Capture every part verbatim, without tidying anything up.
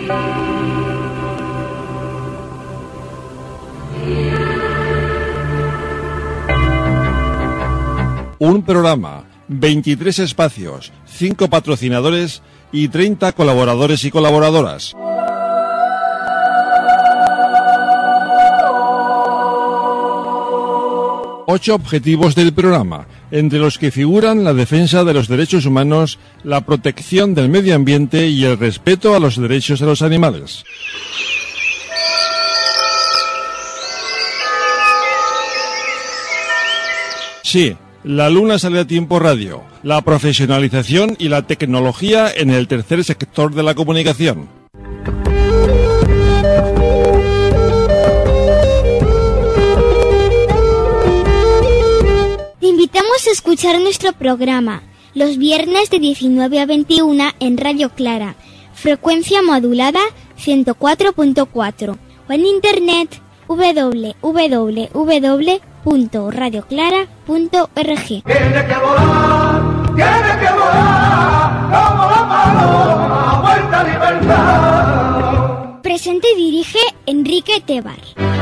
Un programa, veintitrés espacios, cinco patrocinadores y treinta colaboradores y colaboradoras. Ocho objetivos del programa, entre los que figuran la defensa de los derechos humanos, la protección del medio ambiente y el respeto a los derechos de los animales. Sí, La Luna sale a tiempo radio, la profesionalización y la tecnología en el tercer sector de la comunicación. Te invitamos a escuchar nuestro programa los viernes de diecinueve a veintiuna en Radio Clara, frecuencia modulada ciento cuatro punto cuatro o en internet doble u doble u doble u punto radio clara punto org. Tiene que volar, tiene que volar, como la paloma, vuelta a libertad. Presenta y dirige Enrique Tebar.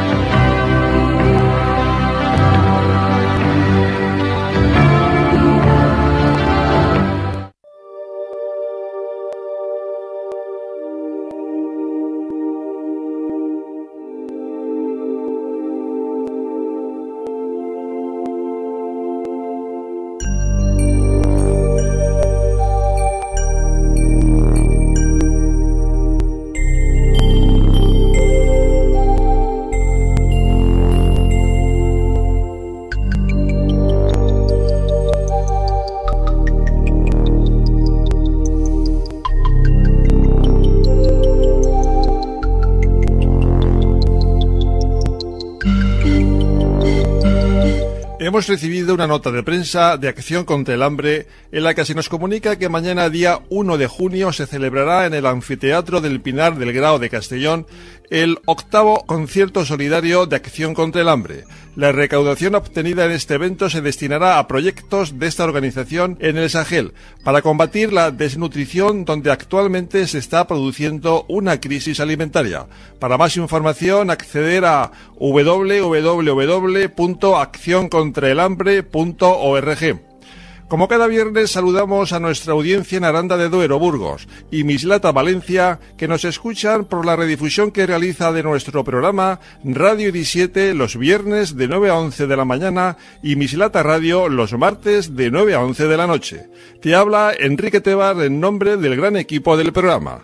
Hemos recibido una nota de prensa de Acción contra el Hambre en la que se nos comunica que mañana, día uno de junio, se celebrará en el Anfiteatro del Pinar del Grao de Castellón el octavo concierto solidario de Acción contra el Hambre. La recaudación obtenida en este evento se destinará a proyectos de esta organización en el Sahel para combatir la desnutrición, donde actualmente se está produciendo una crisis alimentaria. Para más información, acceder a doble u doble u doble u punto acción contra el hambre punto org. Como cada viernes, saludamos a nuestra audiencia en Aranda de Duero, Burgos, y Mislata, Valencia, que nos escuchan por la redifusión que realiza de nuestro programa Radio diecisiete los viernes de nueve a once de la mañana y Mislata Radio los martes de nueve a once de la noche. Te habla Enrique Tebar en nombre del gran equipo del programa.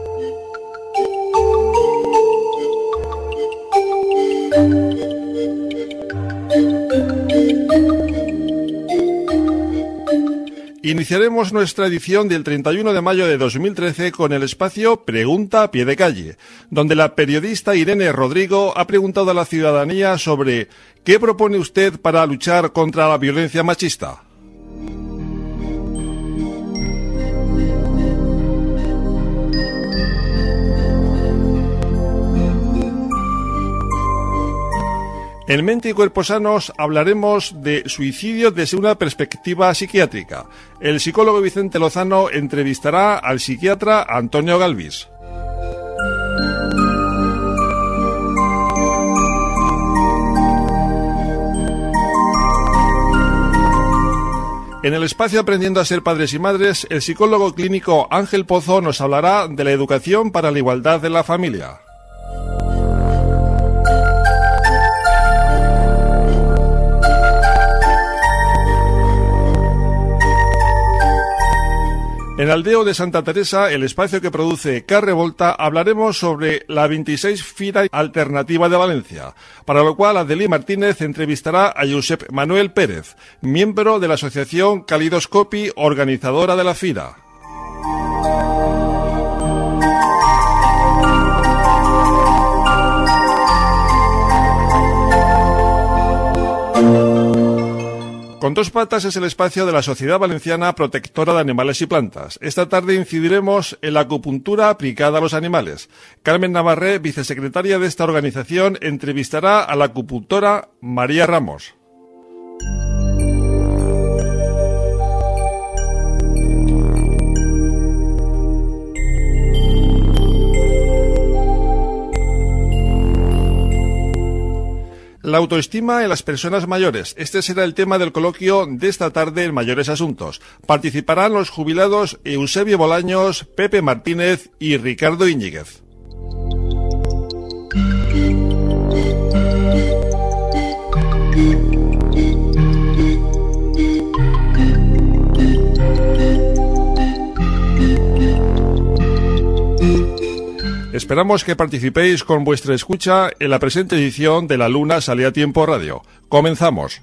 Iniciaremos nuestra edición del treinta y uno de mayo de dos mil trece con el espacio Pregunta a pie de calle, donde la periodista Irene Rodrigo ha preguntado a la ciudadanía sobre ¿qué propone usted para luchar contra la violencia machista? En Mente y Cuerpos Sanos hablaremos de suicidio desde una perspectiva psiquiátrica. El psicólogo Vicente Lozano entrevistará al psiquiatra Antonio Galvis. En el espacio Aprendiendo a ser padres y madres, el psicólogo clínico Ángel Pozo nos hablará de la educación para la igualdad de la familia. En Aldeo de Santa Teresa, el espacio que produce Carrevolta, hablaremos sobre la veintiséis Fira Alternativa de Valencia, para lo cual Adelí Martínez entrevistará a Josep Manuel Pérez, miembro de la asociación Calidoscopi, organizadora de la Fira. Con dos patas es el espacio de la Sociedad Valenciana Protectora de Animales y Plantas. Esta tarde incidiremos en la acupuntura aplicada a los animales. Carmen Navarré, vicesecretaria de esta organización, entrevistará a la acupuntora María Ramos. la autoestima en las personas mayores. Este será el tema del coloquio de esta tarde en Mayores Asuntos. Participarán los jubilados Eusebio Bolaños, Pepe Martínez y Ricardo Íñiguez. Esperamos que participéis con vuestra escucha en la presente edición de La Luna Sale a Tiempo Radio. Comenzamos.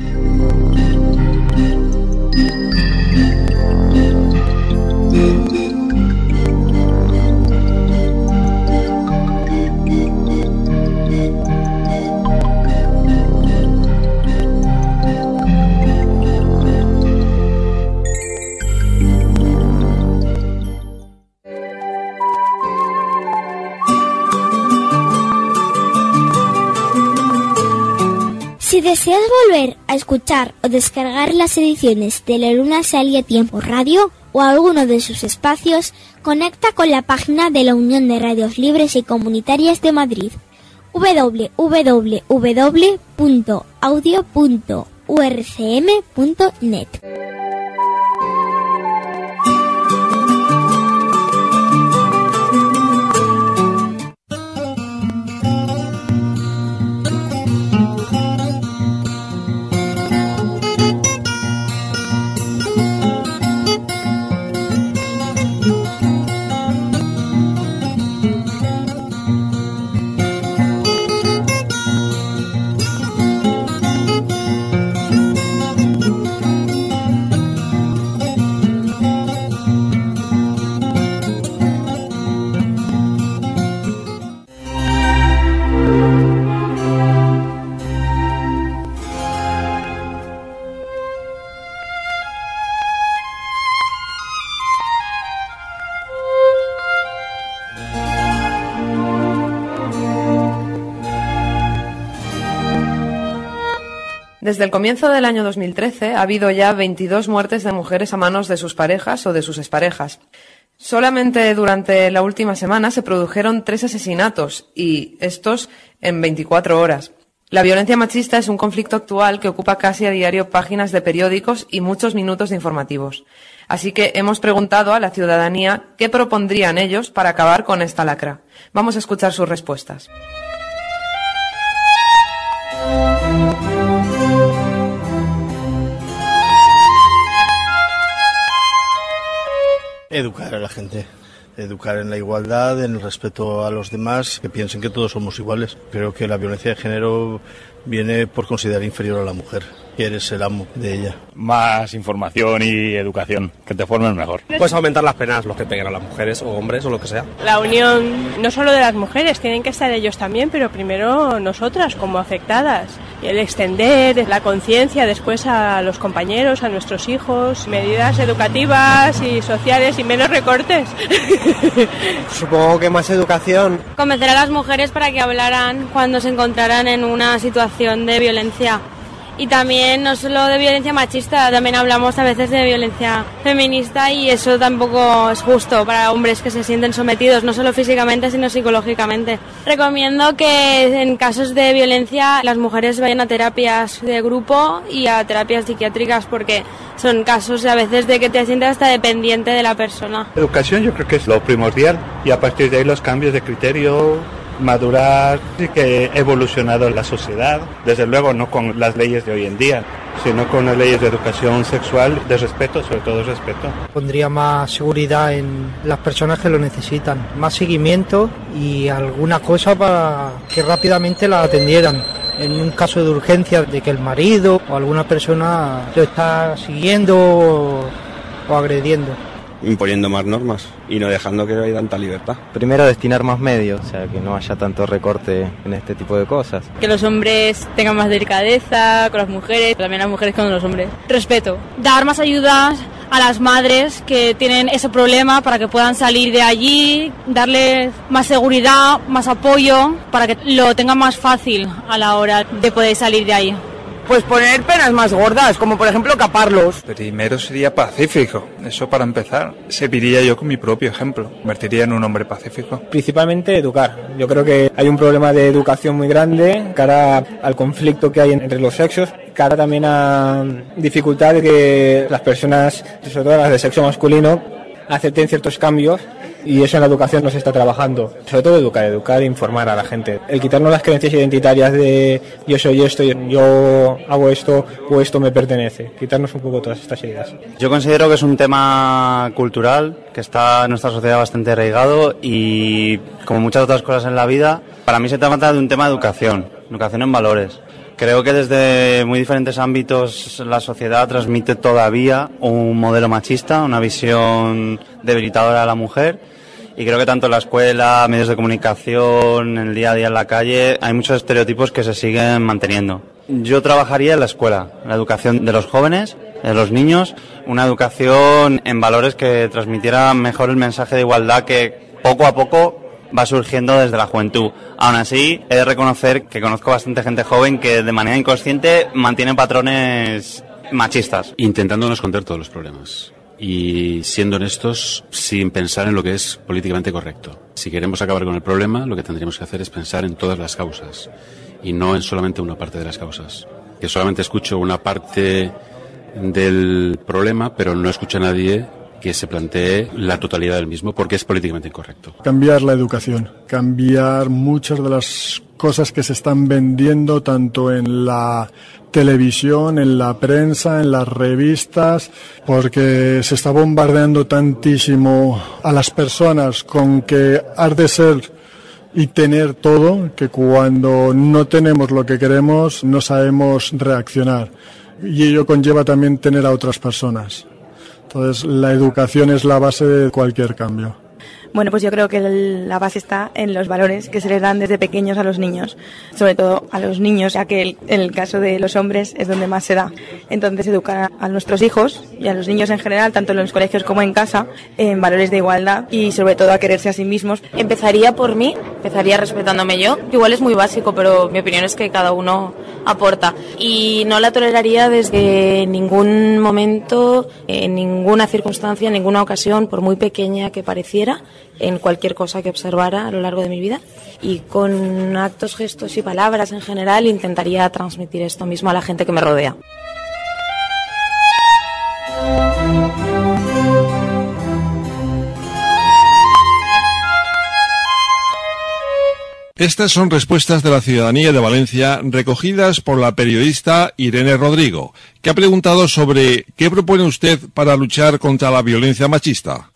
Si deseas volver a escuchar o descargar las ediciones de La Luna Sale a Tiempo Radio o alguno de sus espacios, conecta con la página de la Unión de Radios Libres y Comunitarias de Madrid, doble u doble u doble u punto audio punto u r c m punto net. Desde el comienzo del año dos mil trece ha habido ya veintidós muertes de mujeres a manos de sus parejas o de sus exparejas. Solamente durante la última semana se produjeron tres asesinatos, y estos en veinticuatro horas. La violencia machista es un conflicto actual que ocupa casi a diario páginas de periódicos y muchos minutos de informativos. Así que hemos preguntado a la ciudadanía qué propondrían ellos para acabar con esta lacra. Vamos a escuchar sus respuestas. Educar a la gente, educar en la igualdad, en el respeto a los demás, que piensen que todos somos iguales. Creo que la violencia de género viene por considerar inferior a la mujer, que eres el amo de ella. Más información y educación, que te formen mejor. Pues aumentar las penas, los que peguen a las mujeres o hombres o lo que sea. La unión no solo de las mujeres, tienen que estar ellos también, pero primero nosotras como afectadas. Y el extender la conciencia después a los compañeros, a nuestros hijos, medidas educativas y sociales y menos recortes. Supongo que más educación. Convencer a las mujeres para que hablaran cuando se encontraran en una situación de violencia. Y también no solo de violencia machista, también hablamos a veces de violencia feminista, y eso tampoco es justo para hombres que se sienten sometidos, no solo físicamente sino psicológicamente. Recomiendo que en casos de violencia las mujeres vayan a terapias de grupo y a terapias psiquiátricas, porque son casos a veces de que te sientes hasta dependiente de la persona. Educación yo creo que es lo primordial, y a partir de ahí los cambios de criterio, madurar, y que ha evolucionado la sociedad, desde luego no con las leyes de hoy en día, sino con las leyes de educación sexual, de respeto, sobre todo respeto. Pondría más seguridad en las personas que lo necesitan, más seguimiento y alguna cosa para que rápidamente la atendieran. En un caso de urgencia de que el marido o alguna persona lo está siguiendo o, o agrediendo. Imponiendo más normas y no dejando que haya tanta libertad. Primero, destinar más medios, o sea, que no haya tanto recorte en este tipo de cosas. Que los hombres tengan más delicadeza con las mujeres, también las mujeres con los hombres. Respeto. Dar más ayudas a las madres que tienen ese problema para que puedan salir de allí, darles más seguridad, más apoyo, para que lo tengan más fácil a la hora de poder salir de ahí. Pues poner penas más gordas, como por ejemplo caparlos. Primero sería pacífico, eso para empezar. Seguiría yo con mi propio ejemplo, convertiría en un hombre pacífico. Principalmente educar. Yo creo que hay un problema de educación muy grande cara al conflicto que hay entre los sexos, cara también a dificultad de que las personas, sobre todo las de sexo masculino, acepten ciertos cambios. Y eso en la educación no se está trabajando. Sobre todo educar, educar e informar a la gente. El quitarnos las creencias identitarias de yo soy esto, yo hago esto o esto me pertenece. Quitarnos un poco todas estas ideas. Yo considero que es un tema cultural que está en nuestra sociedad bastante arraigado y, como muchas otras cosas en la vida, para mí se trata de un tema de educación, educación en valores. Creo que desde muy diferentes ámbitos la sociedad transmite todavía un modelo machista, una visión debilitadora de la mujer. Y creo que tanto en la escuela, medios de comunicación, en el día a día en la calle, hay muchos estereotipos que se siguen manteniendo. Yo trabajaría en la escuela, en la educación de los jóvenes, de los niños, una educación en valores que transmitiera mejor el mensaje de igualdad que poco a poco va surgiendo desde la juventud. Aún así, he de reconocer que conozco bastante gente joven que de manera inconsciente mantiene patrones machistas. Intentando no esconder todos los problemas y siendo honestos sin pensar en lo que es políticamente correcto. Si queremos acabar con el problema, lo que tendríamos que hacer es pensar en todas las causas y no en solamente una parte de las causas. Que solamente escucho una parte del problema, pero no escucho a nadie que se plantee la totalidad del mismo porque es políticamente incorrecto. Cambiar la educación, cambiar muchas de las cosas que se están vendiendo tanto en la televisión, en la prensa, en las revistas, porque se está bombardeando tantísimo a las personas con que has de ser y tener todo, que cuando no tenemos lo que queremos no sabemos reaccionar. Y ello conlleva también tener a otras personas. Entonces, la educación es la base de cualquier cambio. Bueno, pues yo creo que el, la base está en los valores que se les dan desde pequeños a los niños, sobre todo a los niños, ya que el, en el caso de los hombres es donde más se da. Entonces, educar a, a nuestros hijos y a los niños en general, tanto en los colegios como en casa, en valores de igualdad y sobre todo a quererse a sí mismos. Empezaría por mí, empezaría respetándome yo. Igual es muy básico, pero mi opinión es que cada uno aporta. Y no la toleraría desde ningún momento, en ninguna circunstancia, en ninguna ocasión, por muy pequeña que pareciera, en cualquier cosa que observara a lo largo de mi vida, y con actos, gestos y palabras en general intentaría transmitir esto mismo a la gente que me rodea. Estas son respuestas de la ciudadanía de Valencia recogidas por la periodista Irene Rodrigo, que ha preguntado sobre ¿qué propone usted para luchar contra la violencia machista?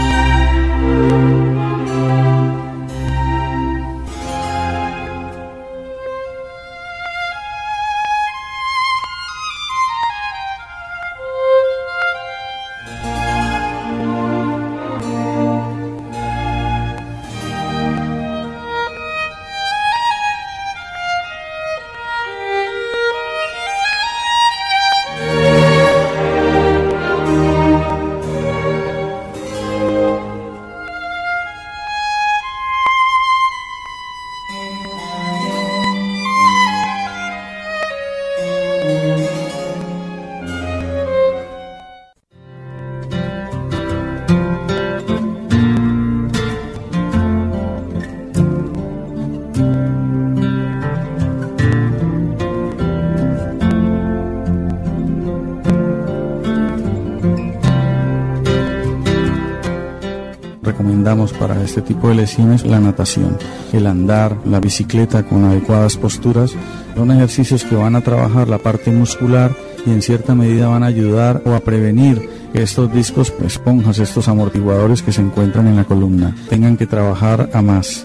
Recomendamos para este tipo de lesiones la natación, el andar, la bicicleta con adecuadas posturas. Son ejercicios que van a trabajar la parte muscular y en cierta medida van a ayudar o a prevenir que estos discos, esponjas, estos amortiguadores que se encuentran en la columna, tengan que trabajar a más.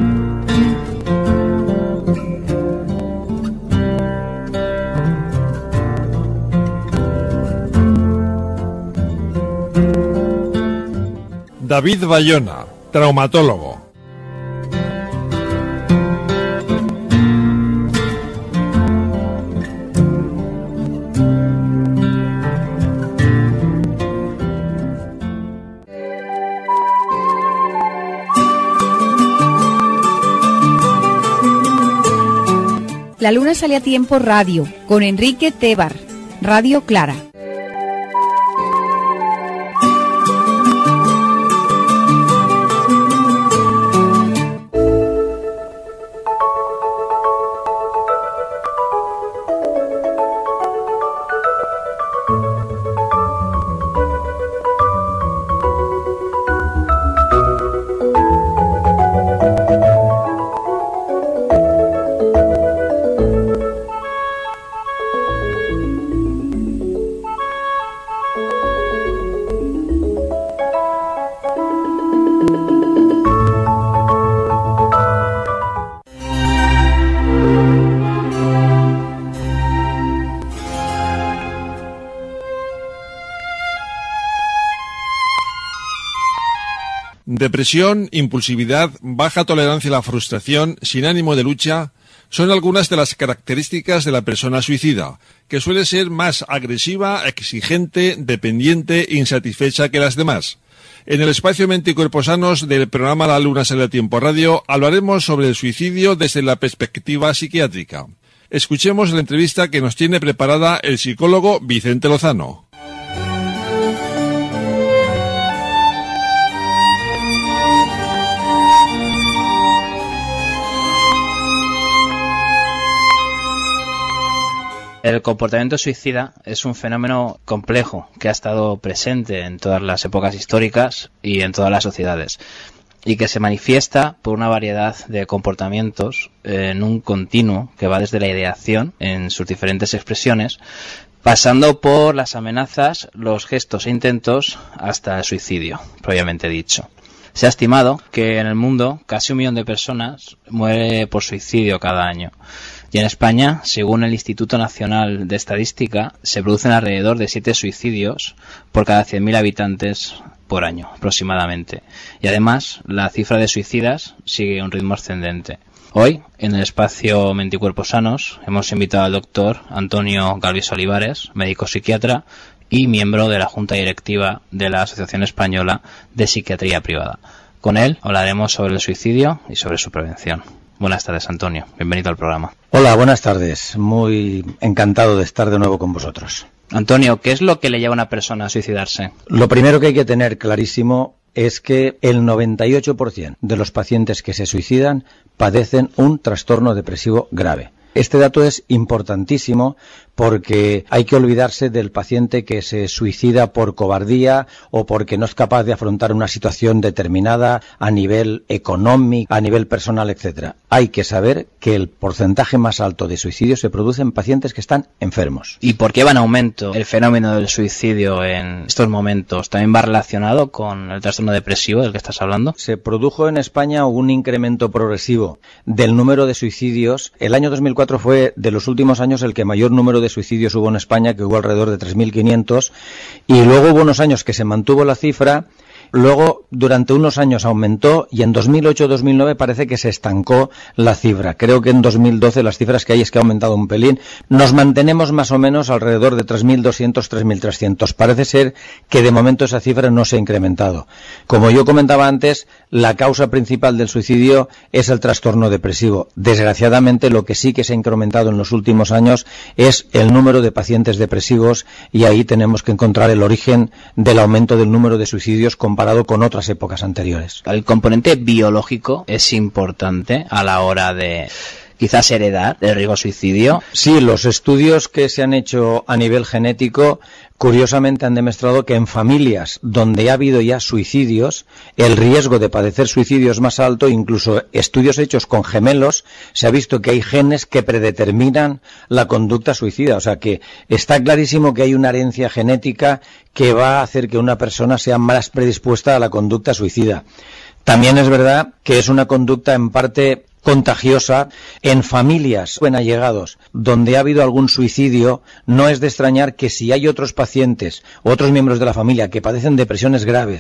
David Bayona, traumatólogo. La Luna sale a tiempo radio, con Enrique Tebar, Radio Clara. Depresión, impulsividad, baja tolerancia a la frustración, sin ánimo de lucha, son algunas de las características de la persona suicida, que suele ser más agresiva, exigente, dependiente, insatisfecha que las demás. En el espacio Mente y Cuerpo Sanos del programa La Luna sale a tiempo radio hablaremos sobre el suicidio desde la perspectiva psiquiátrica. Escuchemos la entrevista que nos tiene preparada el psicólogo Vicente Lozano. El comportamiento suicida es un fenómeno complejo que ha estado presente en todas las épocas históricas y en todas las sociedades, y que se manifiesta por una variedad de comportamientos en un continuo que va desde la ideación en sus diferentes expresiones, pasando por las amenazas, los gestos e intentos hasta el suicidio, propiamente dicho. Se ha estimado que en el mundo casi un millón de personas muere por suicidio cada año. Y en España, según el Instituto Nacional de Estadística, se producen alrededor de siete suicidios por cada cien mil habitantes por año, aproximadamente. Y además, la cifra de suicidas sigue a un ritmo ascendente. Hoy, en el espacio Mente y Cuerpo Sanos, hemos invitado al doctor Antonio Galvis Olivares, médico psiquiatra y miembro de la Junta Directiva de la Asociación Española de Psiquiatría Privada. Con él hablaremos sobre el suicidio y sobre su prevención. Buenas tardes, Antonio. Bienvenido al programa. Hola, buenas tardes. Muy encantado de estar de nuevo con vosotros. Antonio, ¿qué es lo que le lleva a una persona a suicidarse? Lo primero que hay que tener clarísimo es que el noventa y ocho por ciento de los pacientes que se suicidan padecen un trastorno depresivo grave. Este dato es importantísimo porque hay que olvidarse del paciente que se suicida por cobardía o porque no es capaz de afrontar una situación determinada a nivel económico, a nivel personal, etcétera. Hay que saber que el porcentaje más alto de suicidios se produce en pacientes que están enfermos. ¿Y por qué va en aumento el fenómeno del suicidio en estos momentos? ¿También va relacionado con el trastorno depresivo del que estás hablando? Se produjo en España un incremento progresivo del número de suicidios. El año dos mil cuatro fue de los últimos años el que mayor número de suicidios hubo en España, que hubo alrededor de tres mil quinientos, y luego hubo unos años que se mantuvo la cifra. Luego, durante unos años aumentó y en dos mil ocho dos mil nueve parece que se estancó la cifra. Creo que en dos mil doce las cifras que hay es que ha aumentado un pelín. Nos mantenemos más o menos alrededor de tres mil doscientos, tres mil trescientos. Parece ser que de momento esa cifra no se ha incrementado. Como yo comentaba antes, la causa principal del suicidio es el trastorno depresivo. Desgraciadamente, lo que sí que se ha incrementado en los últimos años es el número de pacientes depresivos, y ahí tenemos que encontrar el origen del aumento del número de suicidios comparado con otras épocas anteriores. El componente biológico es importante a la hora de quizás heredar el riesgo suicidio. Sí, los estudios que se han hecho a nivel genético curiosamente han demostrado que en familias donde ha habido ya suicidios, el riesgo de padecer suicidio es más alto. Incluso estudios hechos con gemelos, se ha visto que hay genes que predeterminan la conducta suicida. O sea que está clarísimo que hay una herencia genética que va a hacer que una persona sea más predispuesta a la conducta suicida. También es verdad que es una conducta en parte contagiosa. En familias o en allegados donde ha habido algún suicidio, no es de extrañar que si hay otros pacientes, otros miembros de la familia que padecen depresiones graves,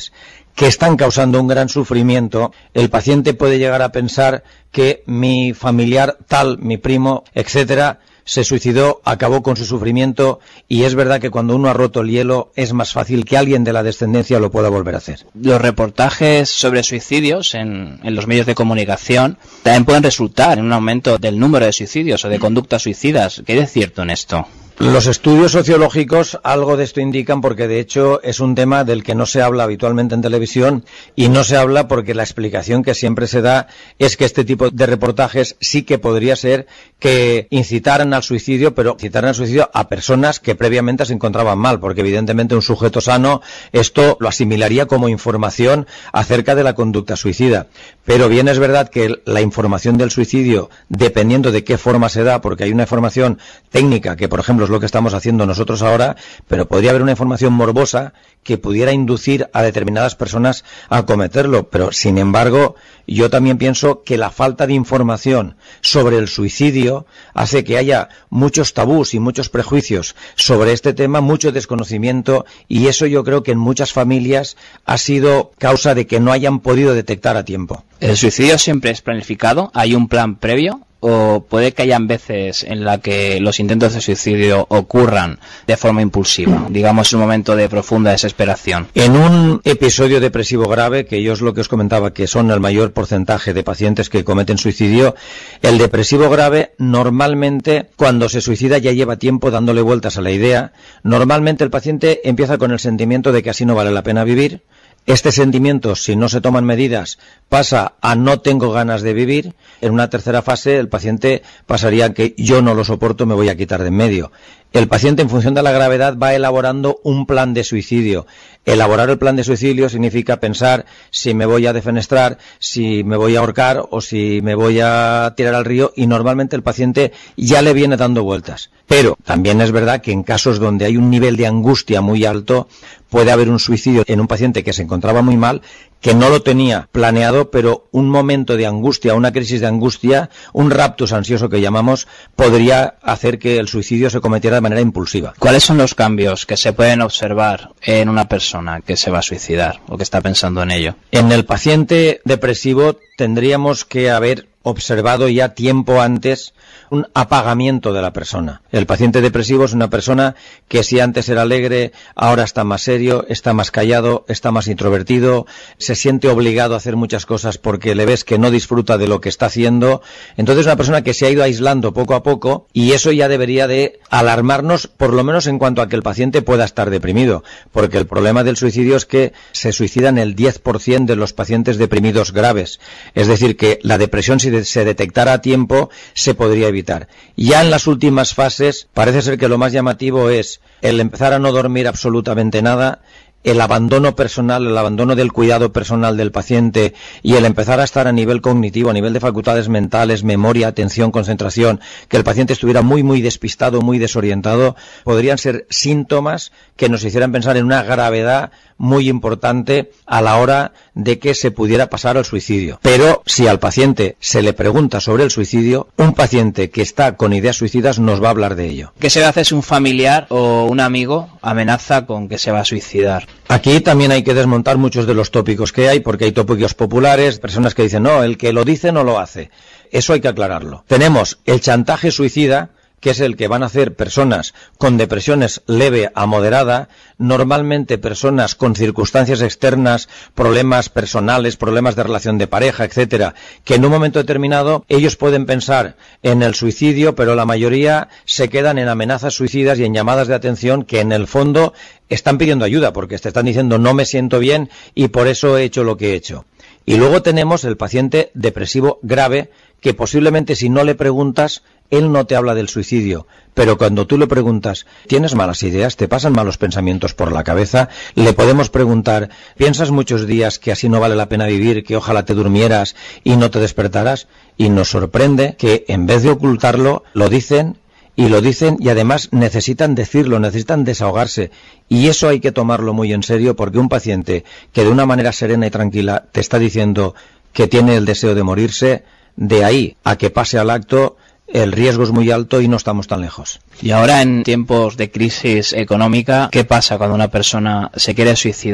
que están causando un gran sufrimiento, el paciente puede llegar a pensar que mi familiar tal, mi primo, etcétera, se suicidó, acabó con su sufrimiento, y es verdad que cuando uno ha roto el hielo es más fácil que alguien de la descendencia lo pueda volver a hacer. Los reportajes sobre suicidios en, en los medios de comunicación también pueden resultar en un aumento del número de suicidios o de conductas suicidas. ¿Qué hay de cierto en esto? Los estudios sociológicos algo de esto indican, porque de hecho es un tema del que no se habla habitualmente en televisión, y no se habla porque la explicación que siempre se da es que este tipo de reportajes sí que podría ser que incitaran al suicidio, pero incitaran al suicidio a personas que previamente se encontraban mal, porque evidentemente un sujeto sano esto lo asimilaría como información acerca de la conducta suicida. Pero bien es verdad que la información del suicidio, dependiendo de qué forma se da, porque hay una información técnica que, por ejemplo, es lo que estamos haciendo nosotros ahora, pero podría haber una información morbosa que pudiera inducir a determinadas personas a cometerlo. Pero, sin embargo, yo también pienso que la falta de información sobre el suicidio hace que haya muchos tabús y muchos prejuicios sobre este tema, mucho desconocimiento, y eso yo creo que en muchas familias ha sido causa de que no hayan podido detectar a tiempo. ¿El suicidio siempre es planificado? ¿Hay un plan previo? ¿O puede que hayan veces en la que los intentos de suicidio ocurran de forma impulsiva, digamos en un momento de profunda desesperación? En un episodio depresivo grave, que yo es lo que os comentaba, que son el mayor porcentaje de pacientes que cometen suicidio, el depresivo grave normalmente cuando se suicida ya lleva tiempo dándole vueltas a la idea. Normalmente el paciente empieza con el sentimiento de que así no vale la pena vivir. Este sentimiento, si no se toman medidas, pasa a no tengo ganas de vivir. En una tercera fase, el paciente pasaría a que yo no lo soporto, me voy a quitar de en medio. El paciente, en función de la gravedad, va elaborando un plan de suicidio. Elaborar el plan de suicidio significa pensar si me voy a defenestrar, si me voy a ahorcar o si me voy a tirar al río, y normalmente el paciente ya le viene dando vueltas. Pero también es verdad que en casos donde hay un nivel de angustia muy alto, puede haber un suicidio en un paciente que se encontraba muy mal, que no lo tenía planeado, pero un momento de angustia, una crisis de angustia, un raptus ansioso que llamamos, podría hacer que el suicidio se cometiera de manera impulsiva. ¿Cuáles son los cambios que se pueden observar en una persona que se va a suicidar o que está pensando en ello? En el paciente depresivo tendríamos que haber observado ya tiempo antes un apagamiento de la persona. El paciente depresivo es una persona que si antes era alegre, ahora está más serio, está más callado, está más introvertido, se siente obligado a hacer muchas cosas porque le ves que no disfruta de lo que está haciendo. Entonces es una persona que se ha ido aislando poco a poco, y eso ya debería de alarmarnos, por lo menos en cuanto a que el paciente pueda estar deprimido, porque el problema del suicidio es que se suicidan el diez por ciento de los pacientes deprimidos graves. Es decir, que la depresión, si se detectara a tiempo, se podría evitar. Ya en las últimas fases parece ser que lo más llamativo es el empezar a no dormir absolutamente nada, el abandono personal, el abandono del cuidado personal del paciente, y el empezar a estar a nivel cognitivo, a nivel de facultades mentales, memoria, atención, concentración, que el paciente estuviera muy muy despistado, muy desorientado, podrían ser síntomas que nos hicieran pensar en una gravedad muy importante a la hora de que se pudiera pasar al suicidio. Pero si al paciente se le pregunta sobre el suicidio, un paciente que está con ideas suicidas nos va a hablar de ello. ¿Qué se hace si un familiar o un amigo amenaza con que se va a suicidar? Aquí también hay que desmontar muchos de los tópicos que hay, porque hay tópicos populares, personas que dicen, no, el que lo dice no lo hace. Eso hay que aclararlo. Tenemos el chantaje suicida, que es el que van a hacer personas con depresiones leve a moderada, normalmente personas con circunstancias externas, problemas personales, problemas de relación de pareja, etcétera, que en un momento determinado ellos pueden pensar en el suicidio, pero la mayoría se quedan en amenazas suicidas y en llamadas de atención que en el fondo están pidiendo ayuda, porque te están diciendo no me siento bien y por eso he hecho lo que he hecho. Y luego tenemos el paciente depresivo grave, que posiblemente si no le preguntas, él no te habla del suicidio, pero cuando tú le preguntas, ¿tienes malas ideas? ¿Te pasan malos pensamientos por la cabeza? Le podemos preguntar, ¿piensas muchos días que así no vale la pena vivir, que ojalá te durmieras y no te despertaras? Y nos sorprende que en vez de ocultarlo, lo dicen, y lo dicen, y además necesitan decirlo, necesitan desahogarse, y eso hay que tomarlo muy en serio, porque un paciente que de una manera serena y tranquila te está diciendo que tiene el deseo de morirse, de ahí a que pase al acto, el riesgo es muy alto y no estamos tan lejos. Y ahora, en tiempos de crisis económica, ¿qué pasa cuando una persona se quiere suicidar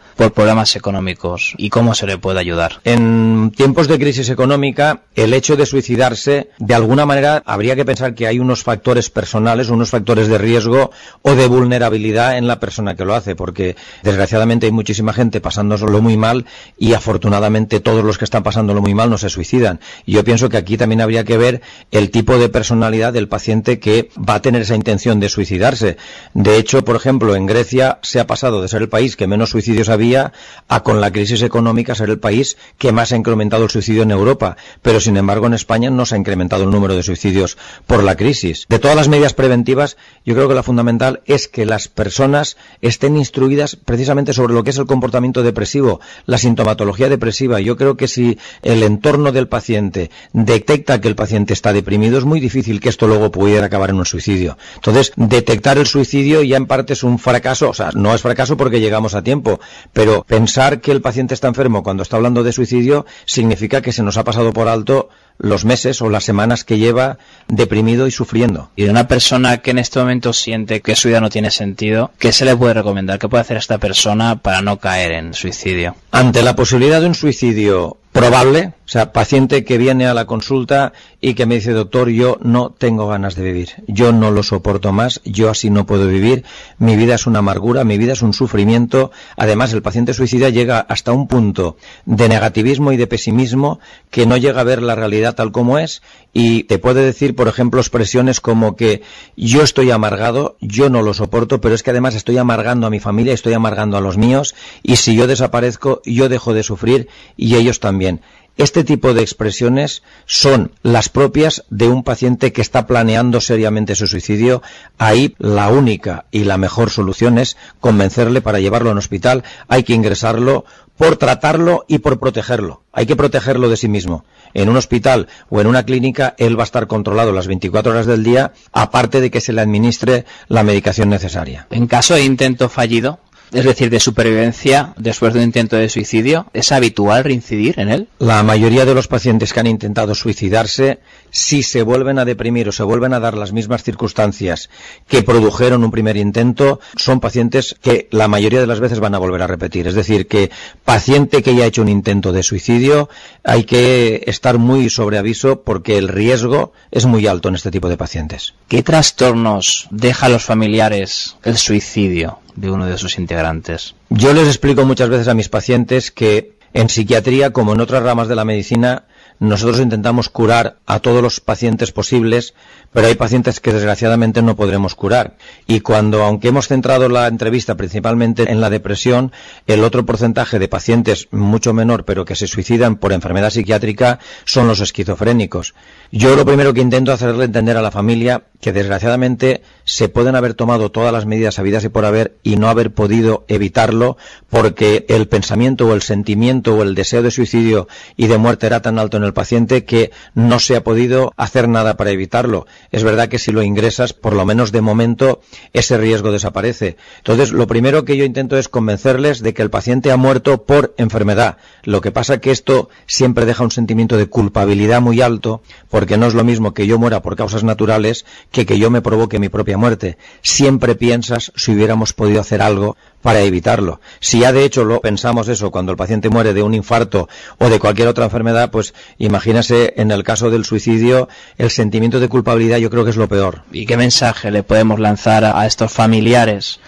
por problemas económicos y cómo se le puede ayudar. En tiempos de crisis económica, el hecho de suicidarse, de alguna manera, habría que pensar que hay unos factores personales, unos factores de riesgo o de vulnerabilidad en la persona que lo hace, porque desgraciadamente hay muchísima gente pasándolo muy mal y afortunadamente todos los que están pasándolo muy mal no se suicidan. Y yo pienso que aquí también habría que ver el tipo de personalidad del paciente que va a tener esa intención de suicidarse. De hecho, por ejemplo, en Grecia se ha pasado de ser el país que menos suicidios había a, con la crisis económica, ser el país que más ha incrementado el suicidio en Europa, pero sin embargo en España no se ha incrementado el número de suicidios por la crisis. De todas las medidas preventivas, yo creo que la fundamental es que las personas estén instruidas precisamente sobre lo que es el comportamiento depresivo, la sintomatología depresiva. Yo creo que si el entorno del paciente detecta que el paciente está deprimido, es muy difícil que esto luego pudiera acabar en un suicidio. Entonces, detectar el suicidio ya en parte es un fracaso, o sea, no es fracaso porque llegamos a tiempo, pero pensar que el paciente está enfermo cuando está hablando de suicidio significa que se nos ha pasado por alto los meses o las semanas que lleva deprimido y sufriendo. Y de una persona que en este momento siente que su vida no tiene sentido, ¿qué se le puede recomendar? ¿Qué puede hacer esta persona para no caer en suicidio? Ante la posibilidad de un suicidio probable, o sea, paciente que viene a la consulta y que me dice, doctor, yo no tengo ganas de vivir, yo no lo soporto más, yo así no puedo vivir, mi vida es una amargura, mi vida es un sufrimiento. Además, el paciente suicida llega hasta un punto de negativismo y de pesimismo que no llega a ver la realidad tal como es, y te puede decir, por ejemplo, expresiones como que yo estoy amargado, yo no lo soporto, pero es que además estoy amargando a mi familia, estoy amargando a los míos, y si yo desaparezco, yo dejo de sufrir y ellos también. Este tipo de expresiones son las propias de un paciente que está planeando seriamente su suicidio. Ahí la única y la mejor solución es convencerle para llevarlo a un hospital. Hay que ingresarlo por tratarlo y por protegerlo. Hay que protegerlo de sí mismo. En un hospital o en una clínica él va a estar controlado las veinticuatro horas del día, aparte de que se le administre la medicación necesaria. En caso de intento fallido, es decir, de supervivencia después de un intento de suicidio, ¿es habitual reincidir en él? La mayoría de los pacientes que han intentado suicidarse, si se vuelven a deprimir o se vuelven a dar las mismas circunstancias que produjeron un primer intento, son pacientes que la mayoría de las veces van a volver a repetir. Es decir, que paciente que ya ha hecho un intento de suicidio, hay que estar muy sobre aviso porque el riesgo es muy alto en este tipo de pacientes. ¿Qué trastornos deja a los familiares el suicidio de uno de sus integrantes? Yo les explico muchas veces a mis pacientes que en psiquiatría, como en otras ramas de la medicina, nosotros intentamos curar a todos los pacientes posibles, pero hay pacientes que desgraciadamente no podremos curar. Y cuando, aunque hemos centrado la entrevista principalmente en la depresión, el otro porcentaje de pacientes mucho menor, pero que se suicidan por enfermedad psiquiátrica, son los esquizofrénicos. Yo lo primero que intento hacerle entender a la familia que desgraciadamente se pueden haber tomado todas las medidas habidas y por haber y no haber podido evitarlo porque el pensamiento o el sentimiento o el deseo de suicidio y de muerte era tan alto en el paciente que no se ha podido hacer nada para evitarlo. Es verdad que si lo ingresas, por lo menos de momento, ese riesgo desaparece. Entonces, lo primero que yo intento es convencerles de que el paciente ha muerto por enfermedad. Lo que pasa que esto siempre deja un sentimiento de culpabilidad muy alto, porque no es lo mismo que yo muera por causas naturales que que yo me provoque mi propia muerte. Siempre piensas si hubiéramos podido hacer algo para evitarlo. Si ya de hecho lo pensamos eso cuando el paciente muere de un infarto o de cualquier otra enfermedad, pues imagínase en el caso del suicidio, el sentimiento de culpabilidad yo creo que es lo peor. ¿Y qué mensaje le podemos lanzar a estos familiares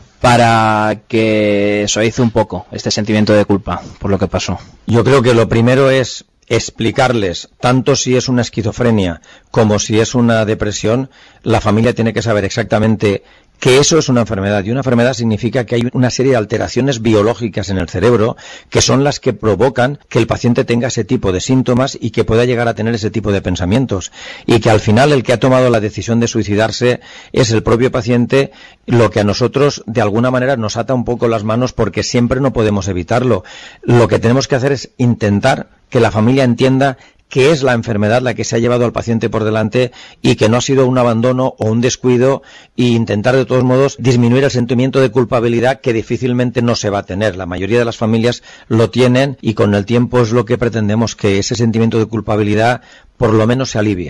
para que suavice un poco este sentimiento de culpa por lo que pasó? Yo creo que lo primero es explicarles, tanto si es una esquizofrenia como si es una depresión, la familia tiene que saber exactamente que eso es una enfermedad, y una enfermedad significa que hay una serie de alteraciones biológicas en el cerebro que son las que provocan que el paciente tenga ese tipo de síntomas y que pueda llegar a tener ese tipo de pensamientos, y que al final el que ha tomado la decisión de suicidarse es el propio paciente, lo que a nosotros de alguna manera nos ata un poco las manos porque siempre no podemos evitarlo. Lo que tenemos que hacer es intentar que la familia entienda que es la enfermedad la que se ha llevado al paciente por delante y que no ha sido un abandono o un descuido, e intentar de todos modos disminuir el sentimiento de culpabilidad que difícilmente no se va a tener. La mayoría de las familias lo tienen y con el tiempo es lo que pretendemos, que ese sentimiento de culpabilidad por lo menos se alivie.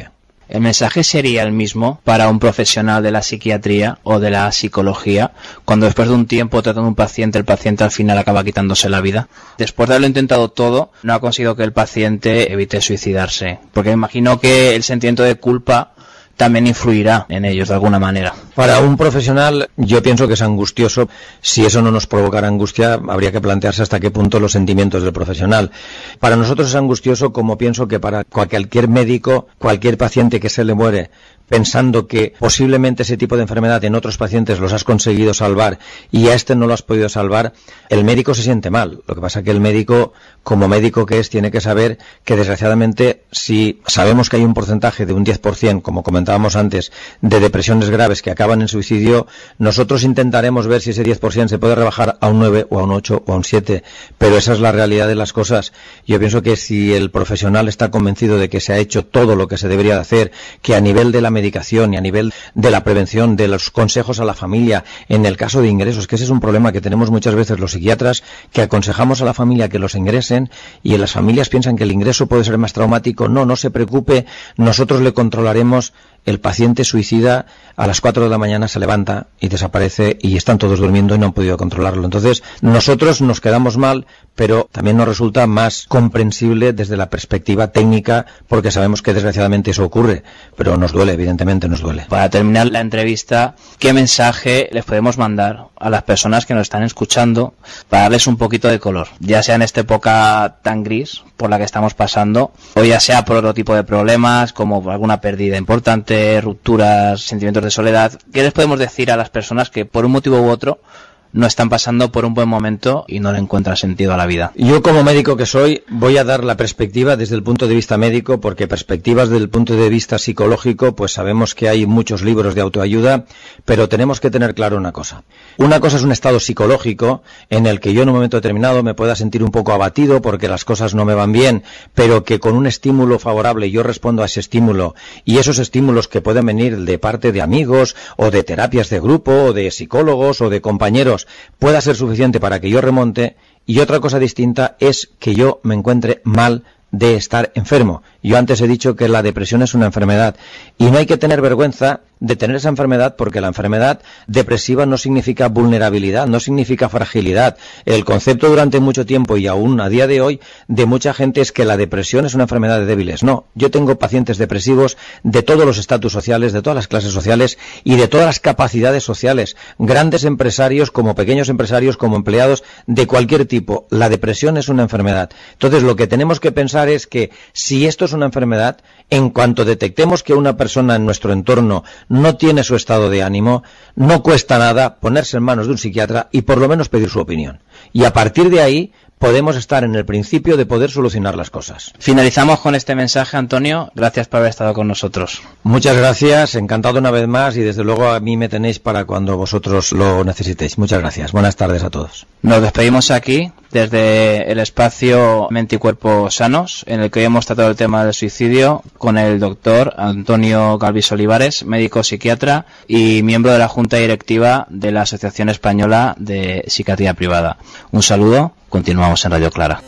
¿el mensaje sería el mismo para un profesional de la psiquiatría o de la psicología cuando después de un tiempo tratando a un paciente, el paciente al final acaba quitándose la vida? Después de haberlo intentado todo, no ha conseguido que el paciente evite suicidarse, porque me imagino que el sentimiento de culpa también influirá en ellos de alguna manera. Para un profesional, yo pienso que es angustioso. Si eso no nos provocara angustia, habría que plantearse hasta qué punto los sentimientos del profesional. Para nosotros es angustioso, como pienso que para cualquier médico, cualquier paciente que se le muere, pensando que posiblemente ese tipo de enfermedad en otros pacientes los has conseguido salvar y a este no lo has podido salvar, el médico se siente mal. Lo que pasa es que el médico, como médico que es, tiene que saber que desgraciadamente, si sabemos que hay un porcentaje de un diez por ciento, como comentábamos antes, de depresiones graves que acaban en suicidio, nosotros intentaremos ver si ese diez por ciento se puede rebajar a un nueve o a un ocho o a un siete, pero esa es la realidad de las cosas. Yo pienso que si el profesional está convencido de que se ha hecho todo lo que se debería de hacer, que a nivel de la medicación y a nivel de la prevención, de los consejos a la familia, en el caso de ingresos, que ese es un problema que tenemos muchas veces los psiquiatras, que aconsejamos a la familia que los ingresen y en las familias piensan que el ingreso puede ser más traumático. No, no se preocupe, nosotros le controlaremos. El paciente suicida a las cuatro de la mañana se levanta y desaparece y están todos durmiendo y no han podido controlarlo. Entonces, nosotros nos quedamos mal, pero también nos resulta más comprensible desde la perspectiva técnica porque sabemos que desgraciadamente eso ocurre, pero nos duele, evidentemente nos duele. Para terminar la entrevista, ¿qué mensaje les podemos mandar a las personas que nos están escuchando para darles un poquito de color? Ya sea en esta época tan gris por la que estamos pasando, o ya sea por otro tipo de problemas, como alguna pérdida importante, rupturas, sentimientos de soledad. ¿Qué les podemos decir a las personas que por un motivo u otro no están pasando por un buen momento y no le encuentran sentido a la vida? Yo, como médico que soy, voy a dar la perspectiva desde el punto de vista médico, porque perspectivas desde el punto de vista psicológico, pues sabemos que hay muchos libros de autoayuda, pero tenemos que tener claro una cosa. Una cosa es un estado psicológico en el que yo en un momento determinado me pueda sentir un poco abatido porque las cosas no me van bien, pero que con un estímulo favorable yo respondo a ese estímulo, y esos estímulos que pueden venir de parte de amigos o de terapias de grupo o de psicólogos o de compañeros pueda ser suficiente para que yo remonte. Y otra cosa distinta es que yo me encuentre mal de estar enfermo. Yo antes he dicho que la depresión es una enfermedad y no hay que tener vergüenza de tener esa enfermedad, porque la enfermedad depresiva no significa vulnerabilidad, no significa fragilidad. El concepto durante mucho tiempo y aún a día de hoy de mucha gente es que la depresión es una enfermedad de débiles. No, yo tengo pacientes depresivos de todos los estatus sociales, de todas las clases sociales y de todas las capacidades sociales, grandes empresarios como pequeños empresarios, como empleados de cualquier tipo. La depresión es una enfermedad. Entonces, lo que tenemos que pensar es que si esto es una enfermedad, en cuanto detectemos que una persona en nuestro entorno no tiene su estado de ánimo, no cuesta nada ponerse en manos de un psiquiatra y por lo menos pedir su opinión. Y a partir de ahí podemos estar en el principio de poder solucionar las cosas. Finalizamos con este mensaje, Antonio. Gracias por haber estado con nosotros. Muchas gracias, encantado una vez más y desde luego a mí me tenéis para cuando vosotros lo necesitéis. Muchas gracias. Buenas tardes a todos. Nos despedimos aquí desde el espacio Mente y Cuerpo Sanos, en el que hoy hemos tratado el tema del suicidio con el doctor Antonio Galvis Olivares, médico psiquiatra y miembro de la Junta Directiva de la Asociación Española de Psiquiatría Privada. Un saludo, continuamos en Radio Clara.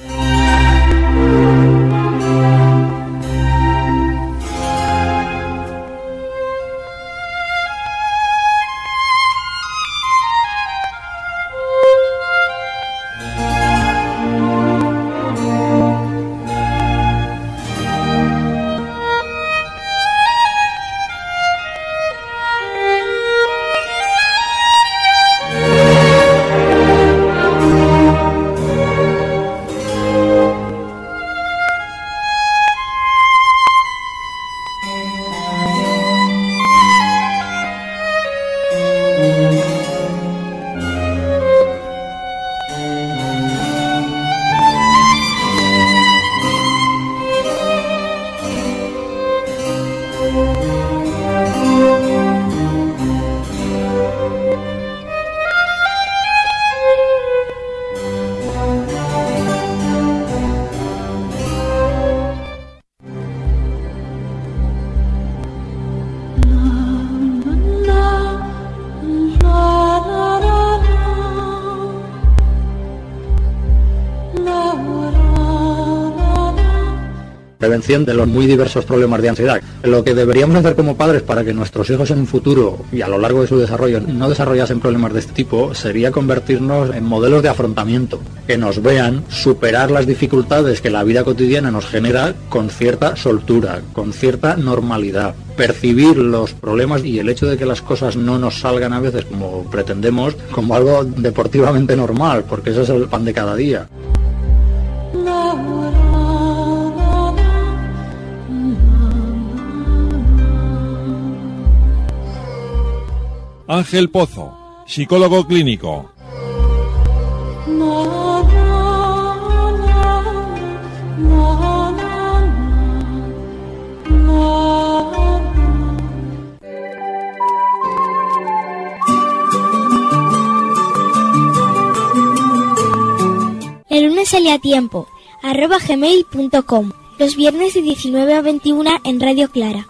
prevención de los muy diversos problemas de ansiedad. Lo que deberíamos hacer como padres para que nuestros hijos en un futuro y a lo largo de su desarrollo no desarrollasen problemas de este tipo sería convertirnos en modelos de afrontamiento, que nos vean superar las dificultades que la vida cotidiana nos genera con cierta soltura, con cierta normalidad, percibir los problemas y el hecho de que las cosas no nos salgan a veces como pretendemos como algo deportivamente normal, porque ese es el pan de cada día. Ángel Pozo, psicólogo clínico. El lunes sale a tiempo, arroba gmail punto com. Los viernes de diecinueve a veintiuna en Radio Clara.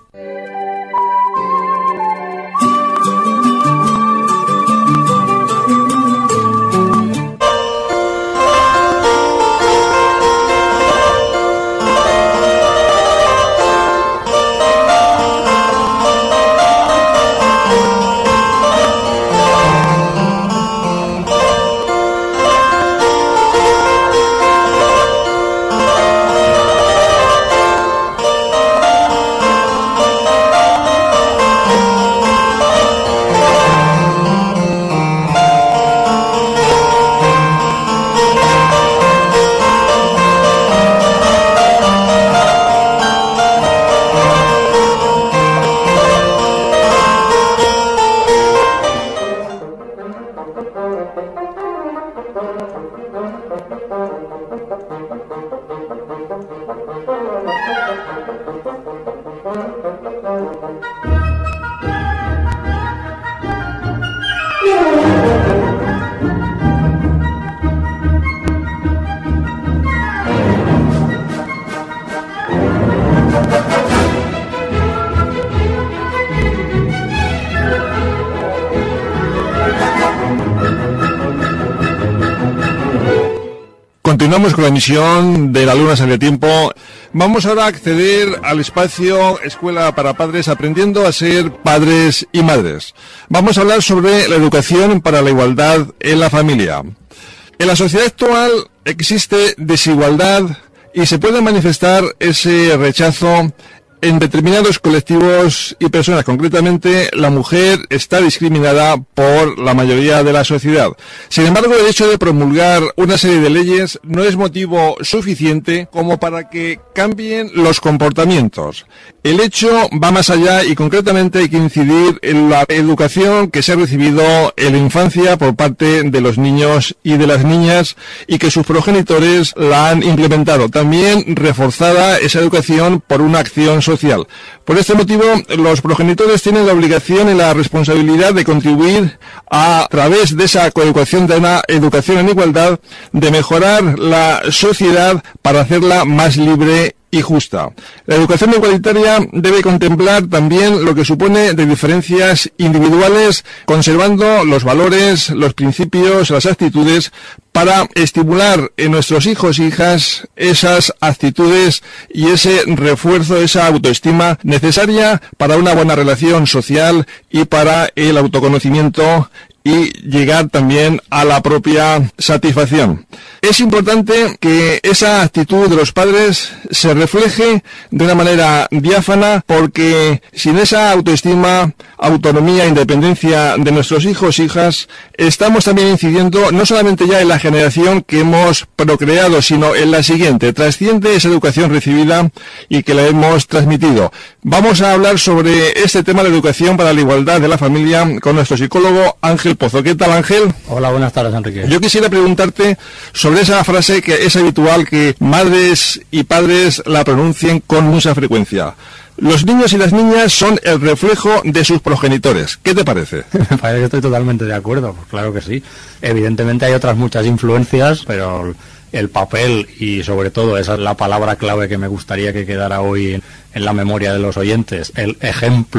Continuamos con la emisión de la Luna Sale a Tiempo. Vamos ahora a acceder al espacio Escuela para Padres, aprendiendo a ser padres y madres. Vamos a hablar sobre la educación para la igualdad en la familia. En la sociedad actual existe desigualdad y se puede manifestar ese rechazo en determinados colectivos y personas. Concretamente, la mujer está discriminada por la mayoría de la sociedad. Sin embargo, el hecho de promulgar una serie de leyes no es motivo suficiente como para que cambien los comportamientos. El hecho va más allá y concretamente hay que incidir en la educación que se ha recibido en la infancia por parte de los niños y de las niñas y que sus progenitores la han implementado. También reforzada esa educación por una acción social. Social. Por este motivo, los progenitores tienen la obligación y la responsabilidad de contribuir a, a través de esa coeducación, de una educación en igualdad, de mejorar la sociedad para hacerla más libre y justa. La educación igualitaria debe contemplar también lo que supone de diferencias individuales, conservando los valores, los principios, las actitudes, para estimular en nuestros hijos e hijas esas actitudes y ese refuerzo, esa autoestima necesaria para una buena relación social y para el autoconocimiento y llegar también a la propia satisfacción. Es importante que esa actitud de los padres se refleje de una manera diáfana, porque sin esa autoestima, autonomía e independencia de nuestros hijos e hijas, estamos también incidiendo no solamente ya en la generación que hemos procreado, sino en la siguiente. Trasciende esa educación recibida y que la hemos transmitido. Vamos a hablar sobre este tema de la educación para la igualdad de la familia con nuestro psicólogo Ángel Pozo. ¿Qué tal, Ángel? Hola, buenas tardes, Enrique. Yo quisiera preguntarte sobre esa frase que es habitual que madres y padres la pronuncien con mucha frecuencia. Los niños y las niñas son el reflejo de sus progenitores. ¿Qué te parece? Me parece que estoy totalmente de acuerdo, pues claro que sí. Evidentemente hay otras muchas influencias, pero el papel y sobre todo esa es la palabra clave que me gustaría que quedara hoy en, en la memoria de los oyentes, el ejemplo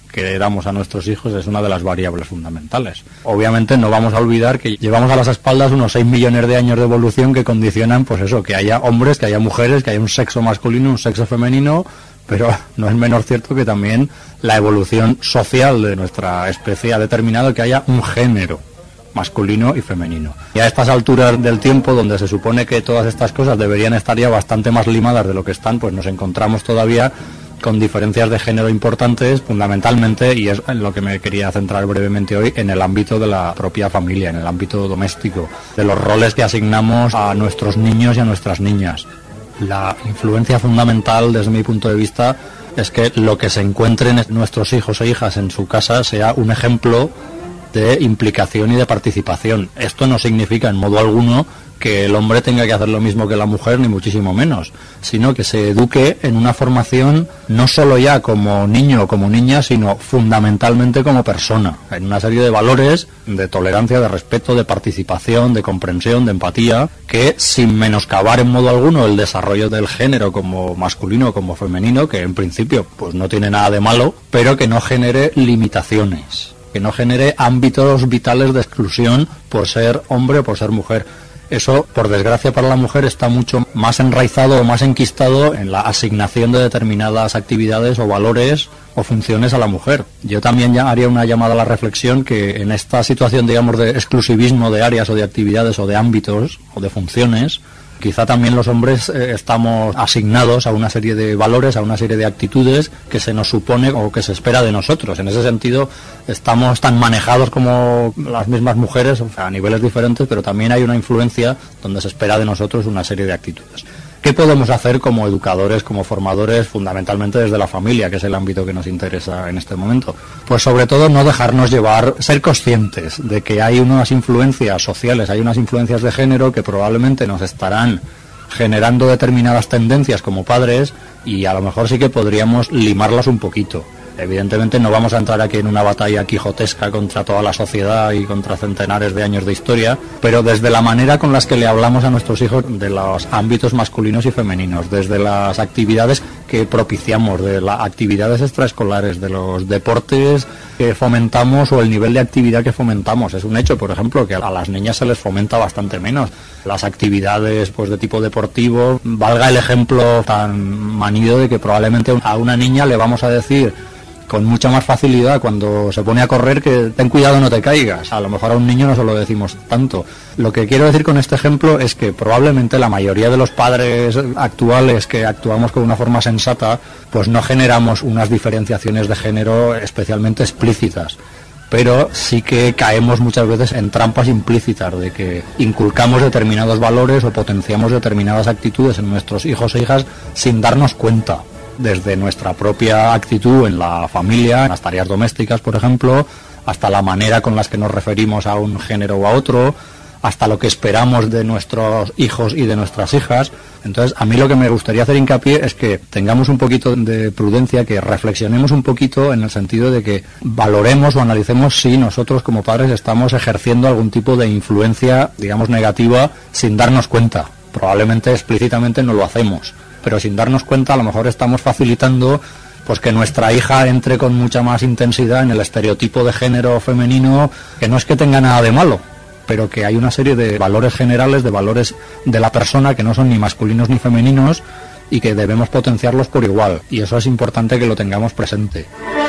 que damos a nuestros hijos es una de las variables fundamentales. Obviamente no vamos a olvidar que llevamos a las espaldas unos seis millones de años de evolución que condicionan, pues eso, que haya hombres, que haya mujeres, que haya un sexo masculino, un sexo femenino, pero no es menos cierto que también la evolución social de nuestra especie ha determinado que haya un género masculino y femenino. Y a estas alturas del tiempo, donde se supone que todas estas cosas deberían estar ya bastante más limadas de lo que están, pues nos encontramos todavía con diferencias de género importantes, fundamentalmente, y es en lo que me quería centrar brevemente hoy, en el ámbito de la propia familia, en el ámbito doméstico, de los roles que asignamos a nuestros niños y a nuestras niñas. La influencia fundamental, desde mi punto de vista, es que lo que se encuentren nuestros hijos e hijas en su casa sea un ejemplo de implicación y de participación. Esto no significa en modo alguno que el hombre tenga que hacer lo mismo que la mujer, ni muchísimo menos, sino que se eduque en una formación no solo ya como niño o como niña, sino fundamentalmente como persona, en una serie de valores de tolerancia, de respeto, de participación, de comprensión, de empatía, que sin menoscabar en modo alguno el desarrollo del género como masculino o como femenino, que en principio pues no tiene nada de malo, pero que no genere limitaciones, que no genere ámbitos vitales de exclusión por ser hombre o por ser mujer. Eso, por desgracia para la mujer, está mucho más enraizado o más enquistado en la asignación de determinadas actividades o valores o funciones a la mujer. Yo también ya haría una llamada a la reflexión que en esta situación, digamos, de exclusivismo de áreas o de actividades o de ámbitos o de funciones, quizá también los hombres eh, estamos asignados a una serie de valores, a una serie de actitudes que se nos supone o que se espera de nosotros. En ese sentido, estamos tan manejados como las mismas mujeres, o sea, a niveles diferentes, pero también hay una influencia donde se espera de nosotros una serie de actitudes. ¿Qué podemos hacer como educadores, como formadores, fundamentalmente desde la familia, que es el ámbito que nos interesa en este momento? Pues sobre todo no dejarnos llevar, ser conscientes de que hay unas influencias sociales, hay unas influencias de género que probablemente nos estarán generando determinadas tendencias como padres y a lo mejor sí que podríamos limarlas un poquito. Evidentemente no vamos a entrar aquí en una batalla quijotesca contra toda la sociedad y contra centenares de años de historia, pero desde la manera con las que le hablamos a nuestros hijos de los ámbitos masculinos y femeninos, desde las actividades que propiciamos, de las actividades extraescolares, de los deportes que fomentamos o el nivel de actividad que fomentamos. Es un hecho, por ejemplo, que a las niñas se les fomenta bastante menos las actividades pues de tipo deportivo. Valga el ejemplo tan manido de que probablemente a una niña le vamos a decir con mucha más facilidad cuando se pone a correr que ten cuidado, no te caigas. A lo mejor a un niño no se lo decimos tanto. Lo que quiero decir con este ejemplo es que probablemente la mayoría de los padres actuales que actuamos con una forma sensata, pues no generamos unas diferenciaciones de género especialmente explícitas. Pero sí que caemos muchas veces en trampas implícitas de que inculcamos determinados valores o potenciamos determinadas actitudes en nuestros hijos e hijas sin darnos cuenta. Desde nuestra propia actitud en la familia, en las tareas domésticas, por ejemplo, hasta la manera con las que nos referimos a un género o a otro, hasta lo que esperamos de nuestros hijos y de nuestras hijas. Entonces, a mí lo que me gustaría hacer hincapié es que tengamos un poquito de prudencia, que reflexionemos un poquito en el sentido de que valoremos o analicemos si nosotros como padres estamos ejerciendo algún tipo de influencia, digamos, negativa sin darnos cuenta. Probablemente explícitamente no lo hacemos, pero sin darnos cuenta a lo mejor estamos facilitando pues que nuestra hija entre con mucha más intensidad en el estereotipo de género femenino, que no es que tenga nada de malo, pero que hay una serie de valores generales, de valores de la persona que no son ni masculinos ni femeninos y que debemos potenciarlos por igual, y eso es importante que lo tengamos presente.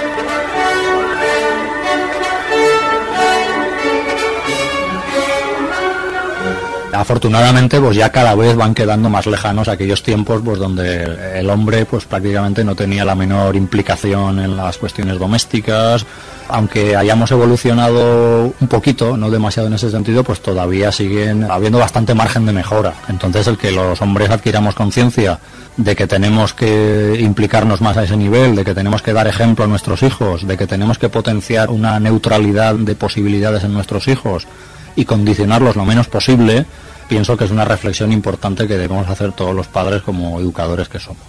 Afortunadamente, pues ya cada vez van quedando más lejanos aquellos tiempos pues donde el hombre pues prácticamente no tenía la menor implicación en las cuestiones domésticas. Aunque hayamos evolucionado un poquito, no demasiado en ese sentido, pues todavía siguen habiendo bastante margen de mejora. Entonces, el que los hombres adquiramos conciencia de que tenemos que implicarnos más a ese nivel, de que tenemos que dar ejemplo a nuestros hijos, de que tenemos que potenciar una neutralidad de posibilidades en nuestros hijos y condicionarlos lo menos posible, pienso que es una reflexión importante que debemos hacer todos los padres como educadores que somos.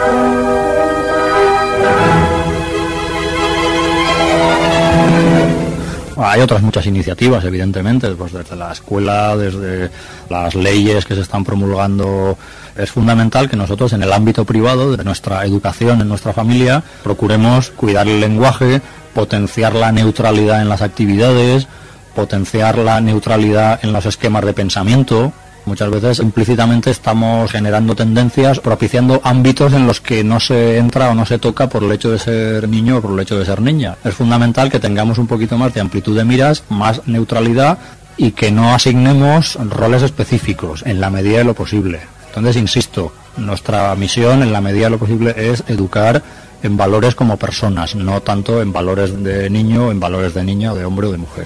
Hay otras muchas iniciativas, evidentemente, pues desde la escuela, desde las leyes que se están promulgando. Es fundamental que nosotros en el ámbito privado de nuestra educación, en nuestra familia, procuremos cuidar el lenguaje, potenciar la neutralidad en las actividades, potenciar la neutralidad en los esquemas de pensamiento. Muchas veces implícitamente estamos generando tendencias, propiciando ámbitos en los que no se entra o no se toca por el hecho de ser niño o por el hecho de ser niña. Es fundamental que tengamos un poquito más de amplitud de miras, más neutralidad y que no asignemos roles específicos en la medida de lo posible. Entonces, insisto, nuestra misión en la medida de lo posible es educar en valores como personas, no tanto en valores de niño, en valores de niña, o de hombre o de mujer.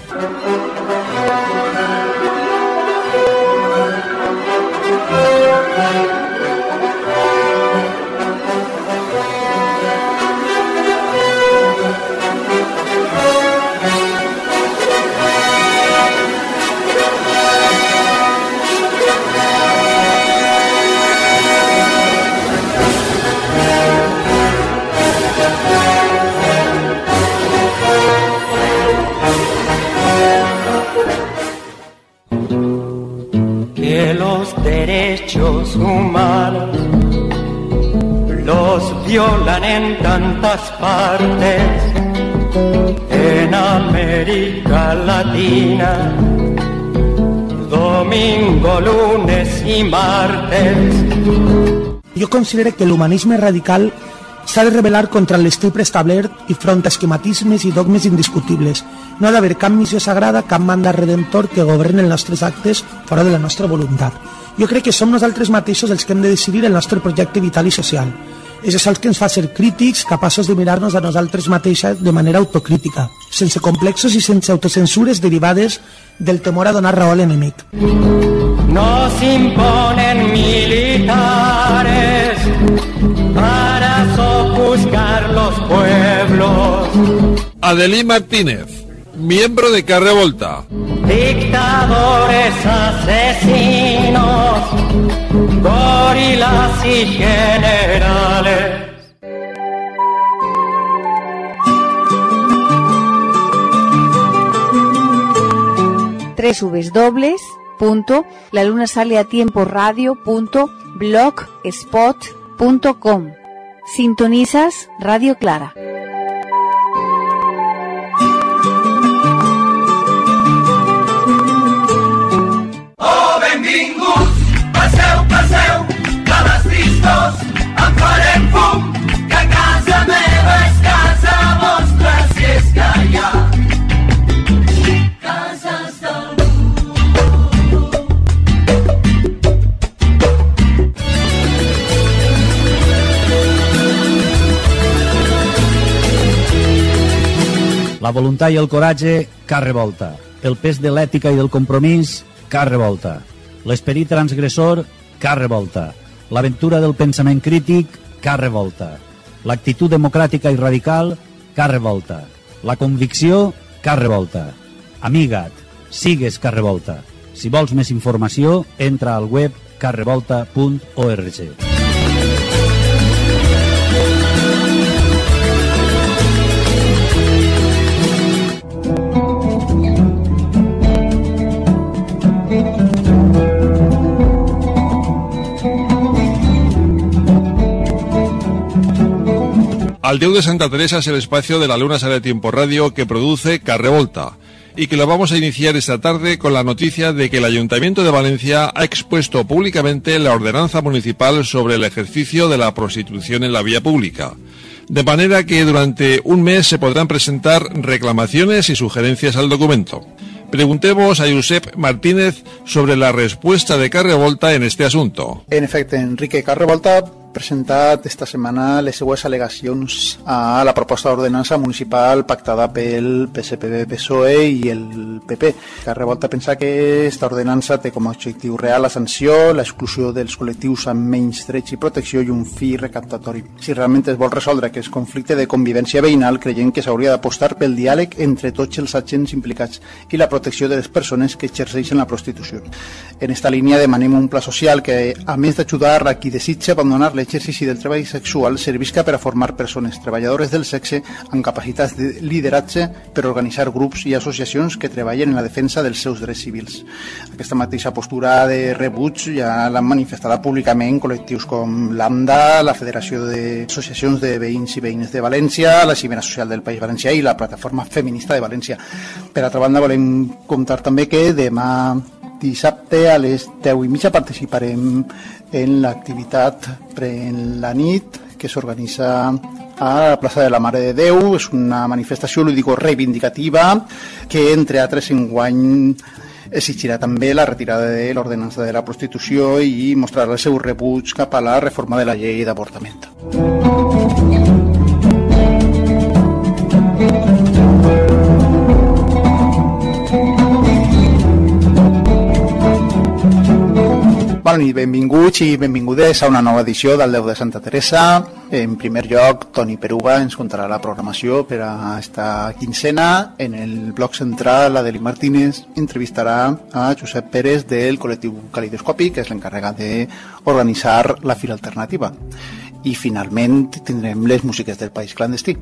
Derechos humanos los violan en tantas partes, en América Latina, domingo, lunes i martes. Jo considero que l'humanisme radical s'ha de rebel·lar contra l'estil preestablert i front a esquematismes i dogmes indiscutibles. No ha d'haver cap missió sagrada, cap mandat redemptor que governi els nostres actes fora de la nostra voluntat. Jo crec que som nosaltres mateixos els que hem de decidir el nostre projecte vital i social. És això el que ens fa ser crítics, capaços de mirar-nos a nosaltres mateixes de manera autocrítica, sense complexos i sense autocensures derivades del temor a donar raó a l'enemic. Nos imponen militares para sojuzgar los pueblos. Adelí Martínez, miembro de Carre Volta. Dictadores, asesinos, gorilas y generales. doble u doble u doble u punto la luna sale a tiempo radio punto blogspot punto com. Sintonizas Radio Clara. Oh, benvinguts, passeu, passeu, que les tristos en farem fum, que casa meva és casa vostra, si és que hi ha cases del món. La voluntat i el coratge, Carre Volta. El pes de l'ètica i del compromís, Carre Volta. L'esperit transgressor, Carre Volta. L'aventura del pensament crític, Carre Volta. L'actitud democràtica i radical, Carre Volta. La convicció, Carre Volta. Amiga't, sigues Carre Volta. Si vols més informació, entra al web carre volta punt org. Al Déu de Santa Teresa es el espacio de la Luna Sale a Tiempo Radio que produce Carre Volta y que lo vamos a iniciar esta tarde con la noticia de que el Ayuntamiento de Valencia ha expuesto públicamente la ordenanza municipal sobre el ejercicio de la prostitución en la vía pública. De manera que durante un mes se podrán presentar reclamaciones y sugerencias al documento. Preguntemos a Josep Martínez sobre la respuesta de Carre Volta en este asunto. En efecte, Enrique, Carre Volta ha presentat esta setmana les seues al·legacions a la proposta d'ordenança municipal pactada pel P S P B, P S O E i el P P. Carre Volta pensa que esta ordenança té com a objectiu real la sanció, l'exclusió dels col·lectius amb menys drets i protecció i un fi recaptatori. Si realment es vol resoldre aquest conflicte de convivència veïnal, creiem que s'hauria d'apostar pel diàleg entre tots els agents implicats i la protecció de les persones que exerceixen la prostitució. En esta línia demanem un pla social que, a més d'ajudar a qui desitja abandonar les l'exercici del treball sexual servisca per a formar persones treballadores del sexe amb capacitats de lideratge per organitzar grups i associacions que treballen en la defensa dels seus drets civils. Aquesta mateixa postura de rebuig ja l'han manifestada públicament col·lectius com l'AMDA, la Federació d'Associacions de Veïns i Veïnes de València, la Cimera Social del País Valencià i la Plataforma Feminista de València. Per altra banda, volem contar també que demà dissabte a les deu i mitja participarem en l'activitat Pren la nit que s'organitza a la plaça de la Mare de Déu. És una manifestació lúdico-reivindicativa que, entre altres, enguany exigirà també la retirada de l'ordenança de la prostitució i mostrarà el seu rebuig cap a la reforma de la llei d'avortament. Bona nit, benvinguts i benvingudes a una nova edició del Déu de Santa Teresa. En primer lloc, Toni Peruga ens contarà la programació per a esta quincena. En el bloc central, Adeli Martínez entrevistarà a Josep Pérez del col·lectiu Calidoscopi, que és l'encarregat d'organitzar la Fira Alternativa. I finalment tindrem les músiques del País Clandestí.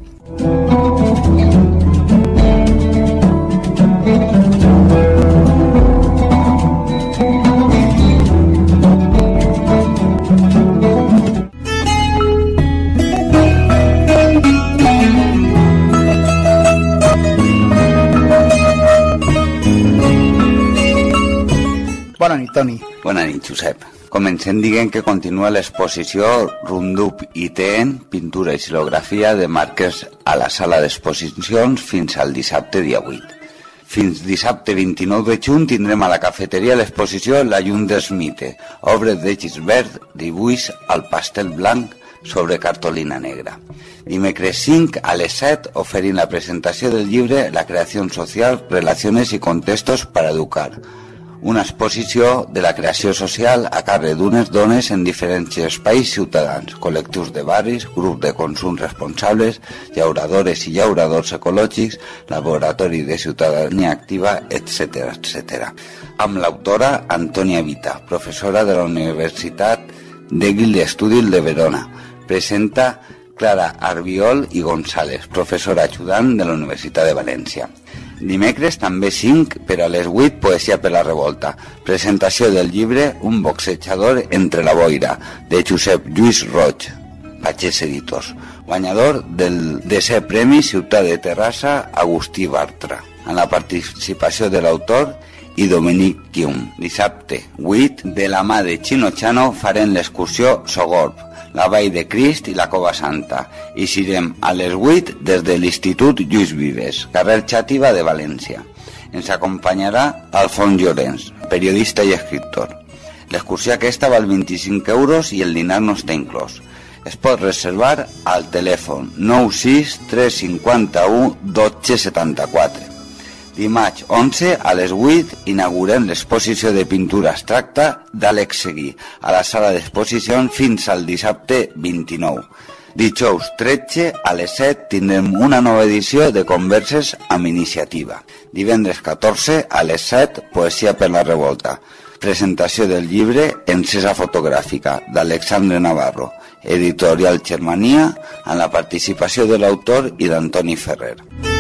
Bona nit, Toni. Bona nit, Josep. Comencem dient que continua l'exposició Rundup i Teen, pintura i xilografia de marques a la sala d'exposicions fins al dissabte dia vuit. Fins dissabte vint-i-nou de juny tindrem a la cafeteria l'exposició La llum dels mite, obres de Gisbert, dibuix al pastel blanc sobre cartolina negra. Dimecres cinc a les set oferint la presentació del llibre La creació social, relaciones i contextos per educar. Una exposició de la creació social a càrrec d'unes dones en diferents espais ciutadans, col·lectius de barris, grups de consum responsables, llauradores i llauradors ecològics, laboratori de ciutadania activa, etcètera, etcètera. Amb l'autora Antònia Vita, professora de la Universitat d'Egil d'Estudis de Verona. Presenta Clara Arbiol i González, professora ajudant de la Universitat de València. Dimecres també cinc per a les vuit Poesia per la revolta. Presentació del llibre Un boxejador entre la boira, de Josep Lluís Roig, Pagès Editors. Guanyador del desè Premi Ciutat de Terrassa Agustí Bartra, amb la participació de l'autor i Dominic Kium. Dissabte vuit, de la mà de Chino Chano farem l'excursió Sogorb, la Vall de Crist i la Cova Santa, i serem a les vuit des de l'Institut Lluís Vives, carrer Xàtiva de València. Ens acompanyarà Alfons Llorenç, periodista i escriptor. L'excursió aquesta val vint-i-cinc euros i el dinar no està inclòs. Es pot reservar al telèfon nou sis tres cinc u dotze setanta-quatre. Dimarts onze a les vuit inaugurem l'exposició de pintura abstracta d'Àlex Seguí a la sala d'exposicions fins al dissabte vint-i-nou. Dijous tretze a les set tindrem una nova edició de Converses amb Iniciativa. Divendres catorze a les set Poesia per la revolta. Presentació del llibre Encesa fotogràfica d'Alexandre Navarro, editorial Germania, amb la participació de l'autor i d'Antoni Ferrer.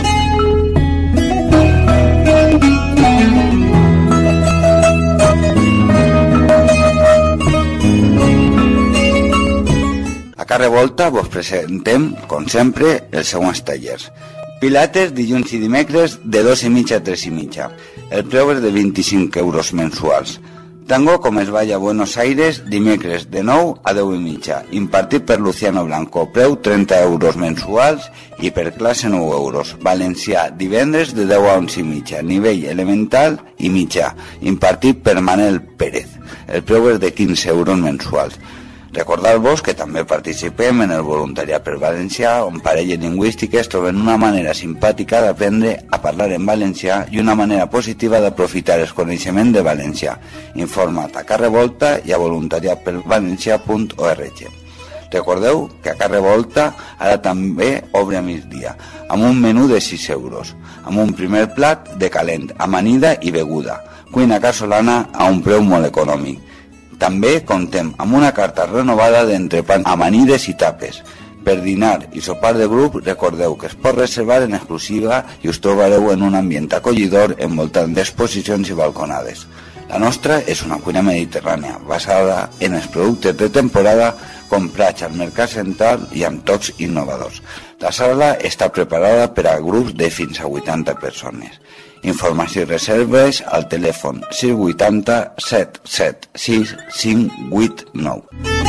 A Carrer Volta vos presentem, com sempre, els següents tallers. Pilates dilluns i dimecres de dos i mitja a tres i mitja. El preu és de vint-i-cinc euros mensuals. Tango com es balla a Buenos Aires dimecres de nou a deu i mitja. Impartit per Luciano Blanco. Preu trenta euros mensuals i per classe nou euros. Valencià divendres de deu a onze i mitja. Nivell elemental i mitjà. Impartit per Manel Pérez. El preu és de quinze euros mensuals. Recordar-vos que també participem en el voluntariat per valencià, on parelles lingüístiques troben una manera simpàtica d'aprendre a parlar en valencià i una manera positiva d'aprofitar el coneixement de valencià. Informa't a Carrer Volta i a voluntariat per valencià punt org. Recordeu que a Carrer Volta ara també obre a migdia, amb un menú de sis euros, amb un primer plat de calent, amanida i beguda, cuina casolana a un preu molt econòmic. També comptem amb una carta renovada d'entrepans, amanides i tapes. Per dinar i sopar de grup, recordeu que es pot reservar en exclusiva i us trobareu en un ambient acollidor envoltant d'exposicions i balconades. La nostra és una cuina mediterrània basada en els productes de temporada comprats al mercat central i amb tocs innovadors. La sala està preparada per a grups de fins a vuitanta persones. Informació i reserves al telèfon sis vuit zero set set sis cinc vuit nou.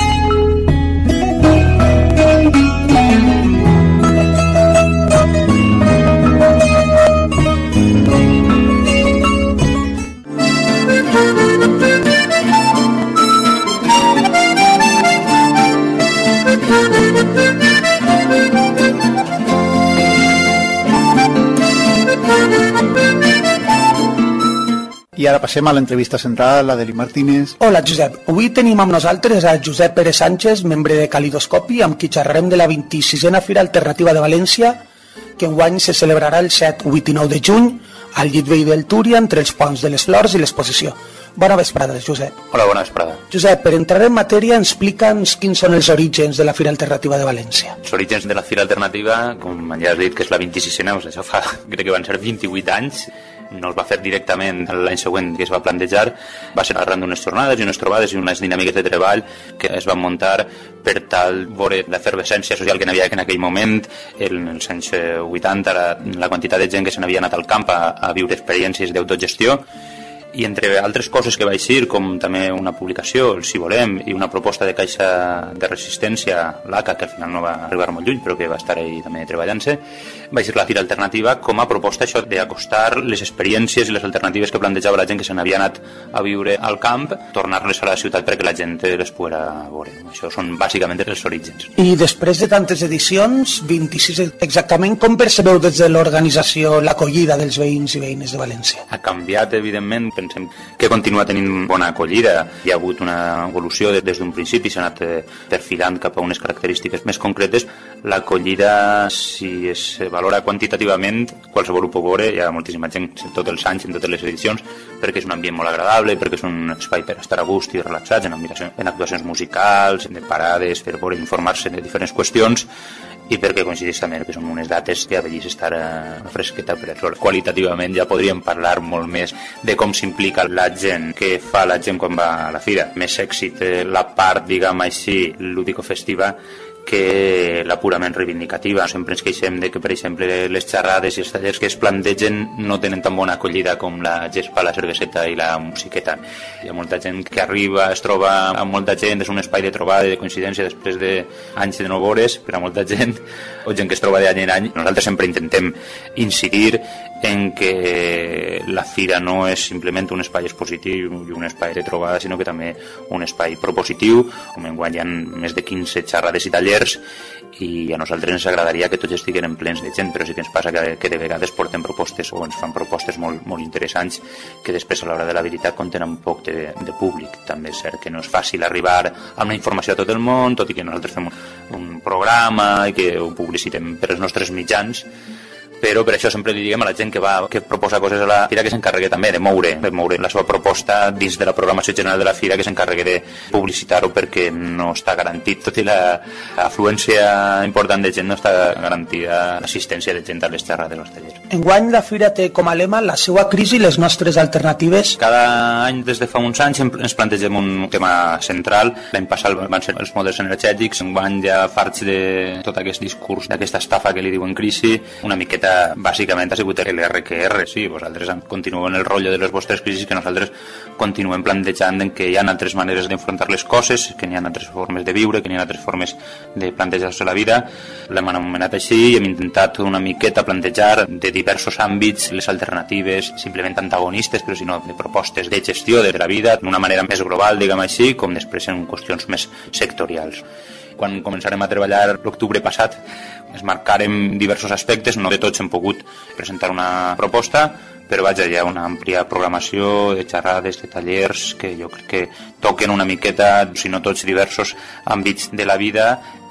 I ara passem a l'entrevista central, la d'Eli Martínez. Hola, Josep. Avui tenim amb nosaltres a Josep Pérez Sánchez, membre de Calidoscopi, amb qui xerrarem de la vint-i-sisena Fira Alternativa de València, que enguany se celebrarà el set, vuit i nou de juny al llit vell del Túria, entre els ponts de les Flors i l'exposició. Bona vesprada, Josep. Hola, bona vesprada. Josep, per entrar en matèria, explica'ns quins són els orígens de la Fira Alternativa de València. Els orígens de la Fira Alternativa, com ja has dit, que és la vint-i-sisena, doncs això fa, crec que van ser vint-i-vuit anys, no es va fer directament l'any següent que es va plantejar, va ser arran d'unes jornades i unes trobades i unes dinàmiques de treball que es van muntar per tal veure l'efervescència social que n'hi havia en aquell moment. En els anys vuitanta la, la quantitat de gent que se n'havia anat al camp a, a viure experiències d'autogestió, i entre altres coses que va eixir, com també una publicació, el Si Volem, i una proposta de caixa de resistència, l'A C A, que al final no va arribar molt lluny, però que va estar ahí també treballant-se, va eixir la Fira Alternativa com a proposta això d'acostar les experiències i les alternatives que plantejava la gent que se n'havia anat a viure al camp, tornar-les a la ciutat perquè la gent les poguera veure. Això són bàsicament els orígens. I després de tantes edicions, vint-i-sis exactament, com percebeu des de l'organització l'acollida dels veïns i veïnes de València? Ha canviat, evidentment, pensem que continua tenint bona acollida. Hi ha hagut una evolució des d'un principi, s'ha anat perfilant cap a unes característiques més concretes. L'acollida, si es valora quantitativament, qualsevol ho pot veure, hi ha moltíssima gent tots els anys, en totes les edicions, perquè és un ambient molt agradable, perquè és un espai per estar a gust i relaxats, en, en actuacions musicals, de parades, per poder informar-se de diferents qüestions, i perquè coincideix també que són unes dates que a vegades estar a fresqueta, per això qualitativament ja podríem parlar molt més de com s'implica la gent, què fa la gent quan va a la fira. Més èxit la part, diguem així, lúdico-festiva, que la purament reivindicativa. Sempre ens queixem de que, per exemple, les xerrades i els tallers que es plantegen no tenen tan bona acollida com la gespa, la cerveseta i la musiqueta. Hi ha molta gent que arriba, es troba amb molta gent, és un espai de trobada i de coincidència després d'anys de no veures per a molta gent, o gent que es troba d'any en any. Nosaltres sempre intentem incidir en que la fira no és simplement un espai expositiu i un espai de trobada, sinó que també un espai propositiu, on enguany hi ha més de quinze xerrades i tallers, i a nosaltres ens agradaria que tots estiguin plens de gent, però sí que ens passa que, que de vegades portem propostes o ens fan propostes molt, molt interessants que després a l'hora de la veritat contenen un poc de, de públic. També és cert que no és fàcil arribar amb la informació a tot el món, tot i que nosaltres fem un, un programa i que ho publicitem per els nostres mitjans, però per això sempre li diguem a la gent que va que proposa coses a la fira que s'encarregui també de moure, de moure la seva proposta dins de la programació general de la fira, que s'encarregui de publicitar-ho, perquè no està garantit, tot i l'afluència important de gent no està garantida l'assistència de gent a les xerrades dels tallers. Enguany la fira té com a lema la seva crisi i les nostres alternatives. Cada any des de fa uns anys ens plantegem un tema central. L'any passat van ser els models energètics, enguany ja farts de tot aquest discurs d'aquesta estafa que li diuen crisi, una miqueta bàsicament ha sigut l'R Q R, sí, vosaltres continueu en el rotllo de les vostres crisis, que nosaltres continuem plantejant en que hi ha altres maneres d'enfrontar les coses, que hi ha altres formes de viure, que hi ha altres formes de plantejar-se la vida. L'hem anomenat així i hem intentat una miqueta plantejar de diversos àmbits les alternatives, simplement antagonistes, però sinó de propostes de gestió de la vida d'una manera més global, diguem així, com després en qüestions més sectorials. Quan començarem a treballar l'octubre passat es marcarem diversos aspectes, no de tots hem pogut presentar una proposta, però vaja, hi ha una àmplia programació de xerrades, de tallers, que jo crec que toquen una miqueta, si no tots, diversos àmbits de la vida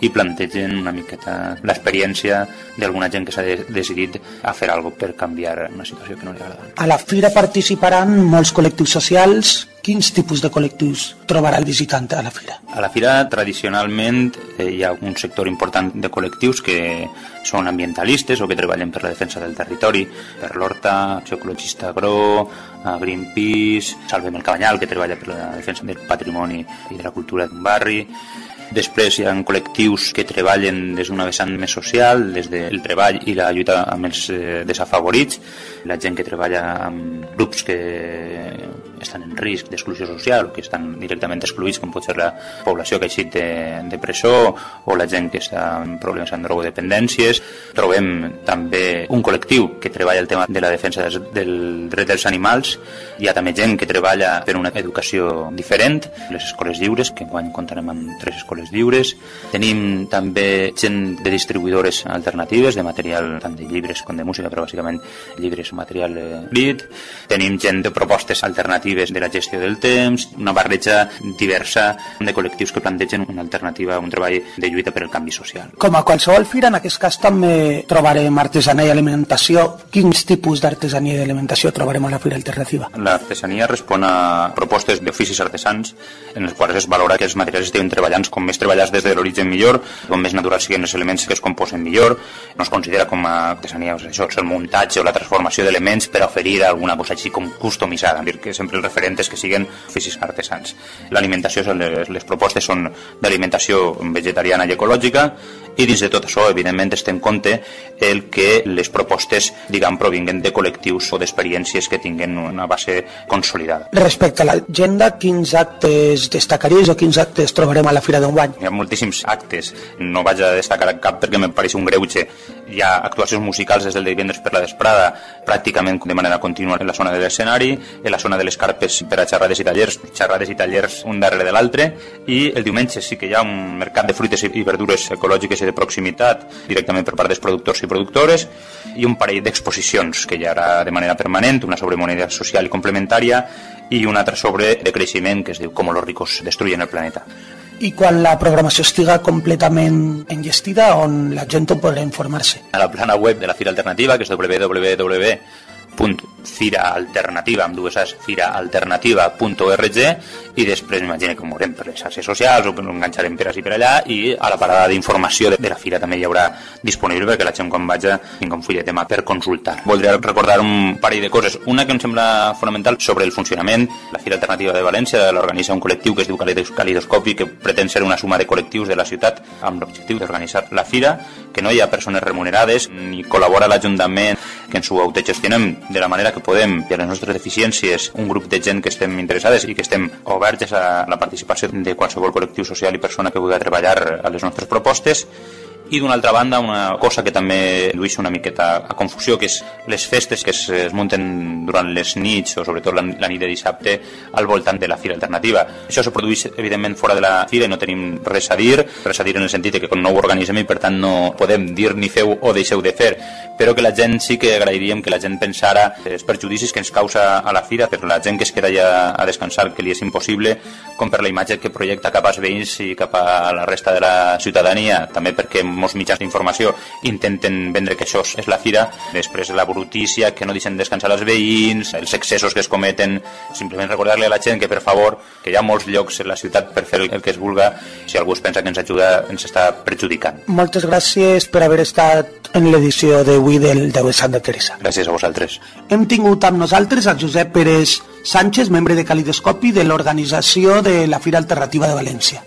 i plantegen una miqueta l'experiència d'alguna gent que s'ha de decidit a fer alguna cosa per canviar una situació que no li agrada. A la fira participaran molts col·lectius socials. Quins tipus de col·lectius trobarà el visitant a la fira? A la fira, tradicionalment, eh, hi ha un sector important de col·lectius que són ambientalistes o que treballen per la defensa del territori, per l'Horta, Acció Ecologista Agro, Greenpeace, Salvem el Cabanyal, que treballa per la defensa del patrimoni i de la cultura d'un barri. Després hi ha col·lectius que treballen des d'una vessant més social, des del treball i la lluita amb els eh, desafavorits, la gent que treballa amb grups que estan en risc d'exclusió social o que estan directament excluïts, com pot ser la població que ha eixit de, de presó o la gent que està amb problemes amb drogodependències. Trobem també un col·lectiu que treballa el tema de la defensa del, del dret dels animals. Hi ha també gent que treballa per una educació diferent, les escoles lliures, que enguany comptarem amb tres escoles lliures. Tenim també gent de distribuïdores alternatives de material tant de llibres com de música, però bàsicament llibres, material escrit. Tenim gent de propostes alternatives de la gestió del temps, una barreja diversa de col·lectius que plantegen una alternativa, un treball de lluita per al canvi social. Com a qualsevol fira, en aquest cas també trobarem artesania i alimentació. Quins tipus d'artesania i alimentació trobarem a la fira alternativa? L'artesania respon a propostes d'oficis artesans en els quals es valora que els materials estiguin treballant com més treballats des de l'origen millor, com més naturals siguin els elements que es composen millor. No es considera com a artesania doncs, això, el muntatge o la transformació d'elements per oferir alguna cosa així com customitzada, dir que sempre el referent és que siguin oficis artesans. L'alimentació, les, les propostes són d'alimentació vegetariana i ecològica, i dins de tot això, evidentment, es té en compte el que les propostes, diguem, provinguen de col·lectius o d'experiències que tinguen una base consolidada. Respecte a l'agenda, quins actes destacaries o quins actes trobarem a la Fira d'enguany? Hi ha moltíssims actes, no vaig a destacar cap perquè em pareix un greuge. Hi ha actuacions musicals des del divendres per la vesprada, pràcticament de manera contínua en la zona de l'escenari, en la zona de les carpes per a xerrades i tallers, xerrades i tallers un darrere de l'altre, i el diumenge sí que hi ha un mercat de fruites i verdures ecològiques i de proximitat directament per part dels productors i productores, i un parell d'exposicions que hi haurà de manera permanent, una sobre moneda social i complementària i una altra sobre de creixement que es diu Com los ricos destruyen el planeta. I quan la programació estiga completament enllestida, on la gent podrà informar-se? A la plana web de la Fira Alternativa, que és w w w punt fira alternativa amb dues as, fira alternativa punt org, i després m'imagino que ho veurem per les xarxes socials o que ho enganxarem per ací per allà, i a la parada d'informació de, de la fira també hi haurà disponible perquè la gent quan vagi tingui un full de tema per consultar. Voldria recordar un parell de coses. Una que em sembla fonamental sobre el funcionament. La Fira Alternativa de València l'organitza un col·lectiu que es diu Calidoscopi, que pretén ser una suma de col·lectius de la ciutat amb l'objectiu d'organitzar la fira, que no hi ha persones remunerades ni col·labora l'Ajuntament, que ens ho autogestionem de la manera que podem i a les nostres deficiències, un grup de gent que estem interessades i que estem oberts a la participació de qualsevol col·lectiu social i persona que vulgui treballar a les nostres propostes. I d'una altra banda, una cosa que també llueix una miqueta a confusió, que és les festes que es, es munten durant les nits o sobretot la, la nit de dissabte al voltant de la Fira Alternativa. Això se produeix evidentment fora de la fira i no tenim res a dir, res a dir en el sentit que no ho organitzem i per tant no podem dir ni feu o deixeu de fer, però que la gent sí que agrairíem que la gent pensara els perjudicis que ens causa a la fira per la gent que es queda ja a descansar, que li és impossible, com per la imatge que projecta cap als veïns i cap a la resta de la ciutadania, també perquè molts mitjans d'informació intenten vendre que això és la fira, després la brutícia, que no deixen descansar els veïns, els excessos que es cometen. Simplement recordar-li a la gent que, per favor, que hi ha molts llocs en la ciutat per fer el que es vulga. Si algú es pensa que ens ajuda, ens està perjudicant. Moltes gràcies per haver estat en l'edició d'avui del deu de Santa Teresa. Gràcies a vosaltres. Hem tingut amb nosaltres a Josep Pérez Sánchez, membre de Calidoscopi de l'organització de la Fira Alternativa de València.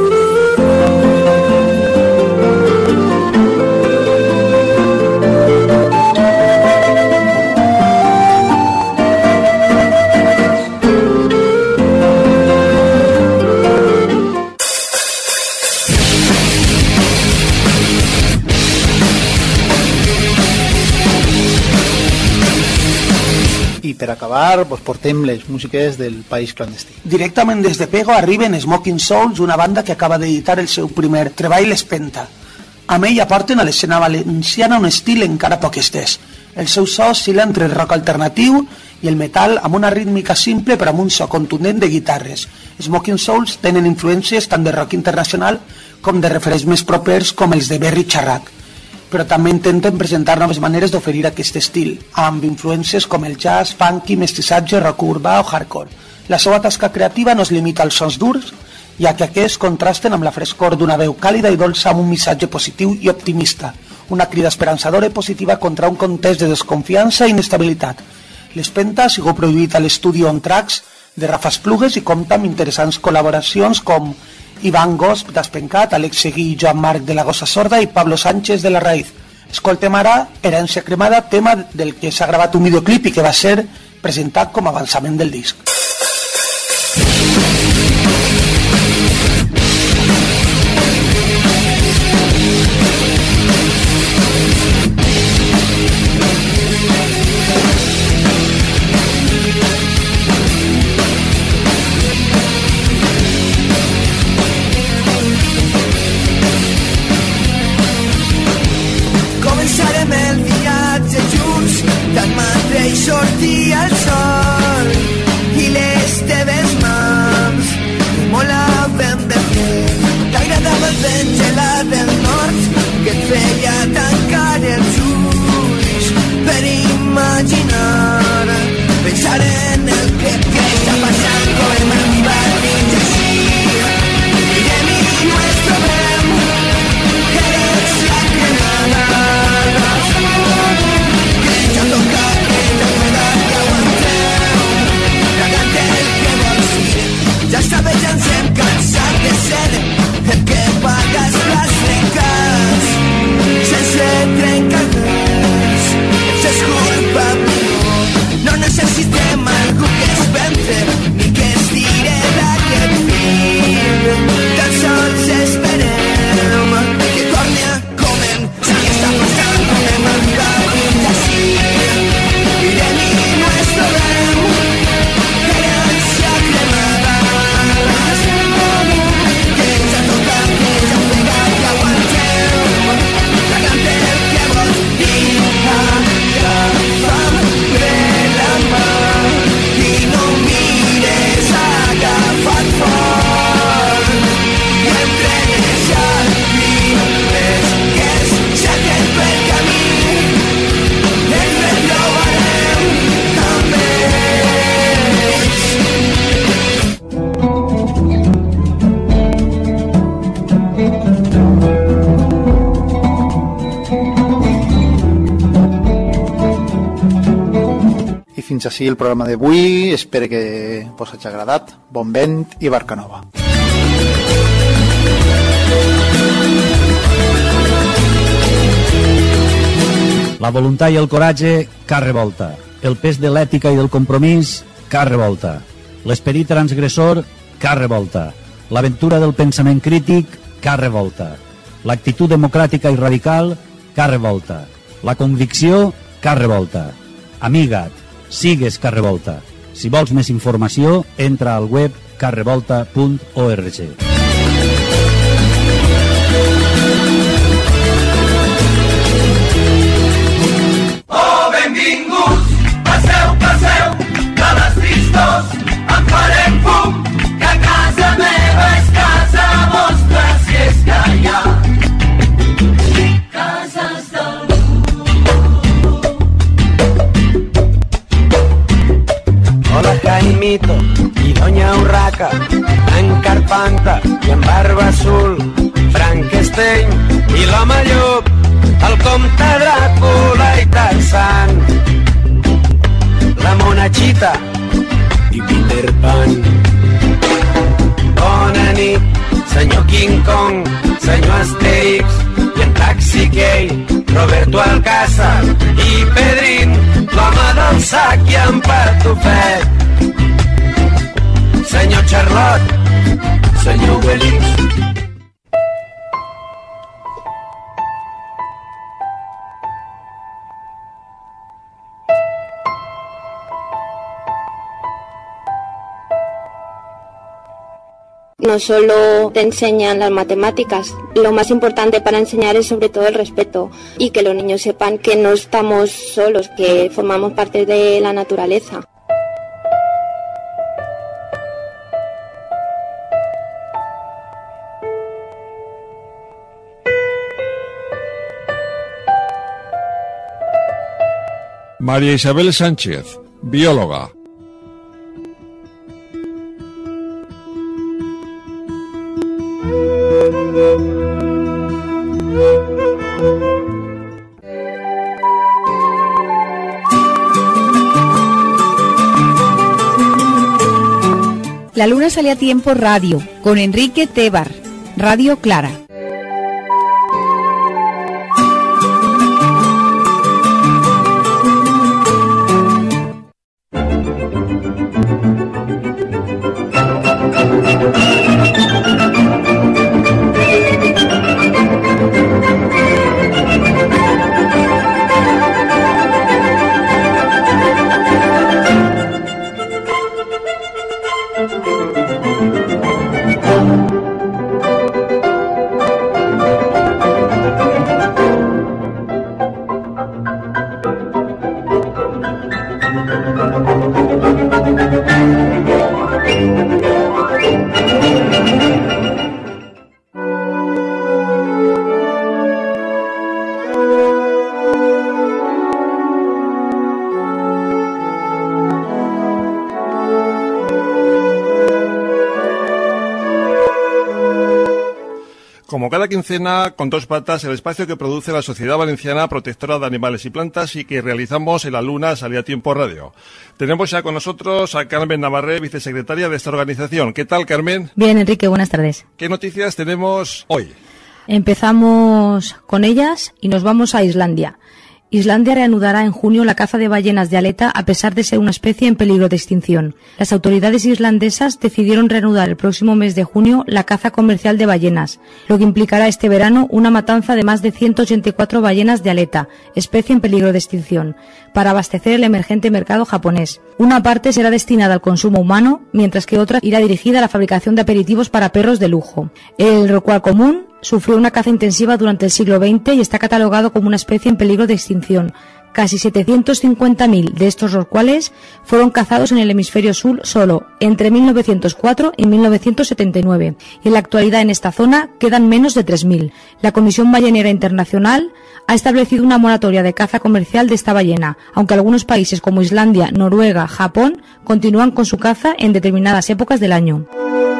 I per acabar, vos portem les músiques del País Clandestí. Directament des de Pego arriben Smoking Souls, una banda que acaba d'editar el seu primer treball, l'Espenta. Amb ell aporten a l'escena valenciana un estil encara poc estès. El seu so oscil·la entre el rock alternatiu i el metal amb una rítmica simple però amb un so contundent de guitarres. Smoking Souls tenen influències tant de rock internacional com de referents més propers com els de Berry Charrac, però també intenten presentar noves maneres d'oferir aquest estil, amb influències com el jazz, funky, mestissatge, rock urbà o hardcore. La seva tasca creativa no es limita als sons durs, ja que aquests contrasten amb la frescor d'una veu càlida i dolça amb un missatge positiu i optimista, una crida esperançadora i positiva contra un context de desconfiança i inestabilitat. L'Espenta ha sigut produït a l'estudi On Tracks de Rafa Esplugues i compta amb interessants col·laboracions com Ivan Gosp d'Espencat, Alex Seguí i Joan Marc de la Gossa Sorda i Pablo Sánchez de la Raïz. Escoltem ara Herència Cremada, tema del que s'ha gravat un videoclip i que va ser presentat com a avançament del disc. Sortir el sol i les teves mans molaven ben bé. T'agradava el vent gelat del nord que et feia tancar els ulls per imaginar, pensar en el que, que està passant, com hem arribat fins així. De mi no ens trobem, eres la cremada que ens ha tocat. Ja sabes, ja ens hem cansat de ser el que pagues les trencades sense trencar res. Ets és culpa millor. No necessitem algú que es vence ni que es tire d'aquest fil. Tan sols esperem que torni a començar. Què està passant? Com hem arribat fins així? I de mi no ens trobem. Herència cremada que ens ha tocat, que ens ha pegat i aguantem. Agafa't el que vols dir, agafa'm de la mà i no mires, agafa't fort i entregues ja llibres que es cerquen pel camí. Ens retrobarem amb ells. I fins així el programa d'avui. Espero que vos hagi agradat. Bon vent i barca nova. La voluntat i el coratge, car revolta. El pes de l'ètica i del compromís, car revolta. L'esperit transgressor, car revolta. L'aventura del pensament crític, car revolta. L'actitud democràtica i radical, car revolta. La convicció, car revolta. Amiga't, sigues car revolta. Si vols més informació, entra al web car revolta punt org. Oh, benvinguts, passeu, passeu, de les tristos en farem fum, que casa meva és casa vostra, si és que hi ha cases d'algú. Hola Jaimito i Doña Urraca, en Carpanta i en Barba Azul, Frankenstein i l'home llop, el comte Dràcula i Tarzan, la monachita i Peter Pan. Bona nit, senyor King Kong, senyor Asterix i en Taxi Gay, Roberto Alcázar i Pedrín, l'home del sac i en Patufet. Senyor Charlotte, senyor Wellix. no solo te enseñan las matemáticas, lo más importante para enseñar es sobre todo el respeto y que los niños sepan que no estamos solos, que formamos parte de la naturaleza. María Isabel Sánchez, bióloga. La luna sale a tiempo radio, con Enrique Tebar, Radio Clara. Como cada quincena, con dos patas, el espacio que produce la Sociedad Valenciana Protectora de Animales y Plantas y que realizamos en la Luna Salía a Tiempo Radio. Tenemos ya con nosotros a Carmen Navarré, vicesecretaria de esta organización. ¿Qué tal, Carmen? Bien, Enrique, buenas tardes. ¿Qué noticias tenemos hoy? Empezamos con ellas y nos vamos a Islandia. Islandia reanudará en junio la caza de ballenas de aleta a pesar de ser una especie en peligro de extinción. Las autoridades islandesas decidieron reanudar el próximo mes de junio la caza comercial de ballenas, lo que implicará este verano una matanza de más de ciento ochenta y cuatro ballenas de aleta, especie en peligro de extinción, para abastecer el emergente mercado japonés. Una parte será destinada al consumo humano, mientras que otra irá dirigida a la fabricación de aperitivos para perros de lujo. El rorcual común sufrió una caza intensiva durante el siglo veinte y está catalogado como una especie en peligro de extinción. Casi setecientos cincuenta mil de estos rorcuales fueron cazados en el hemisferio sur solo entre mil novecientos cuatro y mil novecientos setenta y nueve, y en la actualidad en esta zona quedan menos de tres mil. La Comisión Ballenera Internacional ha establecido una moratoria de caza comercial de esta ballena, aunque algunos países como Islandia, Noruega, Japón continúan con su caza en determinadas épocas del año.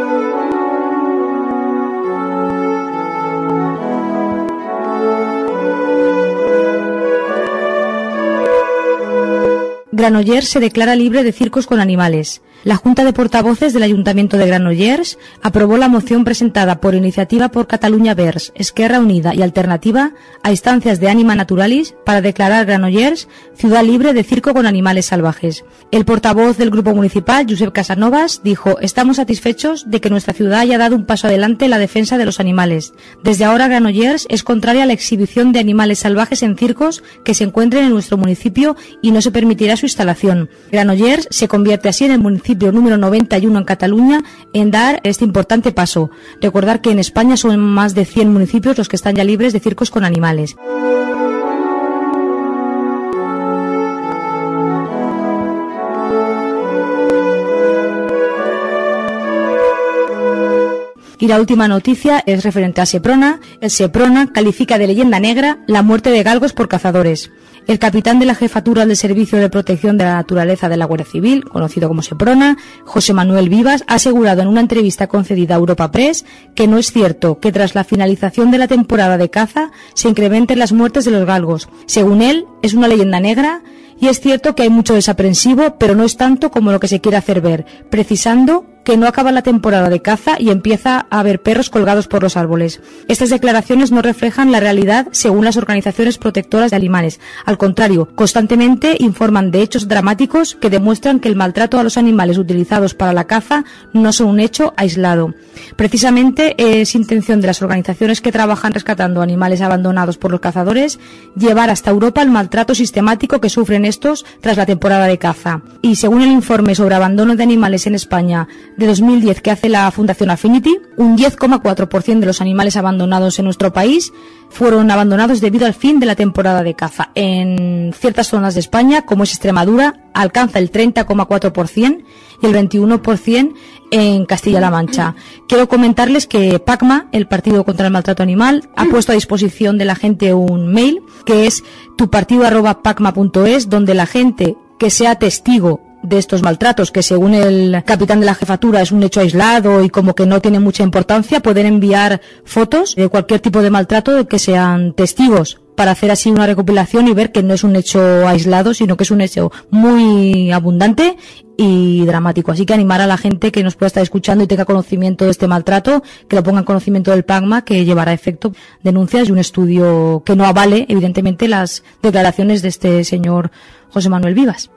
Granollers se declara libre de circos con animales. La Junta de Portavoces del Ayuntamiento de Granollers aprobó la moción presentada por Iniciativa por Catalunya Verds, Esquerra Unida y Alternativa a instancias de Anima Naturalis para declarar Granollers ciudad libre de circo con animales salvajes. El portavoz del Grupo Municipal, Josep Casanovas, dijo: «Estamos satisfechos de que nuestra ciudad haya dado un paso adelante en la defensa de los animales. Desde ahora Granollers es contraria a la exhibición de animales salvajes en circos que se encuentren en nuestro municipio y no se permitirá su instalación. Granollers se convierte así en el municipio número noventa y uno en Cataluña en dar este importante paso. Recordar que en España son más de cien municipios los que están ya libres de circos con animales». Y la última noticia es referente a Seprona. El Seprona califica de leyenda negra la muerte de galgos por cazadores. El capitán de la Jefatura del Servicio de Protección de la Naturaleza de la Guardia Civil, conocido como Seprona, José Manuel Vivas, ha asegurado en una entrevista concedida a Europa Press que no es cierto que tras la finalización de la temporada de caza se incrementen las muertes de los galgos. Según él, es una leyenda negra y es cierto que hay mucho desaprensivo, pero no es tanto como lo que se quiere hacer ver, precisando que no acaba la temporada de caza y empieza a haber perros colgados por los árboles. Estas declaraciones no reflejan la realidad según las organizaciones protectoras de animales. Al contrario, constantemente informan de hechos dramáticos que demuestran que el maltrato a los animales utilizados para la caza no son un hecho aislado. Precisamente es intención de las organizaciones que trabajan rescatando animales abandonados por los cazadores llevar hasta Europa el maltrato sistemático que sufren estos tras la temporada de caza. Y según el informe sobre abandono de animales en España de dos mil diez que hace la Fundación Affinity, un diez coma cuatro por ciento de los animales abandonados en nuestro país fueron abandonados debido al fin de la temporada de caza. En ciertas zonas de España, como es Extremadura, alcanza el treinta coma cuatro por ciento y el veintiuno por ciento en Castilla-La Mancha. Quiero comentarles que PACMA, el Partido contra el Maltrato Animal, ha puesto a disposición de la gente un mail que es tupartido arroba pacma punto es, donde la gente que sea testigo de estos maltratos, que según el capitán de la jefatura es un hecho aislado y como que no tiene mucha importancia, pueden enviar fotos de cualquier tipo de maltrato de que sean testigos, para hacer así una recopilación y ver que no es un hecho aislado, sino que es un hecho muy abundante y dramático. Así que animar a la gente que nos pueda estar escuchando y tenga conocimiento de este maltrato, que lo ponga en conocimiento del PACMA, que llevará a efecto denuncias y un estudio que no avale, evidentemente, las declaraciones de este señor José Manuel Vivas.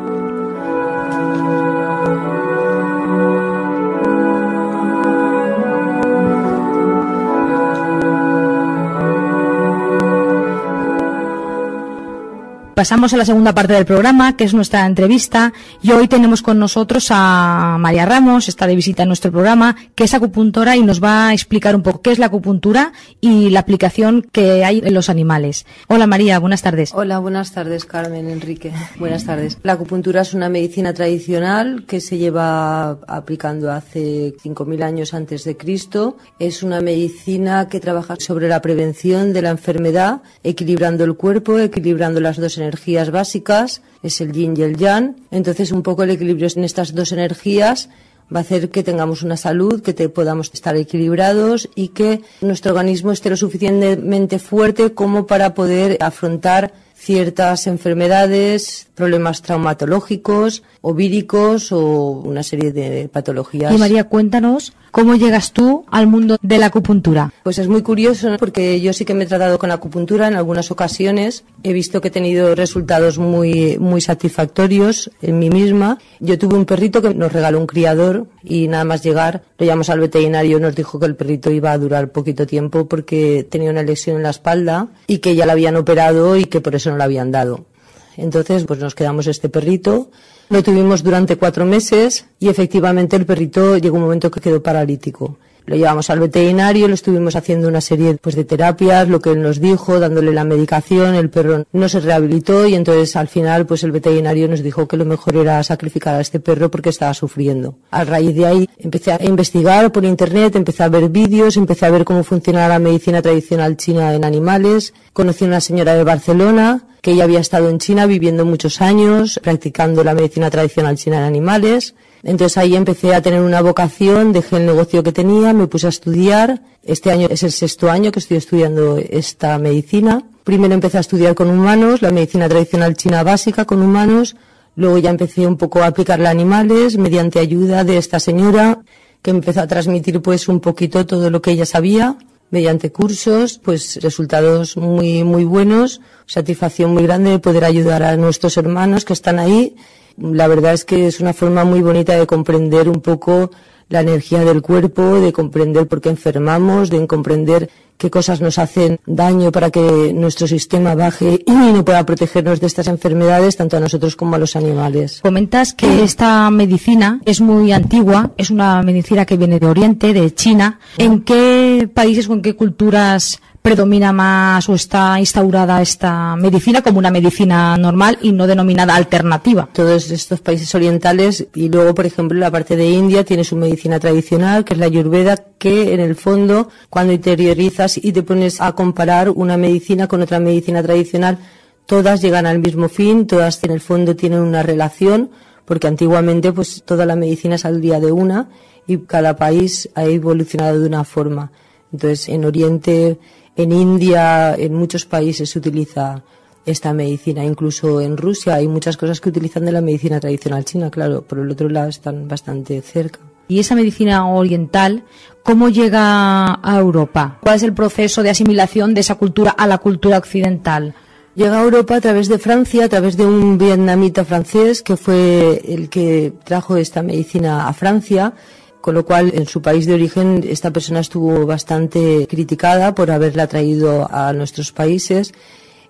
Pasamos a la segunda parte del programa, que es nuestra entrevista, y hoy tenemos con nosotros a María Ramos, está de visita en nuestro programa, que es acupuntora y nos va a explicar un poco qué es la acupuntura y la aplicación que hay en los animales. Hola María, buenas tardes. Hola, buenas tardes Carmen, Enrique. Buenas tardes. La acupuntura es una medicina tradicional que se lleva aplicando hace cinco mil años antes de Cristo. Es una medicina que trabaja sobre la prevención de la enfermedad, equilibrando el cuerpo, equilibrando las dos energías básicas, es el yin y el yang. Entonces un poco el equilibrio en estas dos energías va a hacer que tengamos una salud, que te podamos estar equilibrados y que nuestro organismo esté lo suficientemente fuerte como para poder afrontar ciertas enfermedades, problemas traumatológicos o víricos o una serie de patologías. Y María, cuéntanos cómo llegas tú al mundo de la acupuntura. Pues es muy curioso, ¿no? Porque yo sí que me he tratado con la acupuntura en algunas ocasiones. He visto que he tenido resultados muy, muy satisfactorios en mí misma. Yo tuve un perrito que nos regaló un criador y nada más llegar lo llamamos al veterinario, nos dijo que el perrito iba a durar poquito tiempo porque tenía una lesión en la espalda y que ya la habían operado y que por eso no la habían dado. Entonces, pues nos quedamos este perrito, lo tuvimos durante cuatro meses y efectivamente el perrito llegó un momento que quedó paralítico. Lo llevamos al veterinario, le estuvimos haciendo una serie pues, de terapias, lo que él nos dijo, dándole la medicación, el perro no se rehabilitó y entonces al final pues el veterinario nos dijo que lo mejor era sacrificar a este perro porque estaba sufriendo. A raíz de ahí empecé a investigar por internet, empecé a ver vídeos, empecé a ver cómo funcionaba la medicina tradicional china en animales, conocí a una señora de Barcelona que ella había estado en China viviendo muchos años, practicando la medicina tradicional china en animales. Entonces ahí empecé a tener una vocación, dejé el negocio que tenía, me puse a estudiar. Este año es el sexto año que estoy estudiando esta medicina. Primero empecé a estudiar con humanos, la medicina tradicional china básica con humanos. Luego ya empecé un poco a aplicarla a animales mediante ayuda de esta señora que me empezó a transmitir pues un poquito todo lo que ella sabía. Mediante cursos, pues resultados muy, muy buenos, satisfacción muy grande de poder ayudar a nuestros hermanos que están ahí. La verdad es que es una forma muy bonita de comprender un poco la energía del cuerpo, de comprender por qué enfermamos, de comprender qué cosas nos hacen daño para que nuestro sistema baje y no pueda protegernos de estas enfermedades, tanto a nosotros como a los animales. Comentas que esta medicina es muy antigua, es una medicina que viene de Oriente, de China. ¿En qué países o en qué culturas predomina más o está instaurada esta medicina como una medicina normal y no denominada alternativa? Todos estos países orientales y luego, por ejemplo, la parte de India tiene su medicina tradicional, que es la Ayurveda, que en el fondo, cuando interiorizas y te pones a comparar una medicina con otra medicina tradicional, todas llegan al mismo fin, todas en el fondo tienen una relación, porque antiguamente pues toda la medicina saldría de una y cada país ha evolucionado de una forma. Entonces, en Oriente, en India, en muchos países se utiliza esta medicina, incluso en Rusia hay muchas cosas que utilizan de la medicina tradicional china, claro, por el otro lado están bastante cerca. ¿Y esa medicina oriental, cómo llega a Europa? ¿Cuál es el proceso de asimilación de esa cultura a la cultura occidental? Llega a Europa a través de Francia, a través de un vietnamita francés que fue el que trajo esta medicina a Francia, con lo cual en su país de origen esta persona estuvo bastante criticada por haberla traído a nuestros países.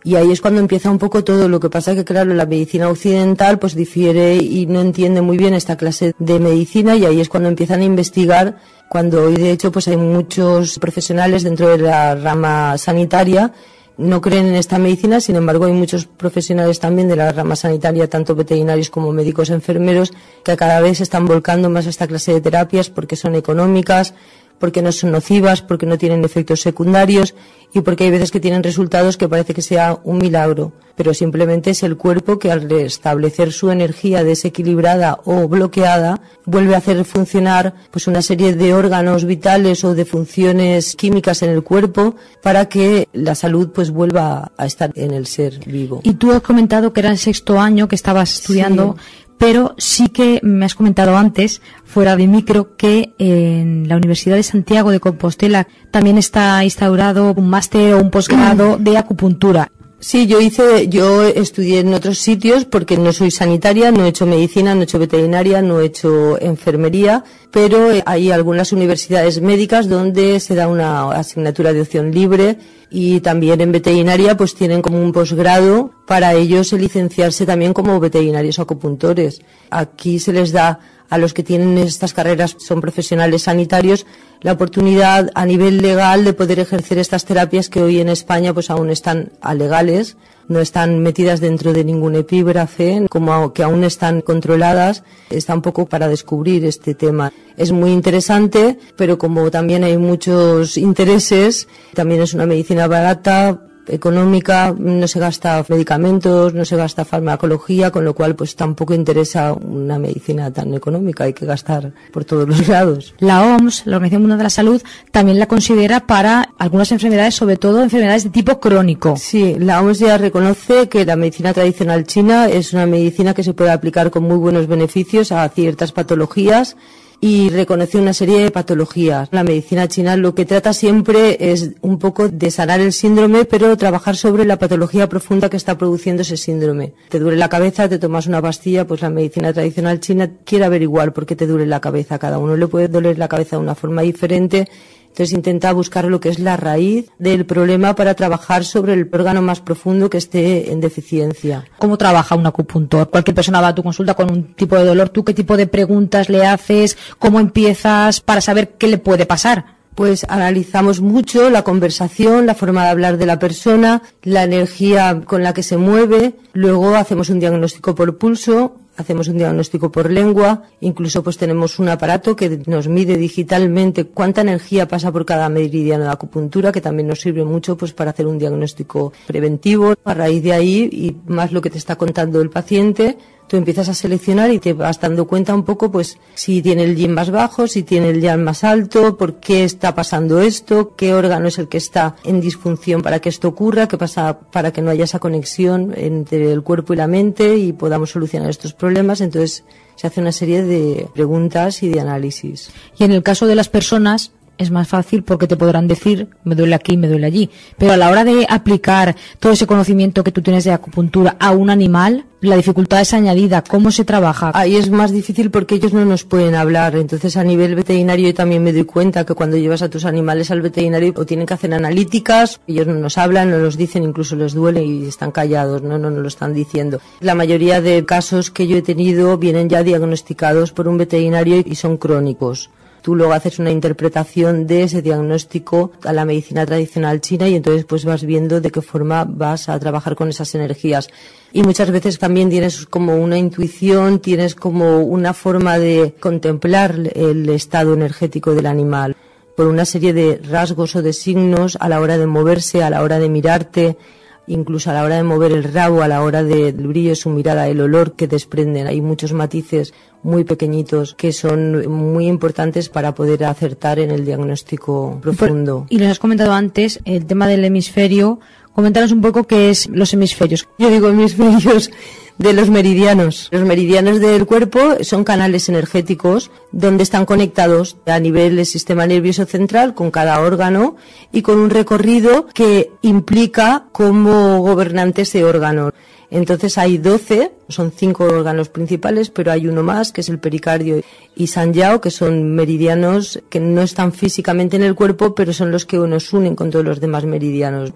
Y ahí es cuando empieza un poco todo. Lo que pasa que, claro, la medicina occidental pues difiere y no entiende muy bien esta clase de medicina, y ahí es cuando empiezan a investigar, cuando hoy de hecho pues hay muchos profesionales dentro de la rama sanitaria no creen en esta medicina. Sin embargo, hay muchos profesionales también de la rama sanitaria, tanto veterinarios como médicos enfermeros, que cada vez se están volcando más a esta clase de terapias porque son económicas, porque no son nocivas, porque no tienen efectos secundarios y porque hay veces que tienen resultados que parece que sea un milagro, pero simplemente es el cuerpo que al restablecer su energía desequilibrada o bloqueada vuelve a hacer funcionar pues una serie de órganos vitales o de funciones químicas en el cuerpo para que la salud pues vuelva a estar en el ser vivo. Y tú has comentado que era el sexto año que estabas estudiando. Sí. Pero sí que me has comentado antes, fuera de micro, que en la Universidad de Santiago de Compostela también está instaurado un máster o un posgrado de acupuntura. Sí, yo hice, yo estudié en otros sitios porque no soy sanitaria, no he hecho medicina, no he hecho veterinaria, no he hecho enfermería, pero hay algunas universidades médicas donde se da una asignatura de opción libre, y también en veterinaria pues tienen como un posgrado para ellos licenciarse también como veterinarios o acupuntores. Aquí se les da a los que tienen estas carreras, son profesionales sanitarios, la oportunidad a nivel legal de poder ejercer estas terapias que hoy en España pues aún están alegales, no están metidas dentro de ningún epígrafe, como que aún están controladas. Está un poco para descubrir este tema. Es muy interesante, pero como también hay muchos intereses, también es una medicina barata, económica, no se gasta medicamentos, no se gasta farmacología, con lo cual pues tampoco interesa una medicina tan económica, hay que gastar por todos los lados. La O M S, la Organización Mundial de la Salud, también la considera para algunas enfermedades, sobre todo enfermedades de tipo crónico. Sí, la O M S ya reconoce que la medicina tradicional china es una medicina que se puede aplicar con muy buenos beneficios a ciertas patologías, y reconoce una serie de patologías. La medicina china lo que trata siempre es un poco de sanar el síndrome, pero trabajar sobre la patología profunda que está produciendo ese síndrome. Te duele la cabeza, te tomas una pastilla, pues la medicina tradicional china quiere averiguar por qué te duele la cabeza. Cada uno le puede doler la cabeza de una forma diferente. Entonces intenta buscar lo que es la raíz del problema para trabajar sobre el órgano más profundo que esté en deficiencia. ¿Cómo trabaja un acupuntor? Cualquier persona va a tu consulta con un tipo de dolor. ¿Tú qué tipo de preguntas le haces? ¿Cómo empiezas para saber qué le puede pasar? Pues analizamos mucho la conversación, la forma de hablar de la persona, la energía con la que se mueve. Luego hacemos un diagnóstico por pulso, hacemos un diagnóstico por lengua, incluso pues tenemos un aparato que nos mide digitalmente cuánta energía pasa por cada meridiano de acupuntura, que también nos sirve mucho pues para hacer un diagnóstico preventivo. A raíz de ahí, y más lo que te está contando el paciente, tú empiezas a seleccionar y te vas dando cuenta un poco pues si tiene el yin más bajo, si tiene el yang más alto, por qué está pasando esto, qué órgano es el que está en disfunción para que esto ocurra, qué pasa para que no haya esa conexión entre el cuerpo y la mente y podamos solucionar estos problemas. Entonces se hace una serie de preguntas y de análisis. Y en el caso de las personas es más fácil porque te podrán decir me duele aquí, me duele allí, pero a la hora de aplicar todo ese conocimiento que tú tienes de acupuntura a un animal, la dificultad es añadida. ¿Cómo se trabaja? Ahí es más difícil porque ellos no nos pueden hablar. Entonces a nivel veterinario yo también me doy cuenta que cuando llevas a tus animales al veterinario o tienen que hacer analíticas, ellos no nos hablan, no nos dicen, incluso les duele y están callados, no, no nos lo están diciendo. La mayoría de casos que yo he tenido vienen ya diagnosticados por un veterinario y son crónicos. Tú luego haces una interpretación de ese diagnóstico a la medicina tradicional china y entonces pues vas viendo de qué forma vas a trabajar con esas energías. Y muchas veces también tienes como una intuición, tienes como una forma de contemplar el estado energético del animal por una serie de rasgos o de signos a la hora de moverse, a la hora de mirarte, incluso a la hora de mover el rabo, a la hora del brillo de su mirada, el olor que desprenden. Hay muchos matices muy pequeñitos que son muy importantes para poder acertar en el diagnóstico profundo. Y nos has comentado antes el tema del hemisferio. Coméntanos un poco qué es los hemisferios. Yo digo hemisferios de los meridianos. Los meridianos del cuerpo son canales energéticos donde están conectados a nivel del sistema nervioso central con cada órgano y con un recorrido que implica cómo gobernante ese órgano. Entonces hay doce, son cinco órganos principales, pero hay uno más, que es el pericardio y Sanyao, que son meridianos que no están físicamente en el cuerpo, pero son los que nos unen con todos los demás meridianos.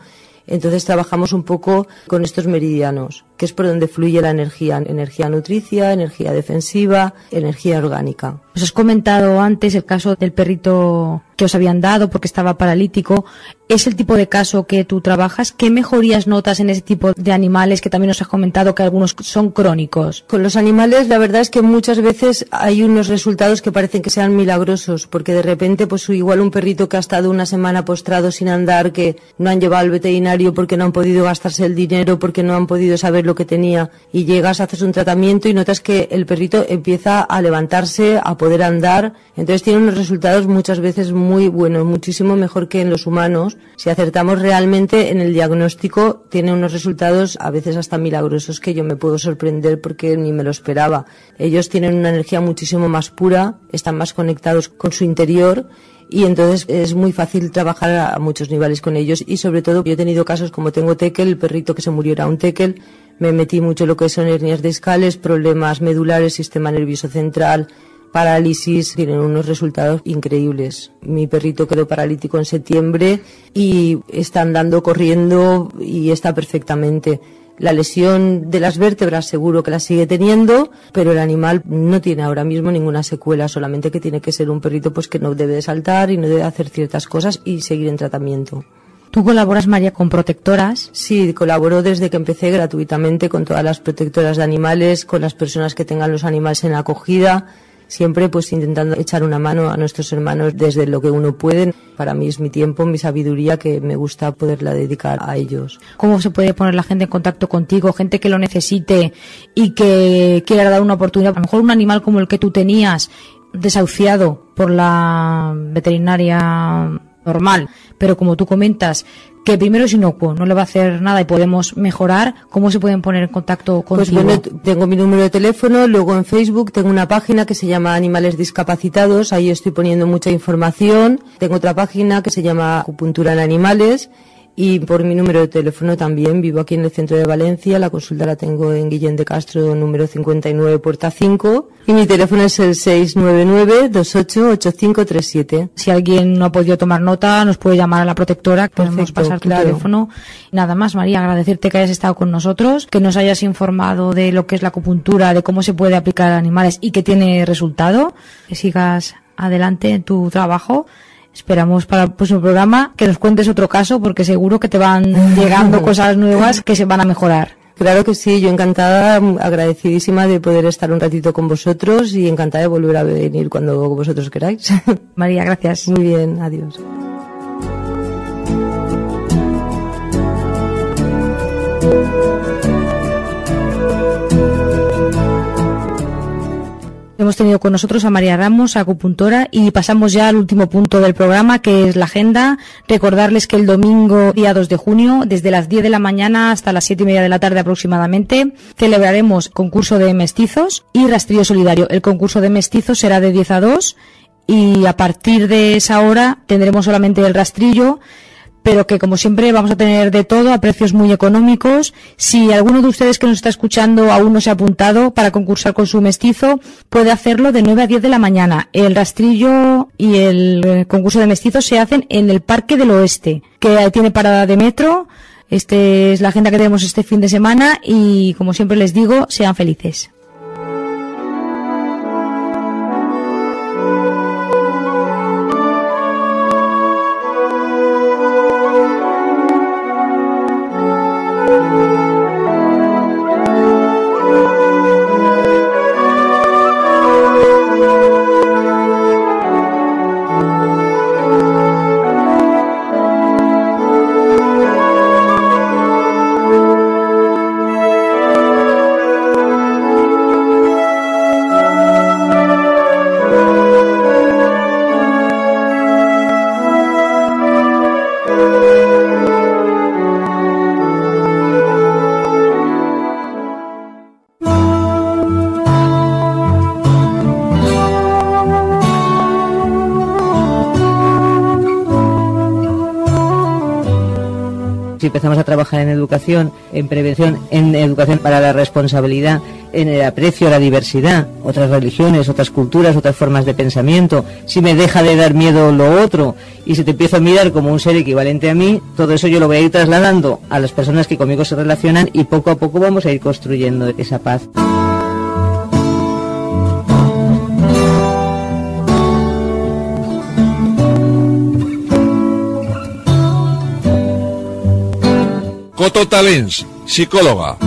Entonces trabajamos un poco con estos meridianos, que es por donde fluye la energía, energía nutricia, energía defensiva, energía orgánica. Os has comentado antes el caso del perrito que os habían dado porque estaba paralítico. ¿Es el tipo de caso que tú trabajas? ¿Qué mejorías notas en ese tipo de animales que también os has comentado que algunos son crónicos? Con los animales la verdad es que muchas veces hay unos resultados que parecen que sean milagrosos, porque de repente pues igual un perrito que ha estado una semana postrado sin andar, que no han llevado al veterinario porque no han podido gastarse el dinero, porque no han podido saber lo que tenía, y llegas, haces un tratamiento y notas que el perrito empieza a levantarse, a poder andar. Entonces tiene unos resultados muchas veces muy buenos, muchísimo mejor que en los humanos. Si acertamos realmente en el diagnóstico, tiene unos resultados a veces hasta milagrosos que yo me puedo sorprender porque ni me lo esperaba. Ellos tienen una energía muchísimo más pura, están más conectados con su interior, y entonces es muy fácil trabajar a muchos niveles con ellos. Y sobre todo yo he tenido casos como tengo Tekel, el perrito que se murió era un Tekel, me metí mucho en lo que son hernias discales, problemas medulares, sistema nervioso central, parálisis, tienen unos resultados increíbles. Mi perrito quedó paralítico en septiembre y está andando, corriendo y está perfectamente. La lesión de las vértebras seguro que la sigue teniendo, pero el animal no tiene ahora mismo ninguna secuela, solamente que tiene que ser un perrito pues que no debe de saltar y no debe hacer ciertas cosas y seguir en tratamiento. ¿Tú colaboras, María, con protectoras? Sí, colaboro desde que empecé gratuitamente con todas las protectoras de animales, con las personas que tengan los animales en acogida, siempre pues intentando echar una mano a nuestros hermanos desde lo que uno puede. Para mí es mi tiempo, mi sabiduría, que me gusta poderla dedicar a ellos. ¿Cómo se puede poner la gente en contacto contigo? Gente que lo necesite y que quiera dar una oportunidad. A lo mejor un animal como el que tú tenías, desahuciado por la veterinaria normal, pero como tú comentas, que primero es inocuo, no le va a hacer nada y podemos mejorar. ¿Cómo se pueden poner en contacto contigo? Pues bueno, tengo mi número de teléfono, luego en Facebook tengo una página que se llama Animales Discapacitados, ahí estoy poniendo mucha información. Tengo otra página que se llama Acupuntura en Animales, y por mi número de teléfono también. Vivo aquí en el centro de Valencia, la consulta la tengo en Guillén de Castro, número cincuenta y nueve, puerta cinco, y mi teléfono es el seis nueve nueve, dos ocho ocho cinco tres siete. Si alguien no ha podido tomar nota, nos puede llamar a la protectora, podemos pasar tu claro. teléfono. Nada más, María, agradecerte que hayas estado con nosotros, que nos hayas informado de lo que es la acupuntura, de cómo se puede aplicar a animales y que tiene resultado, que sigas adelante en tu trabajo. Esperamos para el próximo programa que nos cuentes otro caso, porque seguro que te van llegando cosas nuevas que se van a mejorar. Claro que sí, yo encantada, agradecidísima de poder estar un ratito con vosotros y encantada de volver a venir cuando vosotros queráis. María, gracias. Muy bien, adiós. Hemos tenido con nosotros a María Ramos, acupuntora, y pasamos ya al último punto del programa, que es la agenda. Recordarles que el domingo, día dos de junio, desde las diez de la mañana hasta las siete y media de la tarde aproximadamente, celebraremos concurso de mestizos y rastrillo solidario. El concurso de mestizos será de diez a dos y a partir de esa hora tendremos solamente el rastrillo, pero que como siempre vamos a tener de todo a precios muy económicos. Si alguno de ustedes que nos está escuchando aún no se ha apuntado para concursar con su mestizo, puede hacerlo de nueve a diez de la mañana. El rastrillo y el concurso de mestizos se hacen en el Parque del Oeste, que tiene parada de metro. Esta es la agenda que tenemos este fin de semana y, como siempre les digo, sean felices. empezamos a trabajar en educación, en prevención, en educación para la responsabilidad, en el aprecio a la diversidad, otras religiones, otras culturas, otras formas de pensamiento, si me deja de dar miedo lo otro y si te empiezo a mirar como un ser equivalente a mí, todo eso yo lo voy a ir trasladando a las personas que conmigo se relacionan y poco a poco vamos a ir construyendo esa paz. Coto Talens, psicóloga.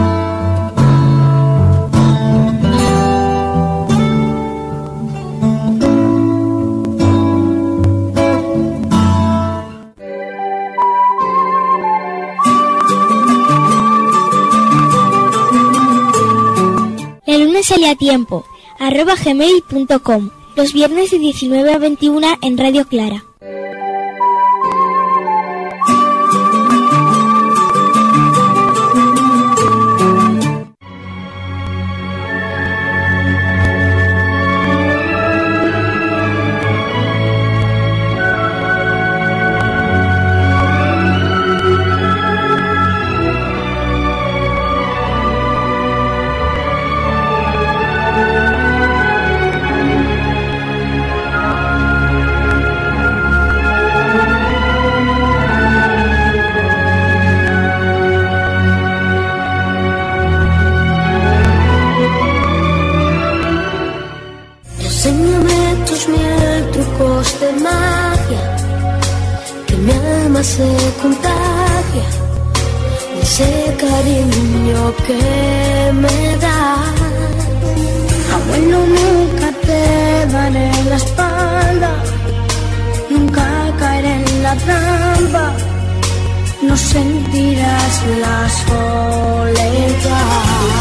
La luna sale a tiempo, arroba gmail punto com, los viernes de diecinueve a veintiuna en Radio Clara. Se contagia ese cariño que me da. Abuelo, nunca te daré la espalda, nunca caeré en la trampa, no sentirás la soledad.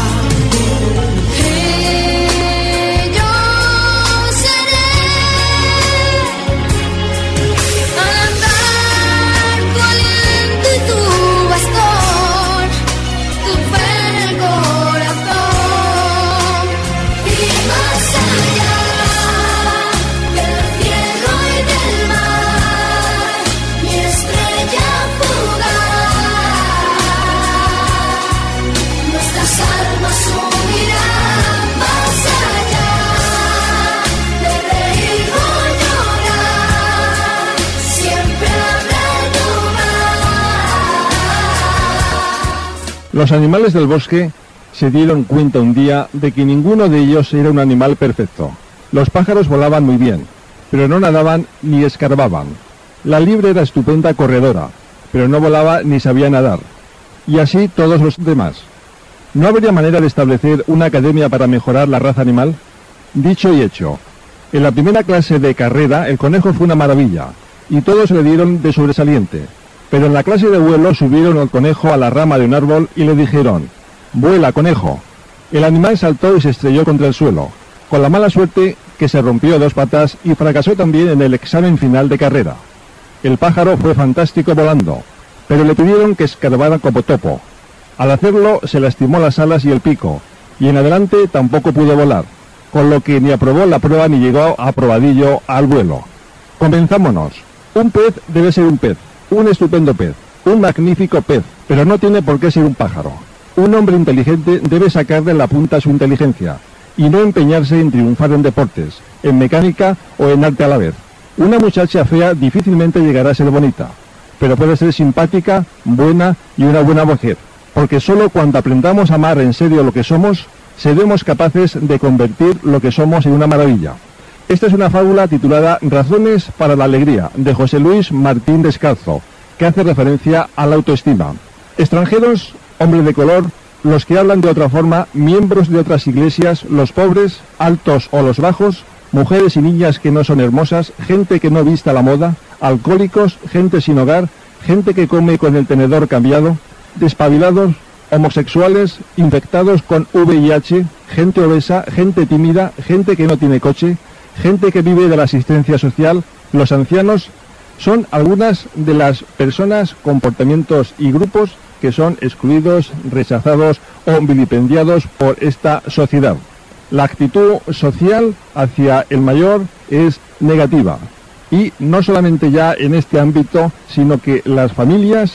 Los animales del bosque se dieron cuenta un día de que ninguno de ellos era un animal perfecto. Los pájaros volaban muy bien, pero no nadaban ni escarbaban. La liebre era estupenda corredora, pero no volaba ni sabía nadar. Y así todos los demás. ¿No habría manera de establecer una academia para mejorar la raza animal? Dicho y hecho. En la primera clase de carrera el conejo fue una maravilla, y todos le dieron de sobresaliente. Pero en la clase de vuelo subieron al conejo a la rama de un árbol y le dijeron: «Vuela, conejo». El animal saltó y se estrelló contra el suelo, con la mala suerte que se rompió dos patas y fracasó también en el examen final de carrera. El pájaro fue fantástico volando, pero le pidieron que escarbara como topo. Al hacerlo se lastimó las alas y el pico, y en adelante tampoco pudo volar, con lo que ni aprobó la prueba ni llegó a aprobadillo al vuelo. Convenzámonos, un pez debe ser un pez. Un estupendo pez, un magnífico pez, pero no tiene por qué ser un pájaro. Un hombre inteligente debe sacarle la punta a su inteligencia, y no empeñarse en triunfar en deportes, en mecánica o en arte a la vez. Una muchacha fea difícilmente llegará a ser bonita, pero puede ser simpática, buena y una buena mujer, porque solo cuando aprendamos a amar en serio lo que somos, seremos capaces de convertir lo que somos en una maravilla. Esta es una fábula titulada Razones para la alegría, de José Luis Martín Descalzo, que hace referencia a la autoestima. Extranjeros, hombres de color, los que hablan de otra forma, miembros de otras iglesias, los pobres, altos o los bajos, mujeres y niñas que no son hermosas, gente que no vista la moda, alcohólicos, gente sin hogar, gente que come con el tenedor cambiado, despabilados, homosexuales, infectados con V I H, gente obesa, gente tímida, gente que no tiene coche, gente que vive de la asistencia social, los ancianos, son algunas de las personas, comportamientos y grupos que son excluidos, rechazados o vilipendiados por esta sociedad. La actitud social hacia el mayor es negativa, y no solamente ya en este ámbito, sino que las familias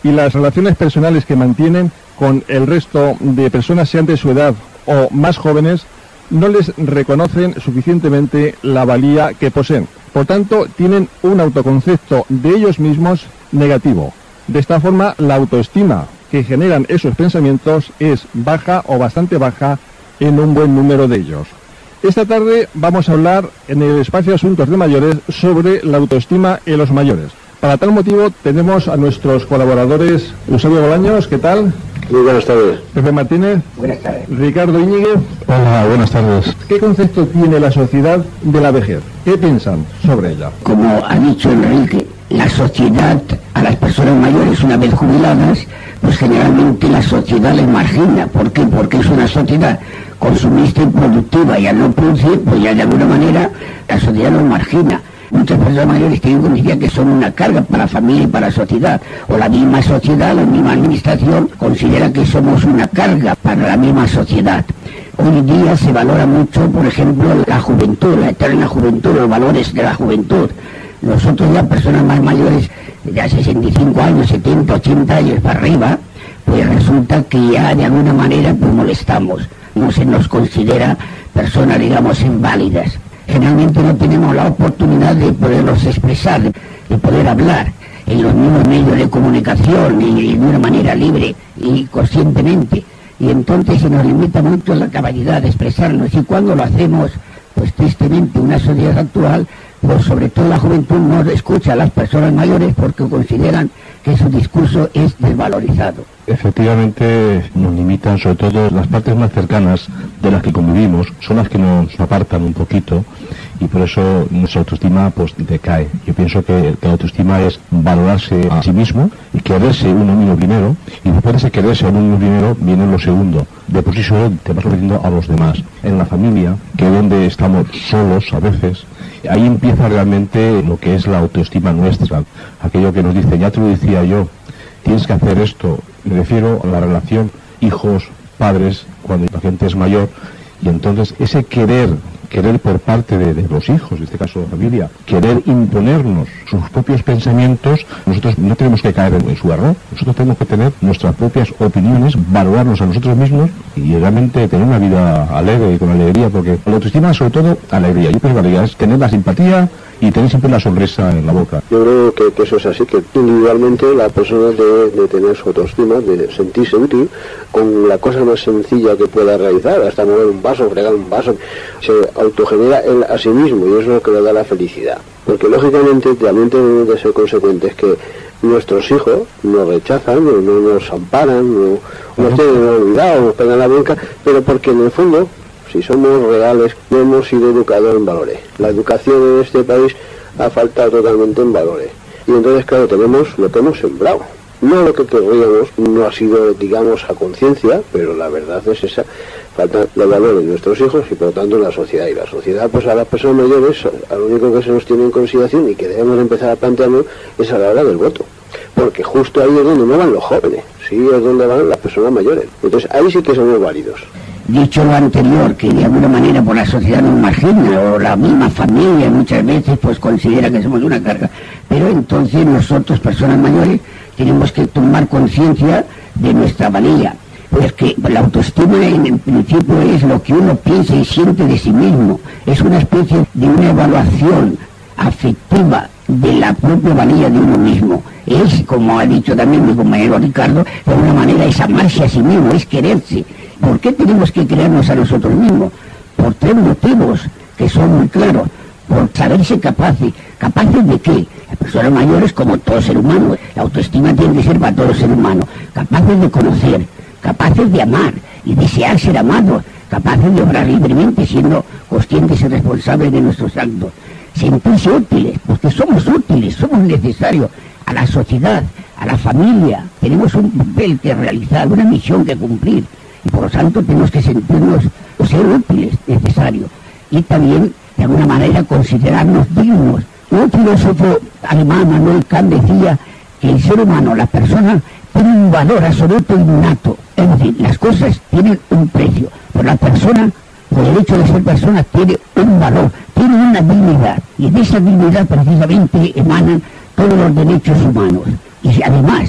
y las relaciones personales que mantienen con el resto de personas, sean de su edad o más jóvenes, no les reconocen suficientemente la valía que poseen. Por tanto, tienen un autoconcepto de ellos mismos negativo. De esta forma, la autoestima que generan esos pensamientos es baja o bastante baja en un buen número de ellos. Esta tarde vamos a hablar en el espacio Asuntos de Mayores sobre la autoestima en los mayores. Para tal motivo tenemos a nuestros colaboradores Eusebio Bolaños, ¿qué tal? Muy buenas tardes. Pepe Martínez. Buenas tardes. Ricardo Íñiguez. Hola, buenas tardes. ¿Qué concepto tiene la sociedad de la vejez? ¿Qué piensan sobre ella? Como ha dicho Enrique, la sociedad a las personas mayores una vez jubiladas, pues generalmente la sociedad les margina. ¿Por qué? Porque es una sociedad consumista y productiva, y al no producir, pues ya de alguna manera la sociedad los margina. Muchas personas mayores tienen conciencia que son una carga para la familia y para la sociedad, o la misma sociedad, la misma administración considera que somos una carga para la misma sociedad. Hoy en día se valora mucho, por ejemplo, la juventud, la eterna juventud, los valores de la juventud. Nosotros ya, personas más mayores, de sesenta y cinco años, setenta, ochenta años para arriba, pues resulta que ya de alguna manera pues molestamos. No se nos considera personas, digamos, inválidas. Generalmente no tenemos la oportunidad de poderlos expresar, de, de poder hablar en los mismos medios de comunicación y de una manera libre y conscientemente. Y entonces se nos limita mucho la capacidad de expresarnos, y cuando lo hacemos, pues tristemente una sociedad actual, pues sobre todo la juventud no escucha a las personas mayores porque consideran que su discurso es desvalorizado. Efectivamente nos limitan, sobre todo las partes más cercanas de las que convivimos, son las que nos apartan un poquito, y por eso nuestra autoestima pues decae. Yo pienso que la autoestima es valorarse a sí mismo y quererse uno mismo primero, y después de ese quererse a uno mismo primero viene lo segundo. De por sí solo te vas ofreciendo a los demás. En la familia, que es donde estamos solos a veces, ahí empieza realmente lo que es la autoestima nuestra, aquello que nos dice, ya te lo decía yo, tienes que hacer esto. Me refiero a la relación hijos-padres cuando la gente es mayor, y entonces ese querer, querer por parte de, de los hijos, en este caso de la familia, querer imponernos sus propios pensamientos, nosotros no tenemos que caer en, en su error, nosotros tenemos que tener nuestras propias opiniones, valorarnos a nosotros mismos y realmente tener una vida alegre y con alegría, porque la autoestima sobre todo alegría. Yo creo que la alegría es tener la simpatía y tener siempre la sonrisa en la boca. Yo creo que, que eso es así, que individualmente la persona debe de tener su autoestima, de sentirse útil con la cosa más sencilla que pueda realizar, hasta mover un vaso, fregar un vaso, se autogenera él a sí mismo, y eso es lo que le da la felicidad. Porque lógicamente también tenemos que ser consecuentes, que nuestros hijos nos rechazan, no, no nos amparan, no nos tienen olvidado, nos pegan la bronca, pero porque en el fondo, si somos reales, no hemos sido educados en valores. La educación en este país ha faltado totalmente en valores. Y entonces, claro, tenemos lo que hemos sembrado. No lo que querríamos, no ha sido, digamos, a conciencia, pero la verdad es esa. Faltan los valores de nuestros hijos y por lo tanto la sociedad. Y la sociedad, pues a las personas mayores, a lo único que se nos tiene en consideración y que debemos empezar a plantearnos es a la hora del voto. Porque justo ahí es donde no van los jóvenes, sí es donde van las personas mayores. Entonces ahí sí que somos válidos. Dicho lo anterior, que de alguna manera por la sociedad nos margina, o la misma familia muchas veces pues considera que somos una carga, pero entonces nosotros, personas mayores, tenemos que tomar conciencia de nuestra valía, pues que la autoestima en el principio es lo que uno piensa y siente de sí mismo, es una especie de una evaluación afectiva de la propia valía de uno mismo. Es, como ha dicho también mi compañero Ricardo, de alguna manera es amarse a sí mismo, es quererse. ¿Por qué tenemos que querernos a nosotros mismos? Por tres motivos que son muy claros. Por saberse capaces. ¿Capaces de qué? Las personas mayores, como todo ser humano, la autoestima tiene que ser para todo ser humano. Capaces de conocer, capaces de amar y desear ser amados, capaces de obrar libremente, siendo conscientes y responsables de nuestros actos. Sentirse útiles, porque somos útiles, somos necesarios a la sociedad, a la familia. Tenemos un papel que realizar, una misión que cumplir. Y por lo tanto tenemos que sentirnos o ser útiles, necesarios. Y también, de alguna manera, considerarnos dignos. Un filósofo alemán, Manuel Kant, decía que el ser humano, la persona, tiene un valor absoluto innato. Es decir, las cosas tienen un precio, pero la persona, por el hecho de ser persona, tiene un valor, tiene una dignidad. Y de esa dignidad precisamente emanan todos los derechos humanos. Y además,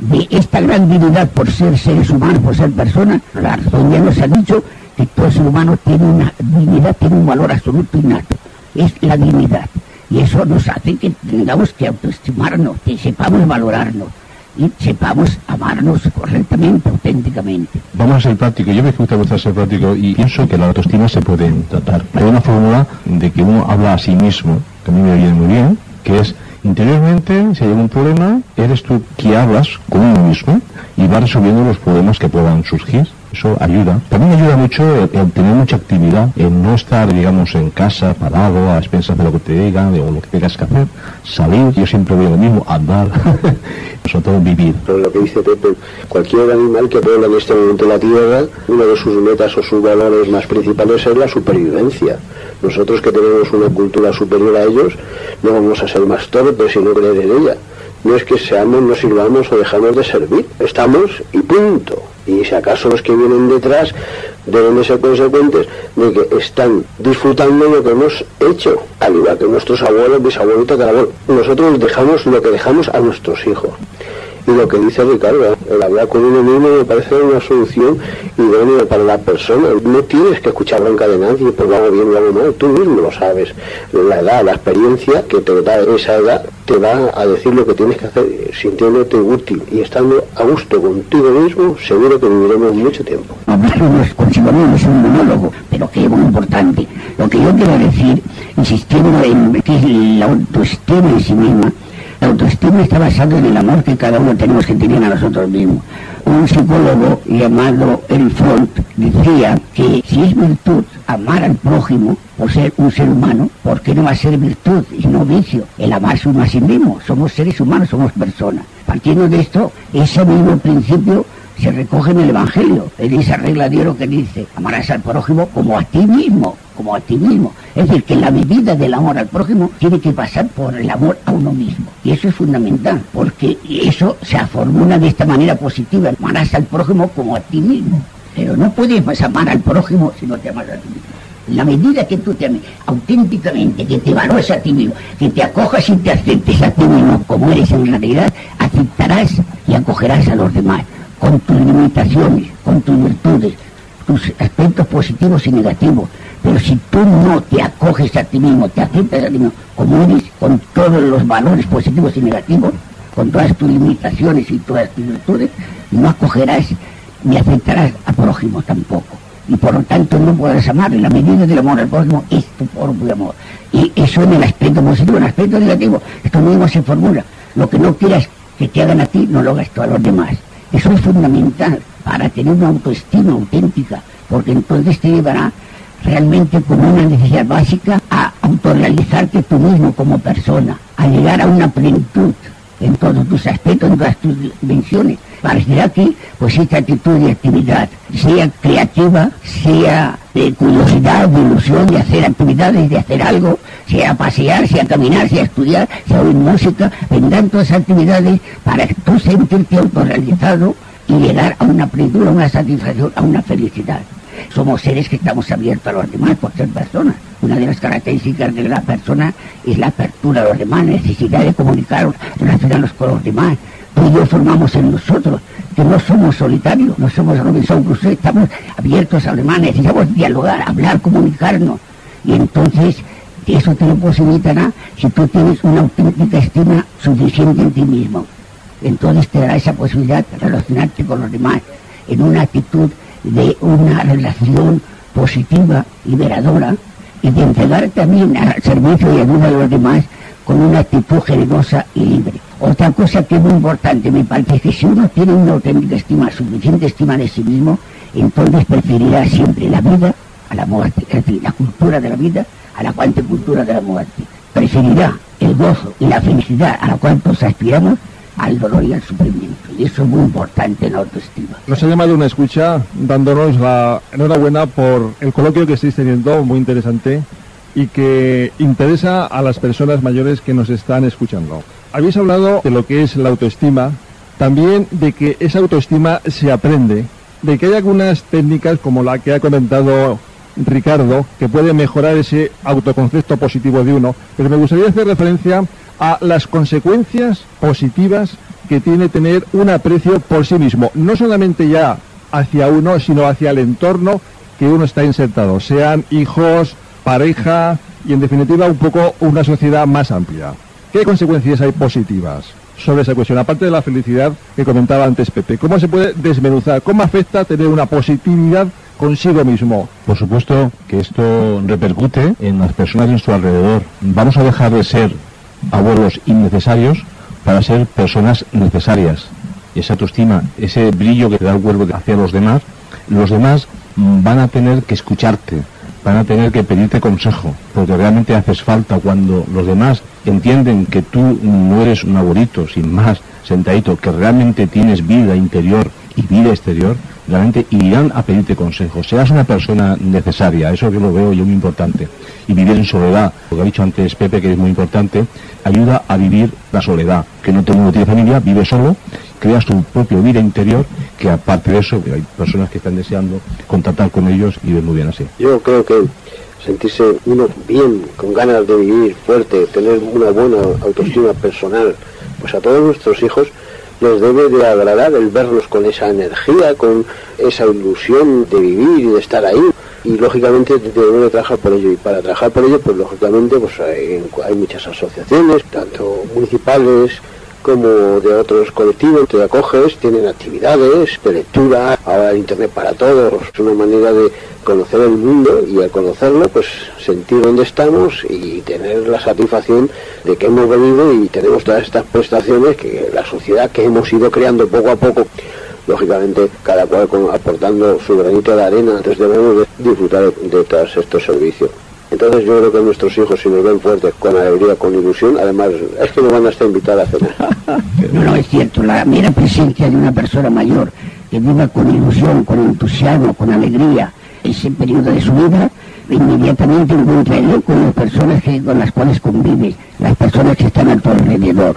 de esta gran dignidad por ser seres humanos, por ser personas. La razón ya nos ha dicho que todo ser humano tiene una dignidad, tiene un valor absoluto innato, es la dignidad. Y eso nos hace que tengamos que autoestimarnos, que sepamos valorarnos y sepamos amarnos correctamente, auténticamente. Vamos a ser prácticos. Yo me gusta mucho ser práctico y pienso que la autoestima se puede tratar. Hay una fórmula de que uno habla a sí mismo, que a mí me viene muy bien, que es: interiormente, si hay algún problema, eres tú que hablas con uno mismo y vas resolviendo los problemas que puedan surgir. Eso ayuda. También ayuda mucho el, el tener mucha actividad, el no estar, digamos, en casa, parado, a expensas de lo que te digan, de lo que tengas que hacer. Salir, yo siempre veo lo mismo, andar, sobre todo vivir. Pero lo que dice Pepe, cualquier animal que puebla en este momento la Tierra, una de sus metas o sus valores más principales es la supervivencia. Nosotros que tenemos una cultura superior a ellos, no vamos a ser más torpes sino creer en ella. No es que seamos, no sirvamos o dejamos de servir. Estamos y punto. Y si acaso los que vienen detrás deben de ser consecuentes de que están disfrutando lo que hemos hecho, al igual que nuestros abuelos, bisabuelitos, tatarabuelos. Nosotros dejamos lo que dejamos a nuestros hijos. Y lo que dice Ricardo, el hablar con uno mismo me parece una solución idónea para la persona. No tienes que escuchar bronca de nadie, pues lo hago bien, lo hago mal, tú mismo lo sabes. La edad, la experiencia que te da esa edad te va a decir lo que tienes que hacer sintiéndote útil y estando a gusto contigo mismo, seguro que viviremos mucho tiempo. Hablar consigo mismo es un monólogo, pero que es muy importante. Lo que yo quiero decir, insistiendo en que es la autoestima en sí misma. La autoestima está basada en el amor que cada uno tenemos que tener a nosotros mismos. Un psicólogo llamado Eric Fromm decía que si es virtud amar al prójimo por ser un ser humano, ¿por qué no va a ser virtud y no vicio? El amarse uno a sí mismo. Somos seres humanos, somos personas. Partiendo de esto, ese mismo principio se recoge en el Evangelio, en esa regla de oro que dice: amarás al prójimo como a ti mismo, como a ti mismo. Es decir, que la medida del amor al prójimo tiene que pasar por el amor a uno mismo. Y eso es fundamental, porque eso se formula de esta manera positiva: amarás al prójimo como a ti mismo. Pero no puedes amar al prójimo si no te amas a ti mismo. En la medida que tú te ames auténticamente, que te valores a ti mismo, que te acojas y te aceptes a ti mismo como eres en realidad, aceptarás y acogerás a los demás, con tus limitaciones, con tus virtudes, tus aspectos positivos y negativos. Pero si tú no te acoges a ti mismo, te aceptas a ti mismo como eres, con todos los valores positivos y negativos, con todas tus limitaciones y todas tus virtudes, no acogerás ni aceptarás a prójimo tampoco. Y por lo tanto no podrás amar. En la medida del amor al prójimo es tu propio amor. Y eso en el aspecto positivo. En el aspecto negativo, esto mismo se formula: lo que no quieras que te hagan a ti, no lo hagas tú a los demás. Eso es fundamental para tener una autoestima auténtica, porque entonces te llevará realmente como una necesidad básica a autorrealizarte tú mismo como persona, a llegar a una plenitud en todos tus aspectos, en todas tus dimensiones. Para ser aquí, pues esta actitud de actividad, sea creativa, sea de curiosidad, de ilusión, de hacer actividades, de hacer algo, sea pasear, sea caminar, sea estudiar, sea oír música, vendrán todas esas actividades para tú sentirte autorrealizado y llegar a una plenitud, a una satisfacción, a una felicidad. Somos seres que estamos abiertos a los demás por ser personas. Una de las características de la persona es la apertura a los demás, la necesidad de comunicar, relacionarnos con los demás. Tú y yo formamos en nosotros, que no somos solitarios, no somos Robinson Crusoe, estamos abiertos a los demás, necesitamos dialogar, hablar, comunicarnos. Y entonces eso te lo posibilitará si tú tienes una auténtica estima suficiente en ti mismo. Entonces te dará esa posibilidad de relacionarte con los demás en una actitud de una relación positiva, liberadora, y de entregar también al servicio y ayuda a los demás con una actitud generosa y libre. Otra cosa que es muy importante, me parece, es que si uno tiene una auténtica estima, suficiente estima de sí mismo, entonces preferirá siempre la vida a la muerte, es decir, la cultura de la vida a la cultura de la muerte. Preferirá el gozo y la felicidad a la cual todos aspiramos al dolor y al sufrimiento. Y eso es muy importante en la autoestima. Nos ha llamado una escucha dándonos la enhorabuena por el coloquio que estáis teniendo, muy interesante, y que interesa a las personas mayores que nos están escuchando. Habéis hablado de lo que es la autoestima, también de que esa autoestima se aprende, de que hay algunas técnicas como la que ha comentado Ricardo, que puede mejorar ese autoconcepto positivo de uno, pero me gustaría hacer referencia a las consecuencias positivas que tiene tener un aprecio por sí mismo, no solamente ya hacia uno, sino hacia el entorno que uno está insertado, sean hijos, pareja y en definitiva un poco una sociedad más amplia. ¿Qué consecuencias hay positivas sobre esa cuestión? Aparte de la felicidad que comentaba antes Pepe, ¿cómo se puede desmenuzar? ¿Cómo afecta tener una positividad consigo mismo? Por supuesto que esto repercute en las personas de nuestro alrededor. Vamos a dejar de ser abuelos innecesarios para ser personas necesarias. Esa autoestima, ese brillo que te da el cuerpo hacia los demás, los demás van a tener que escucharte, van a tener que pedirte consejo, porque realmente haces falta. Cuando los demás entienden que tú no eres un abuelito sin más sentadito, que realmente tienes vida interior y vida exterior, realmente irán a pedirte consejo. Serás una persona necesaria, eso yo lo veo yo muy importante. Y vivir en soledad, lo que ha dicho antes Pepe, que es muy importante, ayuda a vivir la soledad. Que no todo el mundo tiene familia, vive solo, creas tu propia vida interior, que aparte de eso, hay personas que están deseando contactar con ellos y ven muy bien así. Yo creo que sentirse uno bien, con ganas de vivir fuerte, tener una buena autoestima personal, pues a todos nuestros hijos les debe de agradar el vernos con esa energía, con esa ilusión de vivir y de estar ahí. Y lógicamente debemos de trabajar por ello. Y para trabajar por ello, pues lógicamente pues hay, hay muchas asociaciones, tanto municipales como de otros colectivos. Te acoges, tienen actividades de lectura, ahora el internet para todos. Es una manera de conocer el mundo y al conocerlo, pues sentir dónde estamos y tener la satisfacción de que hemos venido y tenemos todas estas prestaciones que la sociedad que hemos ido creando poco a poco, lógicamente cada cual con, aportando su granito de arena. Entonces debemos de disfrutar de, de todos estos servicios. Entonces yo creo que nuestros hijos, si nos ven fuertes, con alegría, con ilusión, además es que nos van a estar invitados a cenar. No, no, es cierto, la mera presencia de una persona mayor que viva con ilusión, con entusiasmo, con alegría ese periodo de su vida, inmediatamente encuentra el eco en las personas que, con las cuales convive, las personas que están a tu alrededor.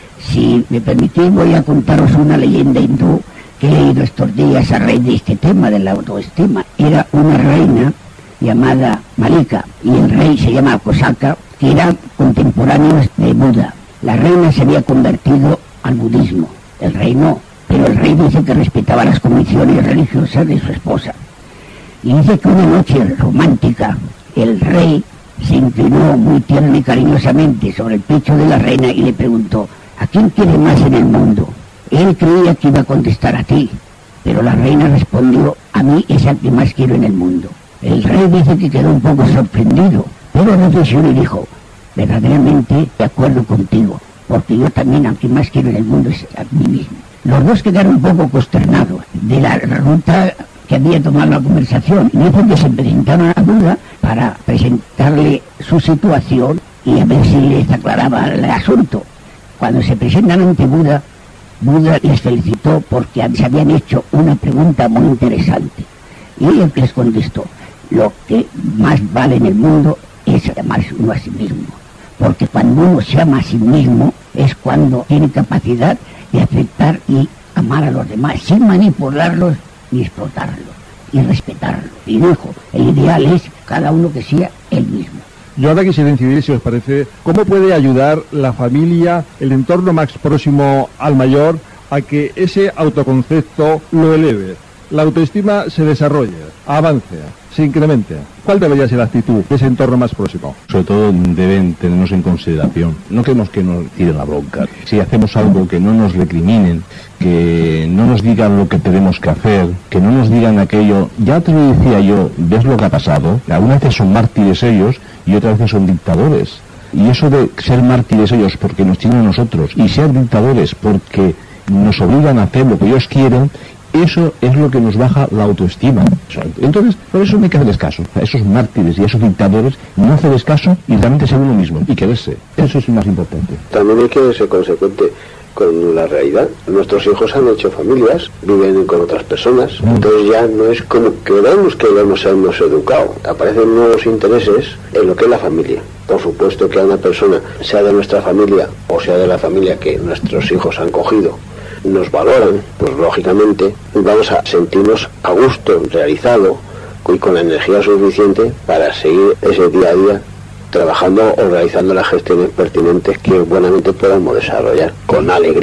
Si me permitís, voy a contaros una leyenda hindú que he leído estos días a raíz de este tema de la autoestima. Era una reina llamada Malika y el rey se llama Kosaka, que eran contemporáneos de Buda. La reina se había convertido al budismo, el rey no, pero el rey dice que respetaba las convicciones religiosas de su esposa. Y dice que una noche romántica el rey se inclinó muy tierna y cariñosamente sobre el pecho de la reina y le preguntó: ¿a quién quiere más en el mundo? Él creía que iba a contestar a ti, pero la reina respondió: a mí es al que más quiero en el mundo. El rey dice que quedó un poco sorprendido, pero reflexionó y dijo: verdaderamente de acuerdo contigo, porque yo también al que más quiero en el mundo es a mí mismo. Los dos quedaron un poco consternados de la ruta que había tomado la conversación, y dijo que se presentaron a Buda para presentarle su situación y a ver si les aclaraba el asunto. Cuando se presentan ante Buda, Buda les felicitó porque se habían hecho una pregunta muy interesante. Y él les contestó: lo que más vale en el mundo es amarse uno a sí mismo. Porque cuando uno se ama a sí mismo es cuando tiene capacidad de aceptar y amar a los demás, sin manipularlos ni explotarlos, y respetarlos. Y dijo, el ideal es cada uno que sea él mismo. Yo ahora quisiera incidir, si os parece, ¿cómo puede ayudar la familia, el entorno más próximo al mayor, a que ese autoconcepto lo eleve, la autoestima se desarrolle, avance, se incremente? ¿Cuál debería ser la actitud de ese entorno más próximo? Sobre todo deben tenernos en consideración. No queremos que nos tiren la bronca. Si hacemos algo, que no nos recriminen, que no nos digan lo que tenemos que hacer, que no nos digan aquello. Ya te lo decía yo, ¿ves lo que ha pasado? Algunas veces son mártires ellos y otras veces son dictadores. Y eso de ser mártires ellos porque nos tienen a nosotros y ser dictadores porque nos obligan a hacer lo que ellos quieren, eso es lo que nos baja la autoestima. Entonces, por eso no hay que hacerles caso. A esos mártires y a esos dictadores, no hacerles caso y realmente ser uno mismo y quererse. Eso es lo más importante. También hay que ser consecuente con la realidad. Nuestros hijos han hecho familias, viven con otras personas, mm. entonces ya no es como queremos que debemos habernos educado. Aparecen nuevos intereses en lo que es la familia. Por supuesto que a una persona, sea de nuestra familia o sea de la familia que nuestros hijos han cogido, nos valoran, pues lógicamente vamos a sentirnos a gusto, realizado y con la energía suficiente para seguir ese día a día trabajando o realizando las gestiones pertinentes que buenamente podamos desarrollar con alegría.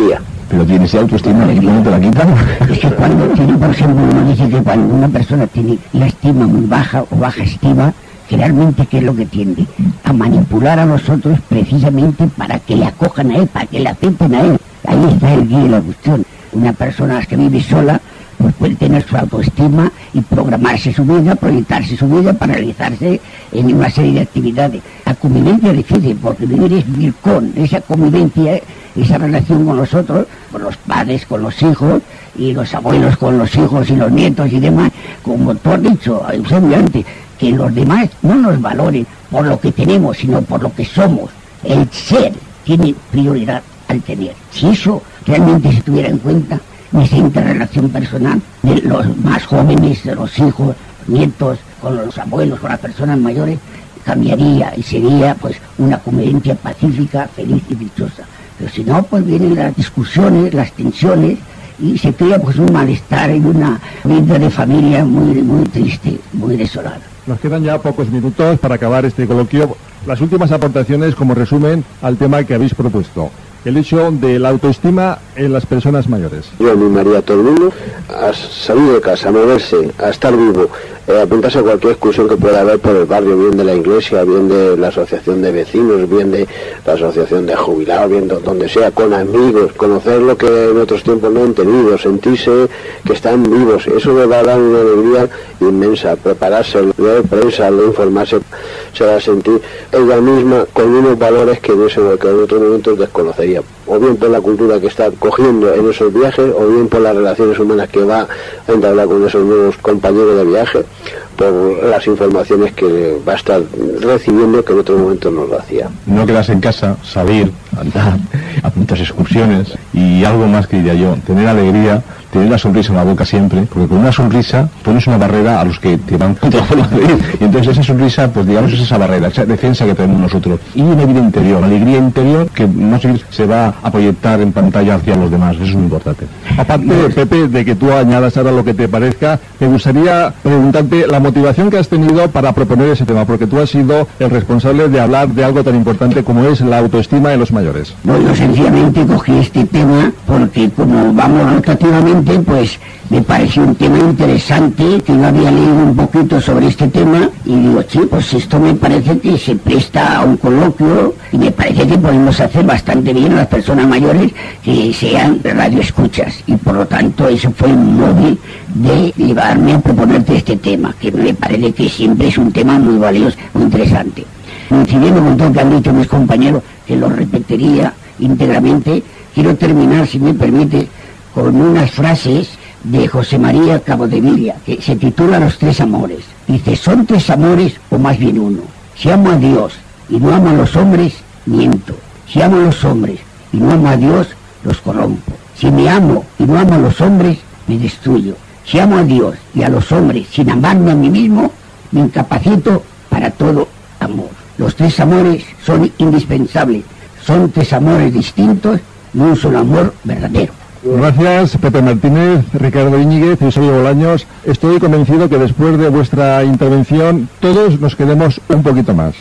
pero tienes autoestima y no te la quitan. Es que cuando tiene, por ejemplo, uno dice que cuando una persona tiene la estima muy baja o baja estima, generalmente, ¿qué es lo que tiende? A manipular a los otros precisamente para que le acojan a él, para que le acepten a él. Ahí está el guía de la cuestión. Una persona que vive sola, pues puede tener su autoestima y programarse su vida, proyectarse su vida para realizarse en una serie de actividades. La convivencia es difícil, porque vivir es vivir con esa convivencia, esa relación con los otros, con los padres, con los hijos, y los abuelos con los hijos y los nietos y demás. Como tú has dicho, Eusebio, antes, que los demás no nos valoren por lo que tenemos, sino por lo que somos. El ser tiene prioridad al tener. Si eso realmente se tuviera en cuenta, esa interrelación personal de los más jóvenes, de los hijos, nietos, con los abuelos, con las personas mayores, cambiaría y sería pues una convivencia pacífica, feliz y dichosa. Pero si no, pues vienen las discusiones, las tensiones, y se crea pues un malestar y una vida de familia muy, muy triste, muy desolada. Nos quedan ya pocos minutos para acabar este coloquio. Las últimas aportaciones como resumen al tema que habéis propuesto. El hecho de la autoestima en las personas mayores. Yo animaría a todo el mundo a salir de casa, a moverse, a estar vivo, eh, a apuntarse a cualquier excursión que pueda haber por el barrio, bien de la iglesia, bien de la asociación de vecinos, bien de la asociación de jubilados, bien de donde sea, con amigos, conocer lo que en otros tiempos no han tenido, sentirse que están vivos. Eso le va a dar una alegría inmensa. Prepararse, leer prensa, leer, informarse, se va a sentir ella misma con unos valores que en, ese, que en otros momentos desconocería. O bien por la cultura que está cogiendo en esos viajes, o bien por las relaciones humanas que va a entablar con esos nuevos compañeros de viaje, por las informaciones que va a estar recibiendo que en otros momentos no lo hacía. No quedarse en casa, salir, andar, apuntarse a excursiones y algo más que diría yo, tener alegría, tener la sonrisa en la boca siempre, porque con una sonrisa pones una barrera a los que te van contra la forma de ir, y entonces esa sonrisa, pues digamos, es esa barrera, esa defensa que tenemos nosotros, y una vida interior, una alegría interior que más se va a proyectar en pantalla hacia los demás. Eso es muy importante. Aparte, Pepe, de que tú añadas ahora lo que te parezca, me gustaría preguntarte la motivación que has tenido para proponer ese tema, porque tú has sido el responsable de hablar de algo tan importante como es la autoestima en los mayores. Bueno, sencillamente cogí este tema porque como vamos rotativamente, pues me pareció un tema interesante, que yo había leído un poquito sobre este tema y digo, sí, pues esto me parece que se presta a un coloquio y me parece que podemos hacer bastante bien a las personas mayores que sean radioescuchas, y por lo tanto eso fue un móvil de llevarme a proponerte este tema, que me parece que siempre es un tema muy valioso, muy interesante. Coincidiendo con todo lo que han dicho mis compañeros, que lo repetiría íntegramente, quiero terminar, si me permite, con unas frases de José María Capdevila, que se titula Los tres amores. Dice, son tres amores o más bien uno. Si amo a Dios y no amo a los hombres, miento. Si amo a los hombres y no amo a Dios, los corrompo. Si me amo y no amo a los hombres, me destruyo. Si amo a Dios y a los hombres sin amarme a mí mismo, me incapacito para todo amor. Los tres amores son indispensables. Son tres amores distintos y un solo amor verdadero. Gracias, Pepe Martínez, Ricardo Íñiguez y Eusebio Bolaños. Estoy convencido que después de vuestra intervención todos nos quedemos un poquito más.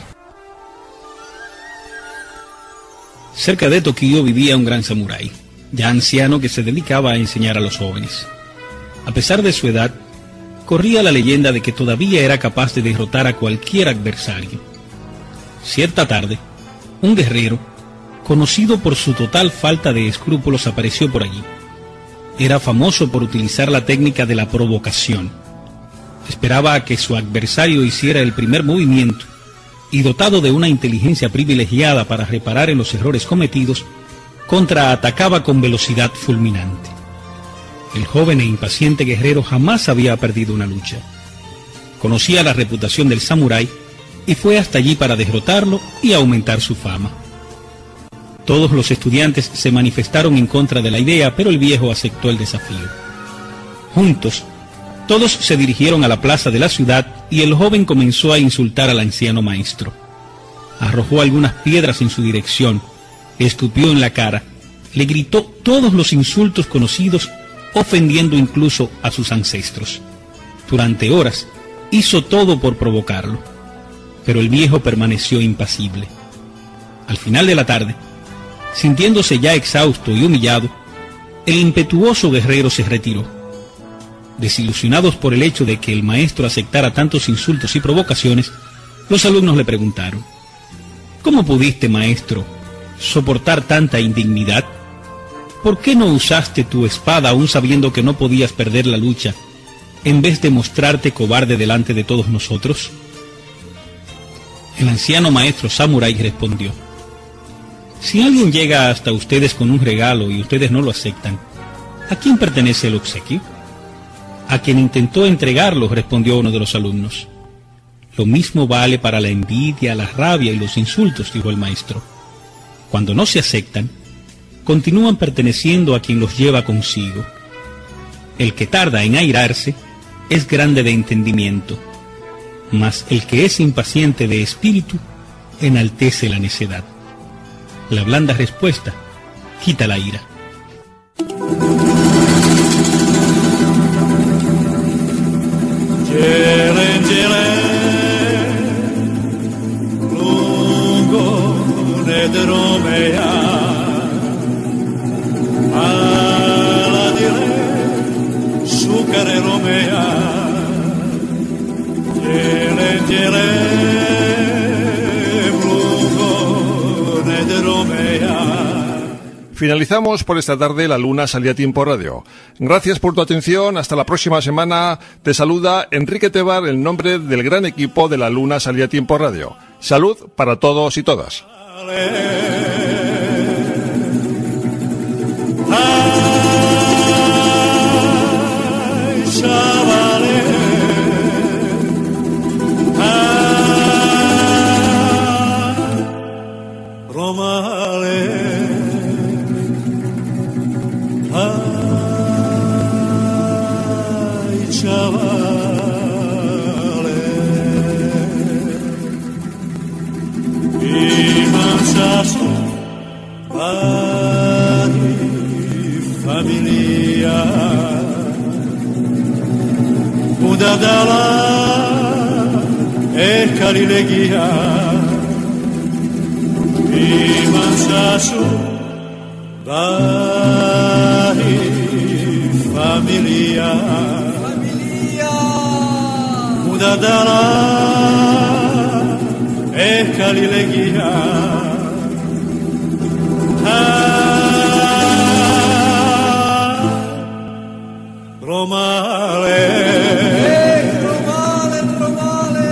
Cerca de Tokio vivía un gran samurái, ya anciano, que se dedicaba a enseñar a los jóvenes. A pesar de su edad, corría la leyenda de que todavía era capaz de derrotar a cualquier adversario. Cierta tarde, un guerrero, conocido por su total falta de escrúpulos, apareció por allí. Era famoso por utilizar la técnica de la provocación. Esperaba a que su adversario hiciera el primer movimiento y, dotado de una inteligencia privilegiada para reparar en los errores cometidos, contraatacaba con velocidad fulminante. El joven e impaciente guerrero jamás había perdido una lucha. Conocía la reputación del samurái y fue hasta allí para derrotarlo y aumentar su fama. Todos los estudiantes se manifestaron en contra de la idea, pero el viejo aceptó el desafío. Juntos, todos se dirigieron a la plaza de la ciudad y el joven comenzó a insultar al anciano maestro. Arrojó algunas piedras en su dirección, le escupió en la cara, le gritó todos los insultos conocidos, ofendiendo incluso a sus ancestros. Durante horas hizo todo por provocarlo, pero el viejo permaneció impasible. Al final de la tarde, sintiéndose ya exhausto y humillado, El impetuoso guerrero se retiró. Desilusionados por el hecho de que el maestro aceptara tantos insultos y provocaciones, los alumnos le preguntaron: ¿cómo pudiste, maestro, soportar tanta indignidad? ¿Por qué no usaste tu espada aún sabiendo que no podías perder la lucha, en vez de mostrarte cobarde delante de todos nosotros? El anciano maestro samurái respondió: si alguien llega hasta ustedes con un regalo y ustedes no lo aceptan, ¿a quién pertenece el obsequio? A quien intentó entregarlo, respondió uno de los alumnos. Lo mismo vale para la envidia, la rabia y los insultos, dijo el maestro. Cuando no se aceptan, continúan perteneciendo a quien los lleva consigo. El que tarda en airarse es grande de entendimiento, mas el que es impaciente de espíritu enaltece la necedad. La blanda respuesta quita la ira. Gelen, gelen, lungo nedromea, ala dire, sucare romea, gelen, gelen, lungo nedromea. Finalizamos por esta tarde La Luna Salía a Tiempo Radio. Gracias por tu atención. Hasta la próxima semana. Te saluda Enrique Tebar en nombre del gran equipo de La Luna Salía a Tiempo Radio. Salud para todos y todas. Ay, chavales, ay, romales. Ay, chavales, y mansaso, pari, familia, udadala, e carilegia, y mansaso, pari, familia, familia, udadala, e carilegia, ah, romale, romale, romale,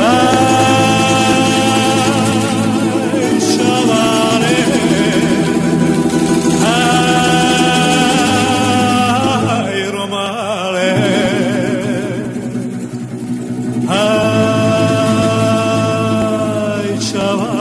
ay, chavale, ay, romale, ay, chaval.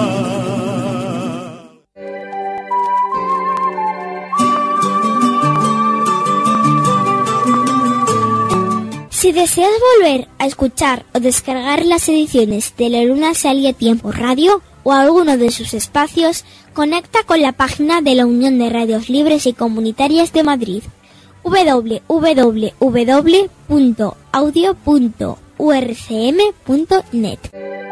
Si deseas volver a escuchar o descargar las ediciones de La Luna Salía a Tiempo Radio o alguno de sus espacios, conecta con la página de la Unión de Radios Libres y Comunitarias de Madrid, doble u doble u doble u punto audio punto u r c m punto net.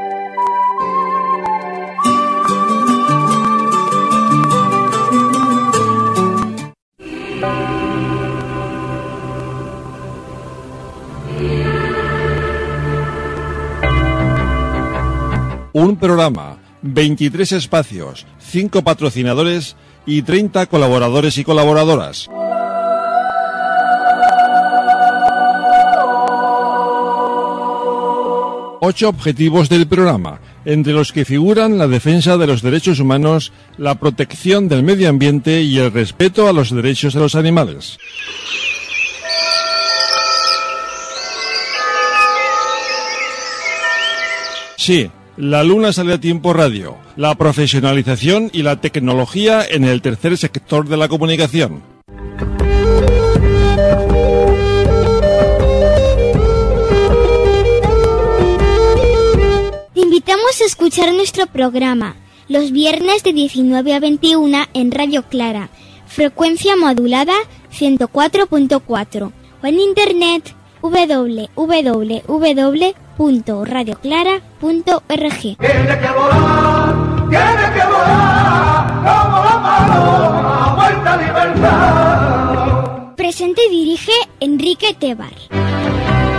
Un programa, veintitrés espacios, cinco patrocinadores y treinta colaboradores y colaboradoras. Ocho objetivos del programa, entre los que figuran la defensa de los derechos humanos, la protección del medio ambiente y el respeto a los derechos de los animales. Sí, La Luna Sale a Tiempo Radio, la profesionalización y la tecnología en el tercer sector de la comunicación. Te invitamos a escuchar nuestro programa los viernes de diecinueve a veintiuna en Radio Clara, frecuencia modulada ciento cuatro punto cuatro, o en internet doble u doble u doble u punto radio clara punto org. Tiene que volar, tiene que volar, como la paloma, vuelta a libertad. presenta y dirige Enrique Tebar.